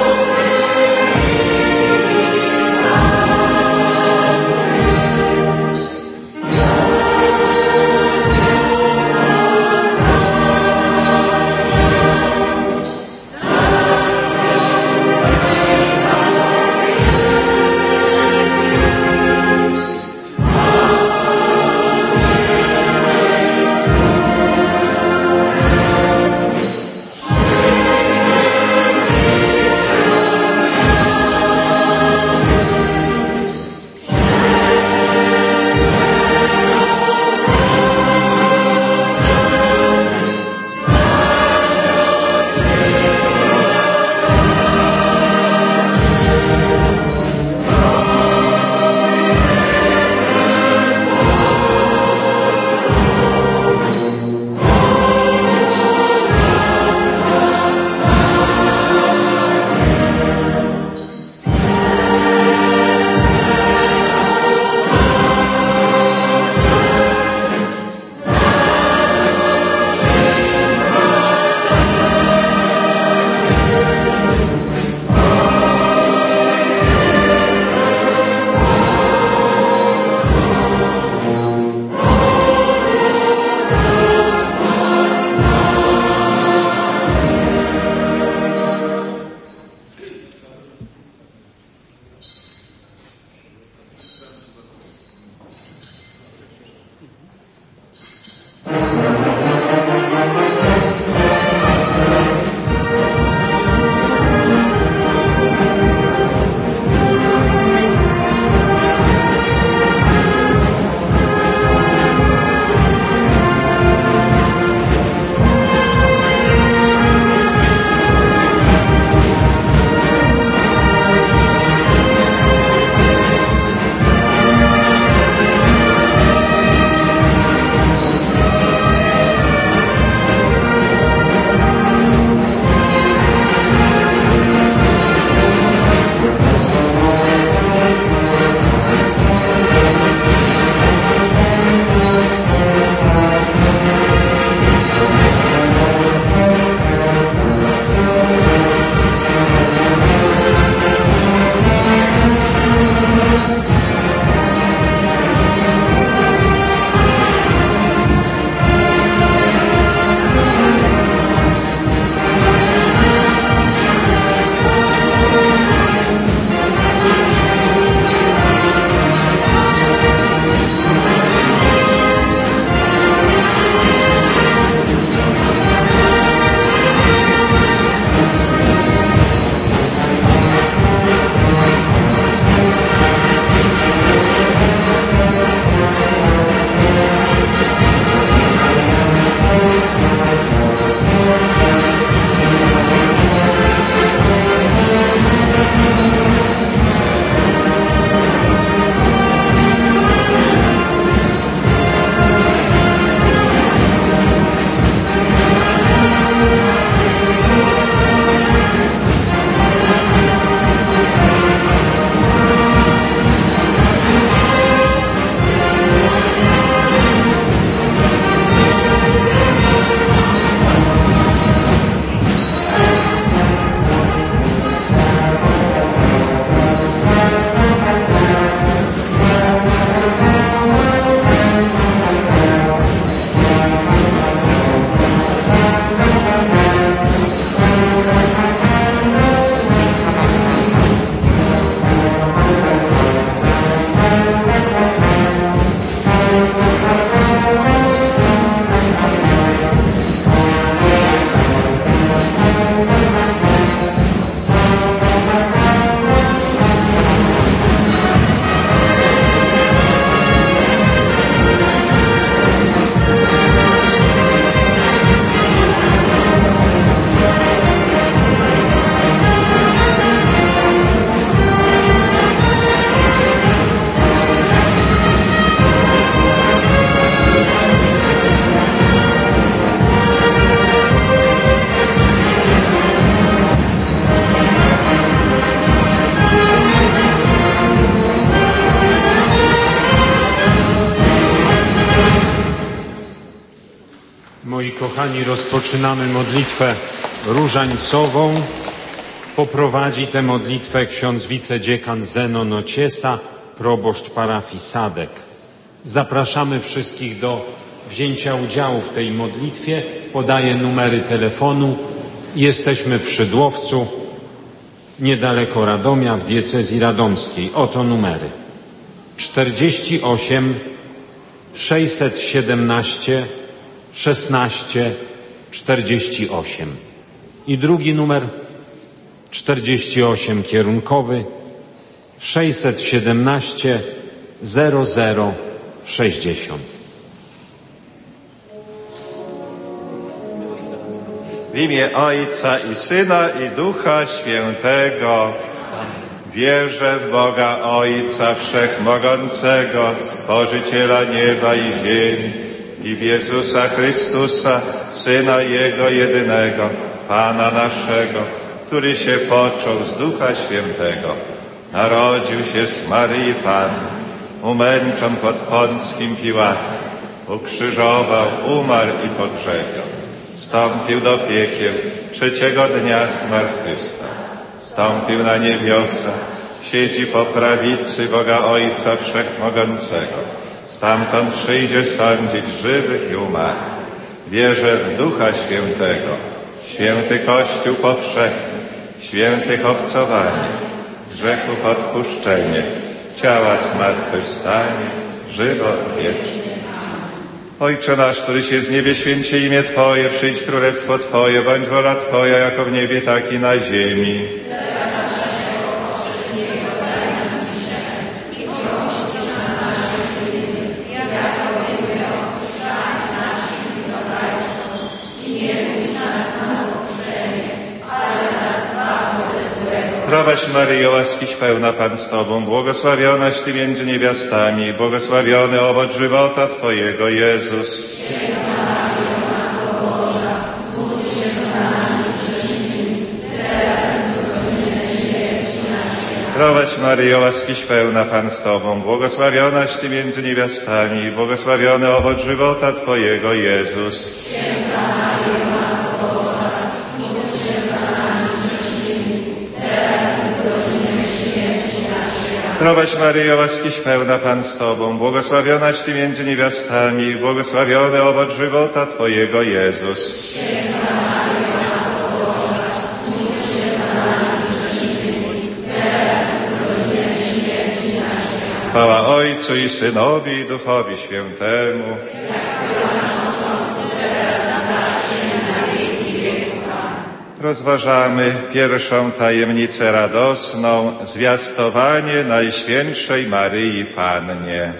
kochani, rozpoczynamy modlitwę różańcową. Poprowadzi tę modlitwę ksiądz wicedziekan Zenon Ociesa, proboszcz parafii Sadek. Zapraszamy wszystkich do wzięcia udziału w tej modlitwie. Podaję numery telefonu. Jesteśmy w Szydłowcu, niedaleko Radomia, w diecezji radomskiej. Oto numery. czterdzieści osiem sześćset siedemnaście szesnaście czterdzieści osiem. I drugi numer czterdzieści osiem kierunkowy sześćset siedemnaście zero zero sześćdziesiąt. W imię Ojca i Syna i Ducha Świętego. Wierzę w Boga Ojca Wszechmogącego, Stworzyciela nieba i ziemi, i w Jezusa Chrystusa, Syna Jego jedynego, Pana naszego, który się począł z Ducha Świętego. Narodził się z Maryi Panny, umęczon pod Pąckim Piłatem, ukrzyżował, umarł i pogrzebiał. Wstąpił do piekieł, trzeciego dnia zmartwychwstał. Wstąpił na niebiosa, siedzi po prawicy Boga Ojca Wszechmogącego. Stamtąd przyjdzie sądzić żywych i umarłych. Wierzę w Ducha Świętego, święty Kościół powszechny, świętych obcowanie, grzechów odpuszczenie, ciała zmartwychwstanie, żywot wieczny. Ojcze nasz, któryś jest w niebie, święć się imię Twoje, przyjdź królestwo Twoje, bądź wola Twoja, jako w niebie, tak i na ziemi. Zdrowaś Maryjo, łaskiś pełna, Pan z Tobą, błogosławionaś Ty między niewiastami, błogosławiony owoc żywota Twojego, Jezus. Zdrowaś Maryjo, łaskiś pełna, Pan z Tobą, błogosławionaś Ty między niewiastami, błogosławiony owoc żywota Twojego, Jezus. Zdrowaś Maryjo, łaskiś pełna, Pan z Tobą, błogosławionaś Ty między niewiastami, błogosławiony owoc żywota Twojego, Jezus. Chwała Ojcu i Synowi i Duchowi Świętemu. Rozważamy pierwszą tajemnicę radosną, zwiastowanie Najświętszej Maryi Pannie.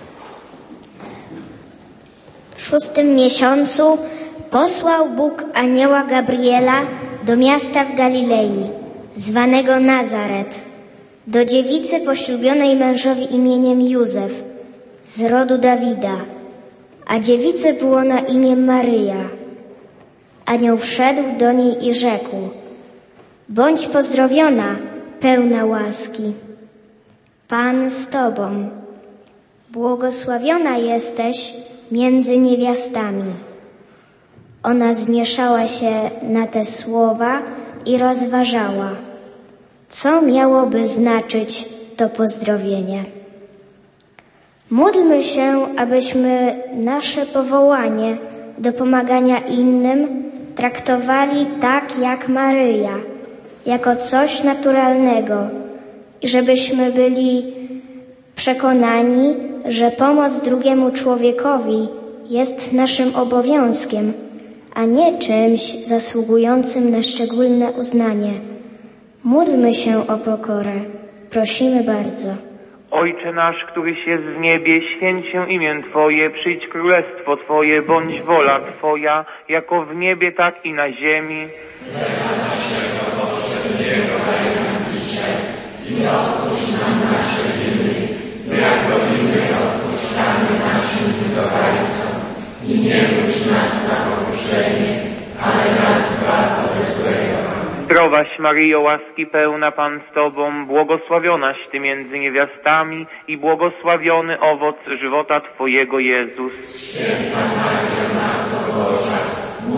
W szóstym miesiącu posłał Bóg anioła Gabriela do miasta w Galilei, zwanego Nazaret, do dziewicy poślubionej mężowi imieniem Józef, z rodu Dawida, a dziewicy było na imię Maryja. Anioł wszedł do niej i rzekł: bądź pozdrowiona, pełna łaski. Pan z Tobą, błogosławiona jesteś między niewiastami. Ona zmieszała się na te słowa i rozważała, co miałoby znaczyć to pozdrowienie. Módlmy się, abyśmy nasze powołanie do pomagania innym traktowali tak jak Maryja, jako coś naturalnego i żebyśmy byli przekonani, że pomoc drugiemu człowiekowi jest naszym obowiązkiem, a nie czymś zasługującym na szczególne uznanie. Módlmy się o pokorę. Prosimy bardzo. Ojcze nasz, któryś jest w niebie, święć się imię Twoje, przyjdź królestwo Twoje, bądź wola Twoja, jako w niebie, tak i na ziemi. Chleba naszego powszedniego daj nam dzisiaj i odpuść nam nasze winy, jako i my odpuszczamy naszym winowajcom. I nie wódź nas na pokuszenie, ale nas zbaw ode złego. Zdrowaś Maryjo, łaski pełna, Pan z Tobą, błogosławionaś Ty między niewiastami i błogosławiony owoc żywota Twojego, Jezus. Święta Maryjo, Matko Boża,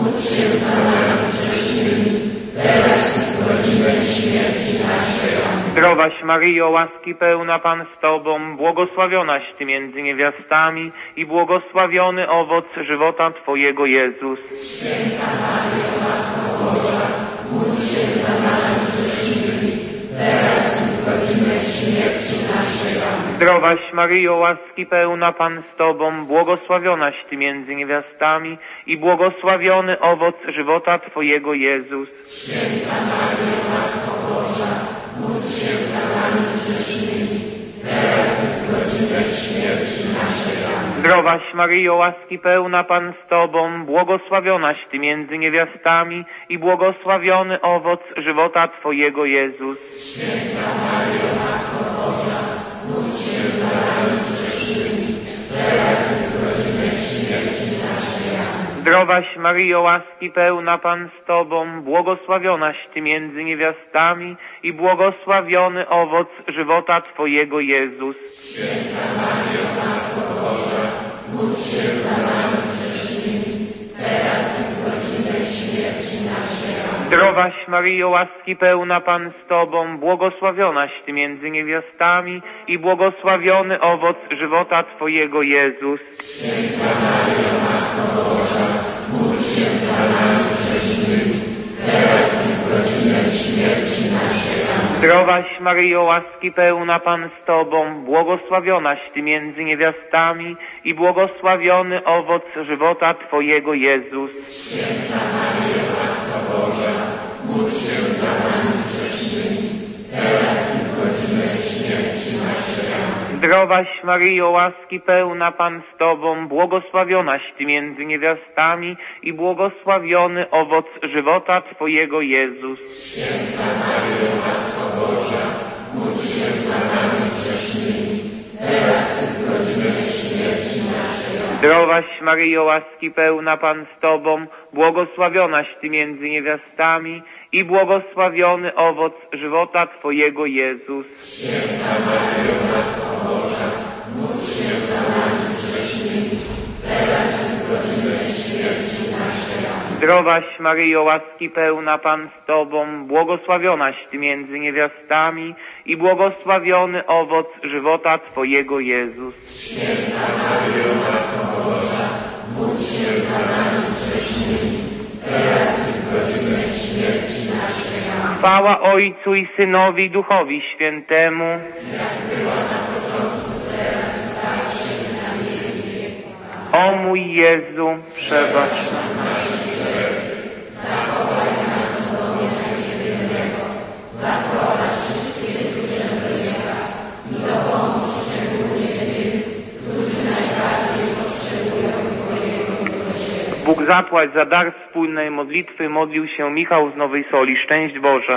módl się za nami grzesznymi, teraz i w godzinę śmierci naszej. Amen. Zdrowaś Maryjo, łaski pełna, Pan z Tobą, błogosławionaś Ty między niewiastami i błogosławiony owoc żywota Twojego, Jezus. Święta Maryjo, Matko Boża, módl się za nami grzesznymi, teraz i w godzinę śmierci naszej. Amen. Zdrowaś Maryjo, łaski pełna, Pan z Tobą, błogosławionaś Ty między niewiastami i błogosławiony owoc żywota Twojego, Jezus. Święta Maryjo, Matko Boża, módl się za nami grzesznymi, teraz i w godzinę śmierci naszej. Amen. Zdrowaś Maryjo, łaski pełna, Pan z Tobą, błogosławionaś Ty między niewiastami i błogosławiony owoc żywota Twojego, Jezus. Święta Maryjo, Matko Boża, módl się za nami grzesznymi, teraz i w godzinę śmierci naszej. Amen. Zdrowaś Maryjo, łaski pełna, Pan z Tobą, błogosławionaś Ty między niewiastami i błogosławiony owoc żywota Twojego, Jezus. Święta Maryjo, Matko Boża, módl się za nami grzesznymi, teraz i w godzinę śmierci naszej. Amen. Zdrowaś Maryjo, łaski pełna, Pan z Tobą, błogosławionaś Ty między niewiastami i błogosławiony owoc żywota Twojego, Jezus. Święta Maryjo, Matko Boża, módl się za nami grzesznymi, teraz i w godzinę śmierci naszej. Amen. Zdrowaś Maryjo, łaski pełna, Pan z Tobą, błogosławionaś Ty między niewiastami i błogosławiony owoc żywota Twojego, Jezus. Święta Maryjo, Matko Boża, módl się za nami grzesznymi, teraz i w godzinę śmierci naszej. Amen. Zdrowaś Maryjo, łaski pełna, Pan z Tobą, błogosławionaś Ty między niewiastami i błogosławiony owoc żywota Twojego, Jezus. Święta Maryjo, Matko Boża, módl się za nami grzesznymi, teraz i w godzinę śmierci naszej. Amen. Zdrowaś Maryjo, łaski pełna, Pan z Tobą, błogosławionaś Ty między niewiastami i błogosławiony owoc żywota Twojego, Jezus. Święta Maryjo, Matko Boża, módl się za nami grzesznymi, teraz i w godzinę śmierci naszej. Amen. Zdrowaś Maryjo, łaski pełna, Pan z Tobą, błogosławionaś Ty między niewiastami i błogosławiony owoc żywota Twojego, Jezus. Święta Maryjo, Matko Boża, módl się za nami grzesznymi, teraz i w godzinę śmierci naszej. Amen. Chwała Ojcu i Synowi i Duchowi Świętemu. Jak była na początku, teraz i zawsze i na wieki wieków. O mój Jezu, przebacz nam nasze grzechy, zachowaj nas w ognia niejednego, zaprowadź wszystkie dusze do nieba i dopomóż szczególnie tym, którzy najbardziej potrzebują Twojego miłosierdzia. Bóg zapłać za dar wspólnej modlitwy, modlił się Michał z Nowej Soli. Szczęść Boże.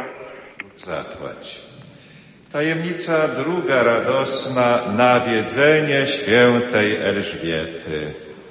Zapłać. Tajemnica druga radosna, nawiedzenie świętej Elżbiety.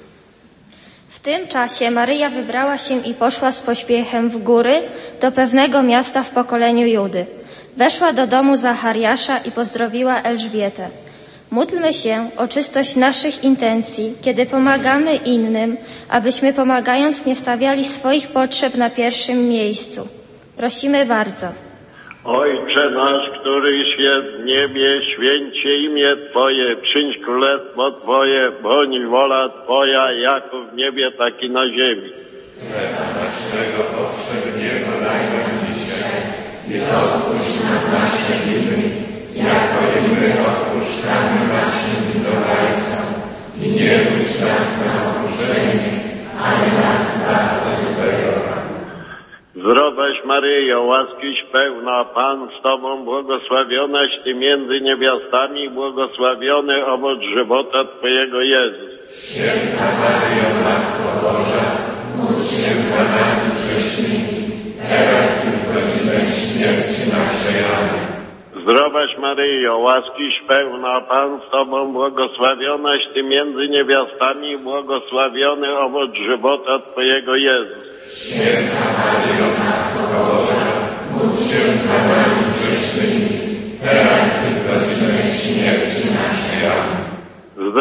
W tym czasie Maryja wybrała się i poszła z pośpiechem w góry do pewnego miasta w pokoleniu Judy. Weszła do domu Zachariasza i pozdrowiła Elżbietę. Módlmy się o czystość naszych intencji, kiedy pomagamy innym, abyśmy pomagając nie stawiali swoich potrzeb na pierwszym miejscu. Prosimy bardzo. Ojcze nasz, któryś jest w niebie, święć się imię Twoje, przyjdź królestwo Twoje, bądź wola Twoja, jako w niebie, tak i na ziemi. Chleba naszego powszedniego daj nam dzisiaj i odpuść nam nasze winy, jako i my odpuszczamy naszym winowajcom. I nie wódź nas na pokuszenie, ale nas zbaw od złego. Zdrowaś Maryjo, łaskiś pełna, Pan z Tobą, błogosławionaś Ty między niewiastami, błogosławiony owoc żywota Twojego, Jezus. Święta Maryjo, Matko Boża, módl się za nami grzesznymi, teraz i w godzinę śmierci naszej. Amen. Zdrowaś Maryjo, łaskiś pełna, Pan z Tobą, błogosławionaś Ty między niewiastami, błogosławiony owoc żywota Twojego, Jezus. Święta Maryjo, Matko Boża, módl się za nami grzesznymi, teraz i w godzinę śmierci naszej. Amen. Zdrowaś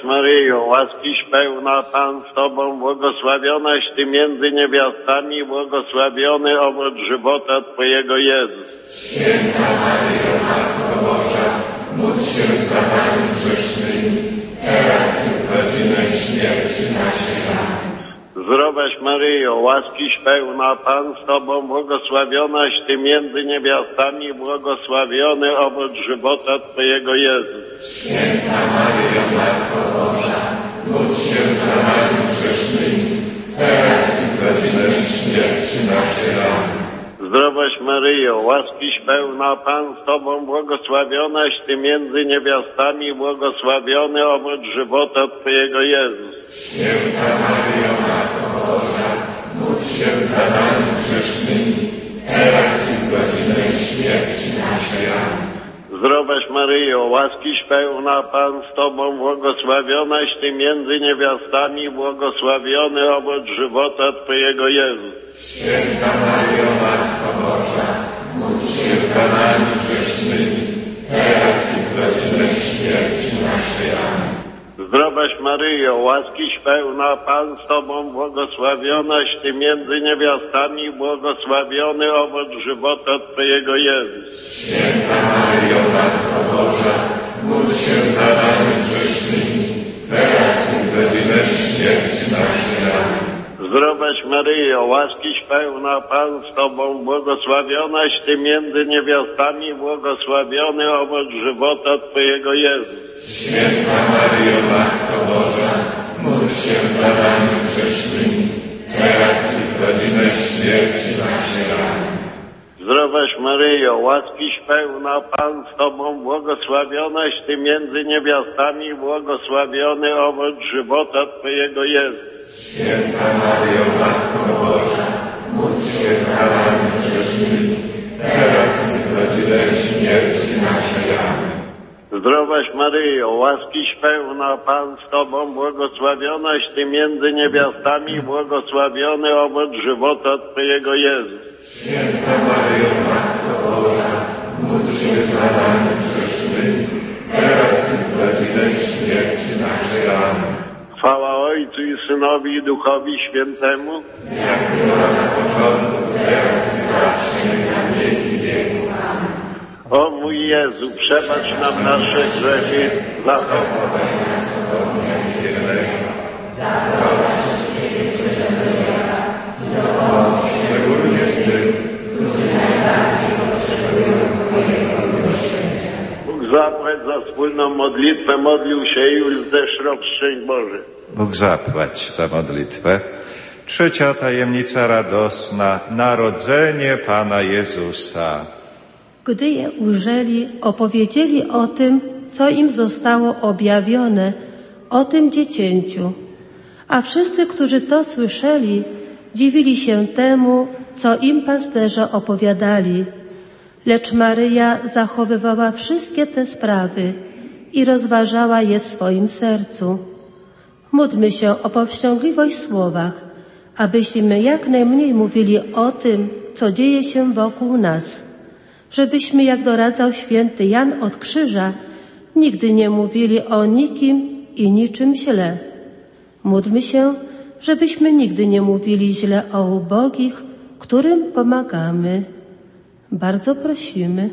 Maryjo, łaskiś pełna, Pan z Tobą, błogosławionaś Ty między niewiastami, błogosławiony owoc żywota Twojego Jezus. Święta Maryjo, Matko Boża, módl się za nami grzesznymi, teraz i w godzinę śmierci naszej. Amen. Zdrowaś Maryjo, łaskiś pełna, Pan z Tobą, błogosławionaś Ty między niewiastami, błogosławiony owoc żywota Twojego Jezus. Święta Maryjo, Matko Boża, módl się za nami grzesznymi, teraz i w godzinę śmierci naszej. Amen. Zdrowaś Maryjo, łaskiś pełna, Pan z Tobą, błogosławionaś Ty między niewiastami, błogosławiony owoc żywota Twojego Jezus. Święta Maryjo, Matko Boża, módl się za nami grzesznymi, teraz i w godzinę śmierci naszej. Amen. Zdrowaś Maryjo, łaskiś pełna, Pan z Tobą, błogosławionaś Ty między niewiastami, błogosławiony owoc żywota Twojego Jezus. Święta Maryjo, Matko Boża, módl się za nami grzesznymi, teraz i w godzinę śmierci naszej. Amen. Zdrowaś Maryjo, łaskiś pełna, Pan z Tobą, błogosławionaś Ty między niewiastami, błogosławiony owoc żywota Twojego Jezus. Święta Maryjo, Matko Boża, módl się za nami grzesznymi, teraz i w godzinę śmierci naszej. Amen. Zdrowaś Maryjo, łaskiś pełna, Pan z Tobą, błogosławionaś Ty między niewiastami, błogosławiony owoc żywota Twojego Jezus. Święta Maryjo, Matko Boża, módl się za nami grzesznymi, teraz i w godzinę śmierci naszej. Amen. Zdrowaś Maryjo, łaskiś pełna, Pan z Tobą, błogosławionaś Ty między niewiastami, błogosławiony owoc żywota Twojego Jezus. Święta Maryjo, Matko Boża, módl się za nami grzesznymi, teraz i w godzinę śmierci naszej. Amen. Zdrowaś Maryjo, łaskiś pełna, Pan z Tobą, błogosławionaś Ty między niewiastami, błogosławiony owoc żywota Twojego Jezus. Święta Maryjo, Matko Boża, módl się za nami grzesznymi, teraz i w godzinę śmierci naszej. Amen. Chwała Ojcu i Synowi i Duchowi Świętemu, jak była na początku, teraz i zawsze, i na wieki wieków. Amen. O mój Jezu, przebacz nam nasze grzechy, zachowaj nas od ognia wiekiego, zaprowadź nas w świecie nieba i dopomóż szczególnie tym, którzy najbardziej potrzebują Twojego miłosierdzia. Bóg zapłać za wspólną modlitwę, modlił się Juliusz ze Szrop, szczęść Boże. Bóg zapłać za modlitwę. Trzecia tajemnica radosna, narodzenie Pana Jezusa. Gdy je ujrzeli, opowiedzieli o tym, co im zostało objawione, o tym dziecięciu. A wszyscy, którzy to słyszeli, dziwili się temu, co im pasterze opowiadali. Lecz Maryja zachowywała wszystkie te sprawy i rozważała je w swoim sercu. Módlmy się o powściągliwość w słowach, abyśmy jak najmniej mówili o tym, co dzieje się wokół nas. Żebyśmy, jak doradzał święty Jan od Krzyża, nigdy nie mówili o nikim i niczym źle. Módlmy się, żebyśmy nigdy nie mówili źle o ubogich, którym pomagamy. Bardzo prosimy.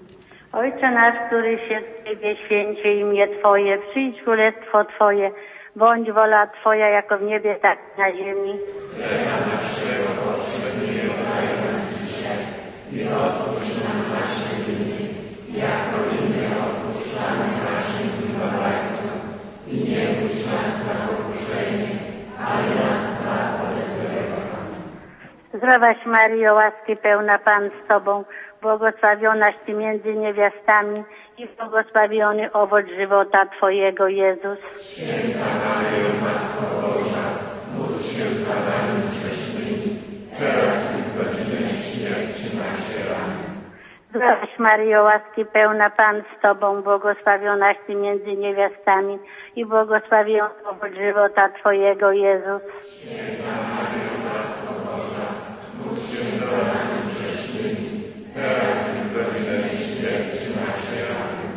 Ojcze nasz, któryś jest w niebie, święcie imię Twoje, przyjdź królestwo Twoje, bądź wola Twoja jako w niebie, tak na ziemi. Chleba naszego powszedniego daj nam dzisiaj i odpuść nam nasze winy, jako i my odpuszczamy naszym winowajcom. I nie budź nas na pokuszenie, ale nas zbaw od złego. Zdrowaś Maryjo, łaski pełna, Pan z Tobą, błogosławionaś Ty między niewiastami i błogosławiony owoc żywota Twojego, Jezus. Święta Maryjo, Matko Boża, módl się za nami grzesznymi, teraz i w godzinę śmierci naszej. Amen. Zdrowaś Maryjo, łaski pełna, Pan z Tobą, błogosławionaś Ty między niewiastami i błogosławiony owoc żywota Twojego, Jezus. Święta Maryjo, Matko Boża, módl się za nami grzesznymi, teraz i w godzinę śmierci naszej. Amen.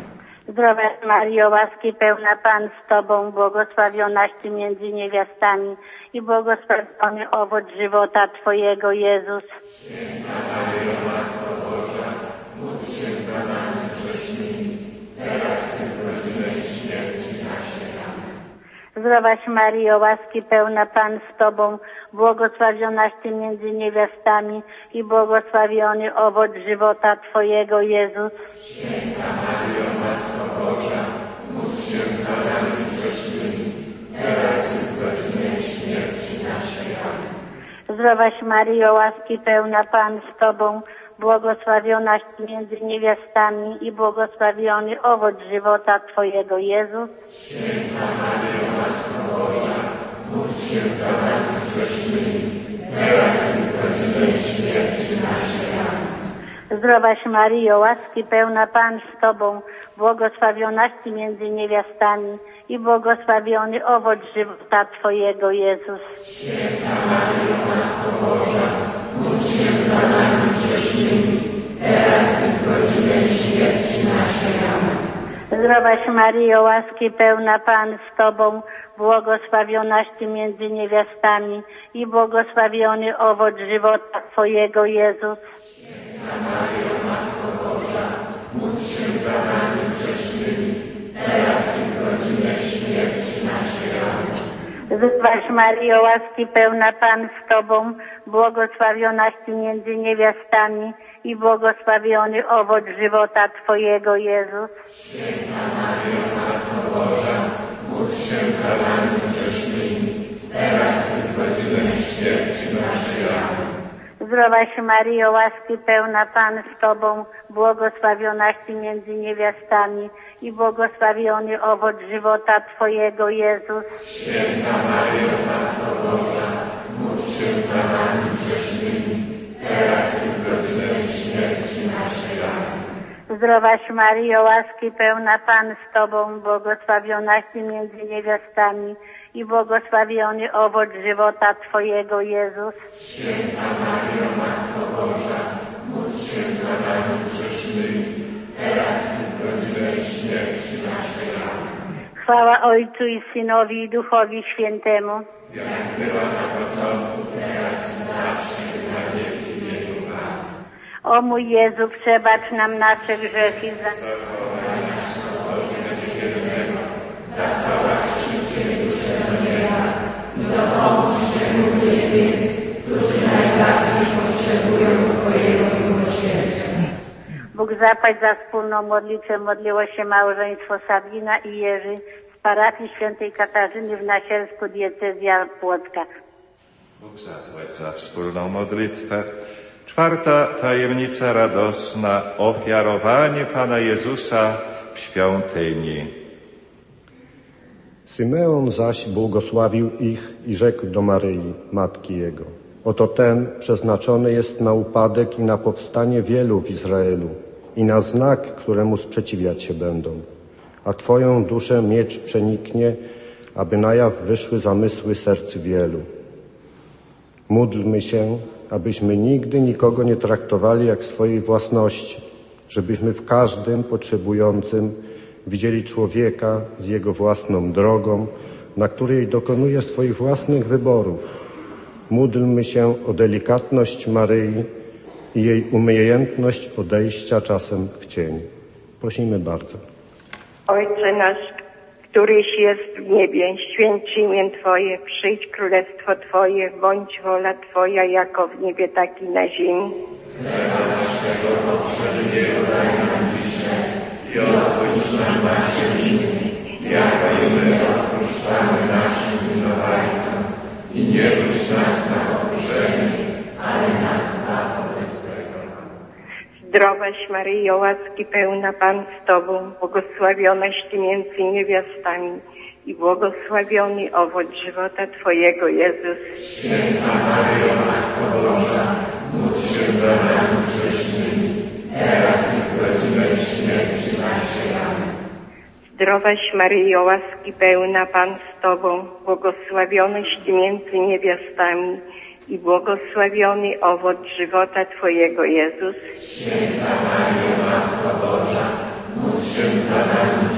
Zdrowaś Maryjo, łaski pełna Pan z Tobą, błogosławionaś Ty między niewiastami i błogosławiony owoc żywota Twojego, Jezus. Święta Maryjo, Matko Boża, módl się za nami grzesznymi, teraz i w godzinę śmierci naszej. Amen. Zdrowaś Maryjo, łaski pełna Pan z Tobą, błogosławionaś Ty między niewiastami i błogosławiony owoc żywota Twojego, Jezus. Święta Maryjo, Matko Boża, módl się za nami grzesznymi, teraz i w godzinę śmierci naszej. Amen. Zdrowaś Maryjo, łaski pełna Pan z Tobą, błogosławionaś Ty między niewiastami i błogosławiony owoc żywota Twojego, Jezus. Święta Maryjo, Matko Boża, módl się za nami grzesznymi, teraz i w godzinę śmierci naszej. Amen. Zdrowaś Maryjo, łaski pełna Pan z Tobą, błogosławionaś Ty między niewiastami i błogosławiony owoc żywota Twojego, Jezus. Święta Maryjo, Matko Boża, módl się za nami grzesznymi, teraz i w godzinę śmierci naszej. Amen. Zdrowaś Maryjo, łaski pełna Pan z Tobą, błogosławionaś Ty między niewiastami i błogosławiony owoc żywota Twojego, Jezus. Święta Maryjo, Matko Boża, módl się za nami grzesznymi, teraz i w godzinę śmierci naszej. Amen. Zdrowaś Maryjo, łaski pełna Pan z Tobą, błogosławionaś Ty między niewiastami i błogosławiony owoc żywota Twojego, Jezus. Święta Maryjo, Matko Boża, módl się za nami grzesznymi, teraz i w godzinę śmierci naszej. Amen. Zdrowaś Maryjo, łaski pełna Pan z Tobą, błogosławionaś Ty między niewiastami i błogosławiony owoc żywota Twojego, Jezus. Święta Maryjo, Matko Boża, módl się za nami grzesznymi, teraz i w godzinę śmierci naszej. Amen. Zdrowaś Maryjo, łaski pełna Pan z Tobą, błogosławionaś Ty między niewiastami i błogosławiony owoc żywota Twojego, Jezus. Święta Maryjo, Matko Boża, módl się za nami grzesznymi, teraz i w godzinę śmierci naszej. Amen. Chwała Ojcu i Synowi i Duchowi Świętemu. Jak była na początku, teraz i zawsze i na wieki wieków. Amen. O mój Jezu, przebacz nam nasze grzechy. Zachowaj nas od niewiernego, zaprowadź wszystkie dusze do nieba i dopomóż szczególnie tym, którzy najbardziej potrzebują Twojego miłosierdzia. Bóg zapłać za wspólną modlitwę modliło się małżeństwo Sabina i Jerzy z parafii świętej Katarzyny w Nasielsku, diecezja Płocka. Bóg zapłać za wspólną modlitwę. Czwarta tajemnica radosna, ofiarowanie Pana Jezusa w świątyni. Symeon zaś błogosławił ich i rzekł do Maryi, matki Jego: oto ten przeznaczony jest na upadek i na powstanie wielu w Izraelu i na znak, któremu sprzeciwiać się będą. A Twoją duszę miecz przeniknie, aby na jaw wyszły zamysły serc wielu. Módlmy się, abyśmy nigdy nikogo nie traktowali jak swojej własności, żebyśmy w każdym potrzebującym widzieli człowieka z jego własną drogą, na której dokonuje swoich własnych wyborów. Módlmy się o delikatność Maryi i jej umiejętność odejścia czasem w cień. Prosimy bardzo. Ojcze nasz, któryś jest w niebie, święć imię Twoje, przyjdź królestwo Twoje, bądź wola Twoja jako w niebie, tak i na ziemi. Chleba naszego powszedniego daj nam dzisiaj i odpuść nam nasze winy, jako i my odpuszczamy naszym winowajcom. I nie budź nas na pokuszenie, ale nas zbaw od złego. Zdrowaś Maryjo, łaski pełna Pan z Tobą, błogosławionaś Ty między niewiastami i błogosławiony owoc żywota Twojego, Jezus. Święta Maryjo, Matko Boża, módl się za nami grzesznymi, teraz i w godzinę śmierci naszej. Amen. Zdrowaś Maryjo, łaski pełna Pan z Tobą, błogosławionaś Ty między niewiastami i błogosławiony owoc żywota Twojego, Jezus. Święta Maryjo, Matko Boża, módl się za nami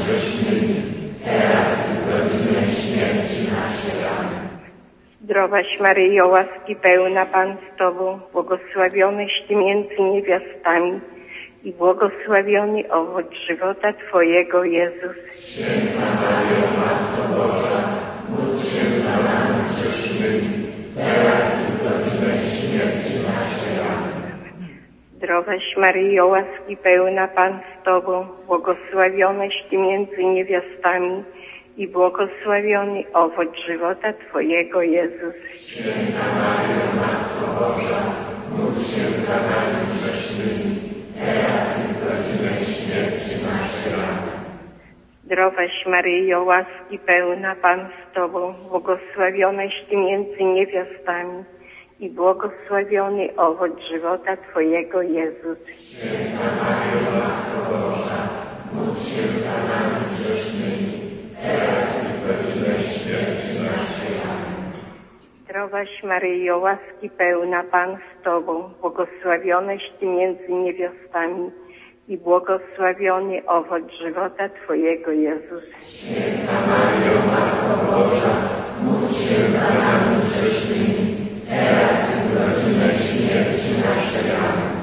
Zdrowaś Maryjo, łaski pełna, Pan z Tobą, błogosławionaś Ty między niewiastami i błogosławiony owoc żywota Twojego, Jezus. Święta Maryjo, Matko Boża, módl się za nami grzesznymi, teraz i w godzinę śmierci naszej. Amen. Zdrowaś Maryjo, łaski pełna, Pan z Tobą, błogosławionaś Ty między niewiastami i błogosławiony owoc żywota Twojego, Jezus. Święta Maryjo, Matko Boża, módl się za nami grzesznymi, teraz i w godzinę śmierci naszej. Amen. Zdrowaś Maryjo, łaski pełna, Pan z Tobą, błogosławionaś Ty między niewiastami i błogosławiony owoc żywota Twojego, Jezus. Święta Maryjo, Matko Boża, módl się za nami grzesznymi, teraz i w godzinę śmierci naszej. Amen. Zdrowaś Maryjo, łaski pełna, Pan z Tobą, błogosławionaś Ty między niewiastami i błogosławiony owoc żywota Twojego, Jezus. Święta Maryjo, Matko Boża, módl się za nami grzesznymi, teraz i w godzinę śmierci naszej. Amen.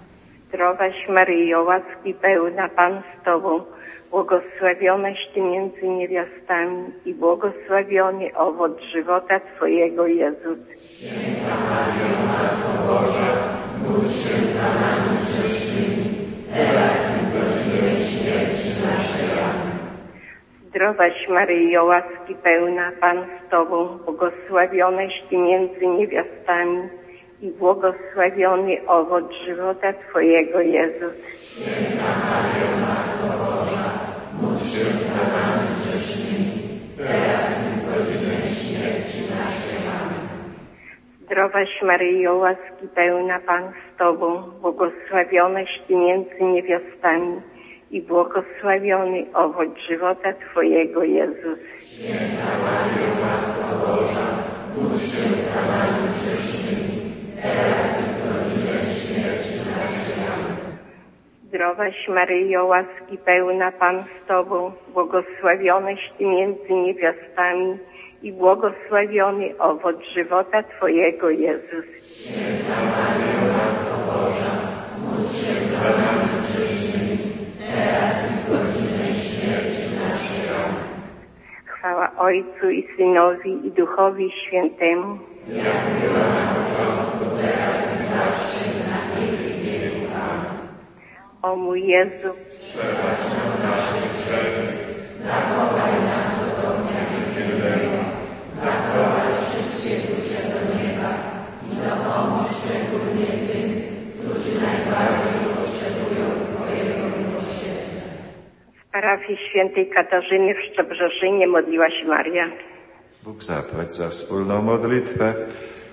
Zdrowaś Maryjo, łaski pełna, Pan z Tobą, błogosławionaś Ty między niewiastami i błogosławiony owoc żywota Twojego, Jezus. Święta Maryjo, Matko Boża, módl się za nami grzesznymi, teraz i w godzinę śmierci naszej. Amen. Zdrowaś Maryjo, łaski pełna, Pan z Tobą, błogosławionaś Ty między niewiastami i błogosławiony owoc żywota Twojego, Jezus. Święta Maryjo, Matko Boża, módl się za nami grzesznymi, teraz i w godzinę śmierci naszej. Amen. Zdrowaś Maryjo, łaski pełna, Pan z Tobą, błogosławionaś Ty między niewiastami i błogosławiony owoc żywota Twojego, Jezus. Święta Maryjo, Matko Boża, módl się za nami grzesznymi, teraz i w godzinę śmierci naszej. Amen. Zdrowaś Maryjo, łaski pełna, Pan z Tobą, błogosławionaś Ty między niewiastami i błogosławiony owoc żywota Twojego, Jezus. Święta Maryjo, Matko Boża, módl się za nami grzesznymi, teraz i w godzinę śmierci naszej. Amen. Chwała Ojcu i Synowi i Duchowi Świętemu, jak była na początku, teraz i zawsze, na wieki wieków. Amen. O mój Jezu, przebacz nam nasze grzechy, zachowaj nas od ognia wiekiego, zaprowadź wszystkie dusze do nieba i dopomóż szczególnie tym, którzy najbardziej potrzebują Twojego miłosierdzia. w parafii świętej Katarzyny w Szczebrzeszynie modliła się Maria. Bóg zapłać za wspólną modlitwę.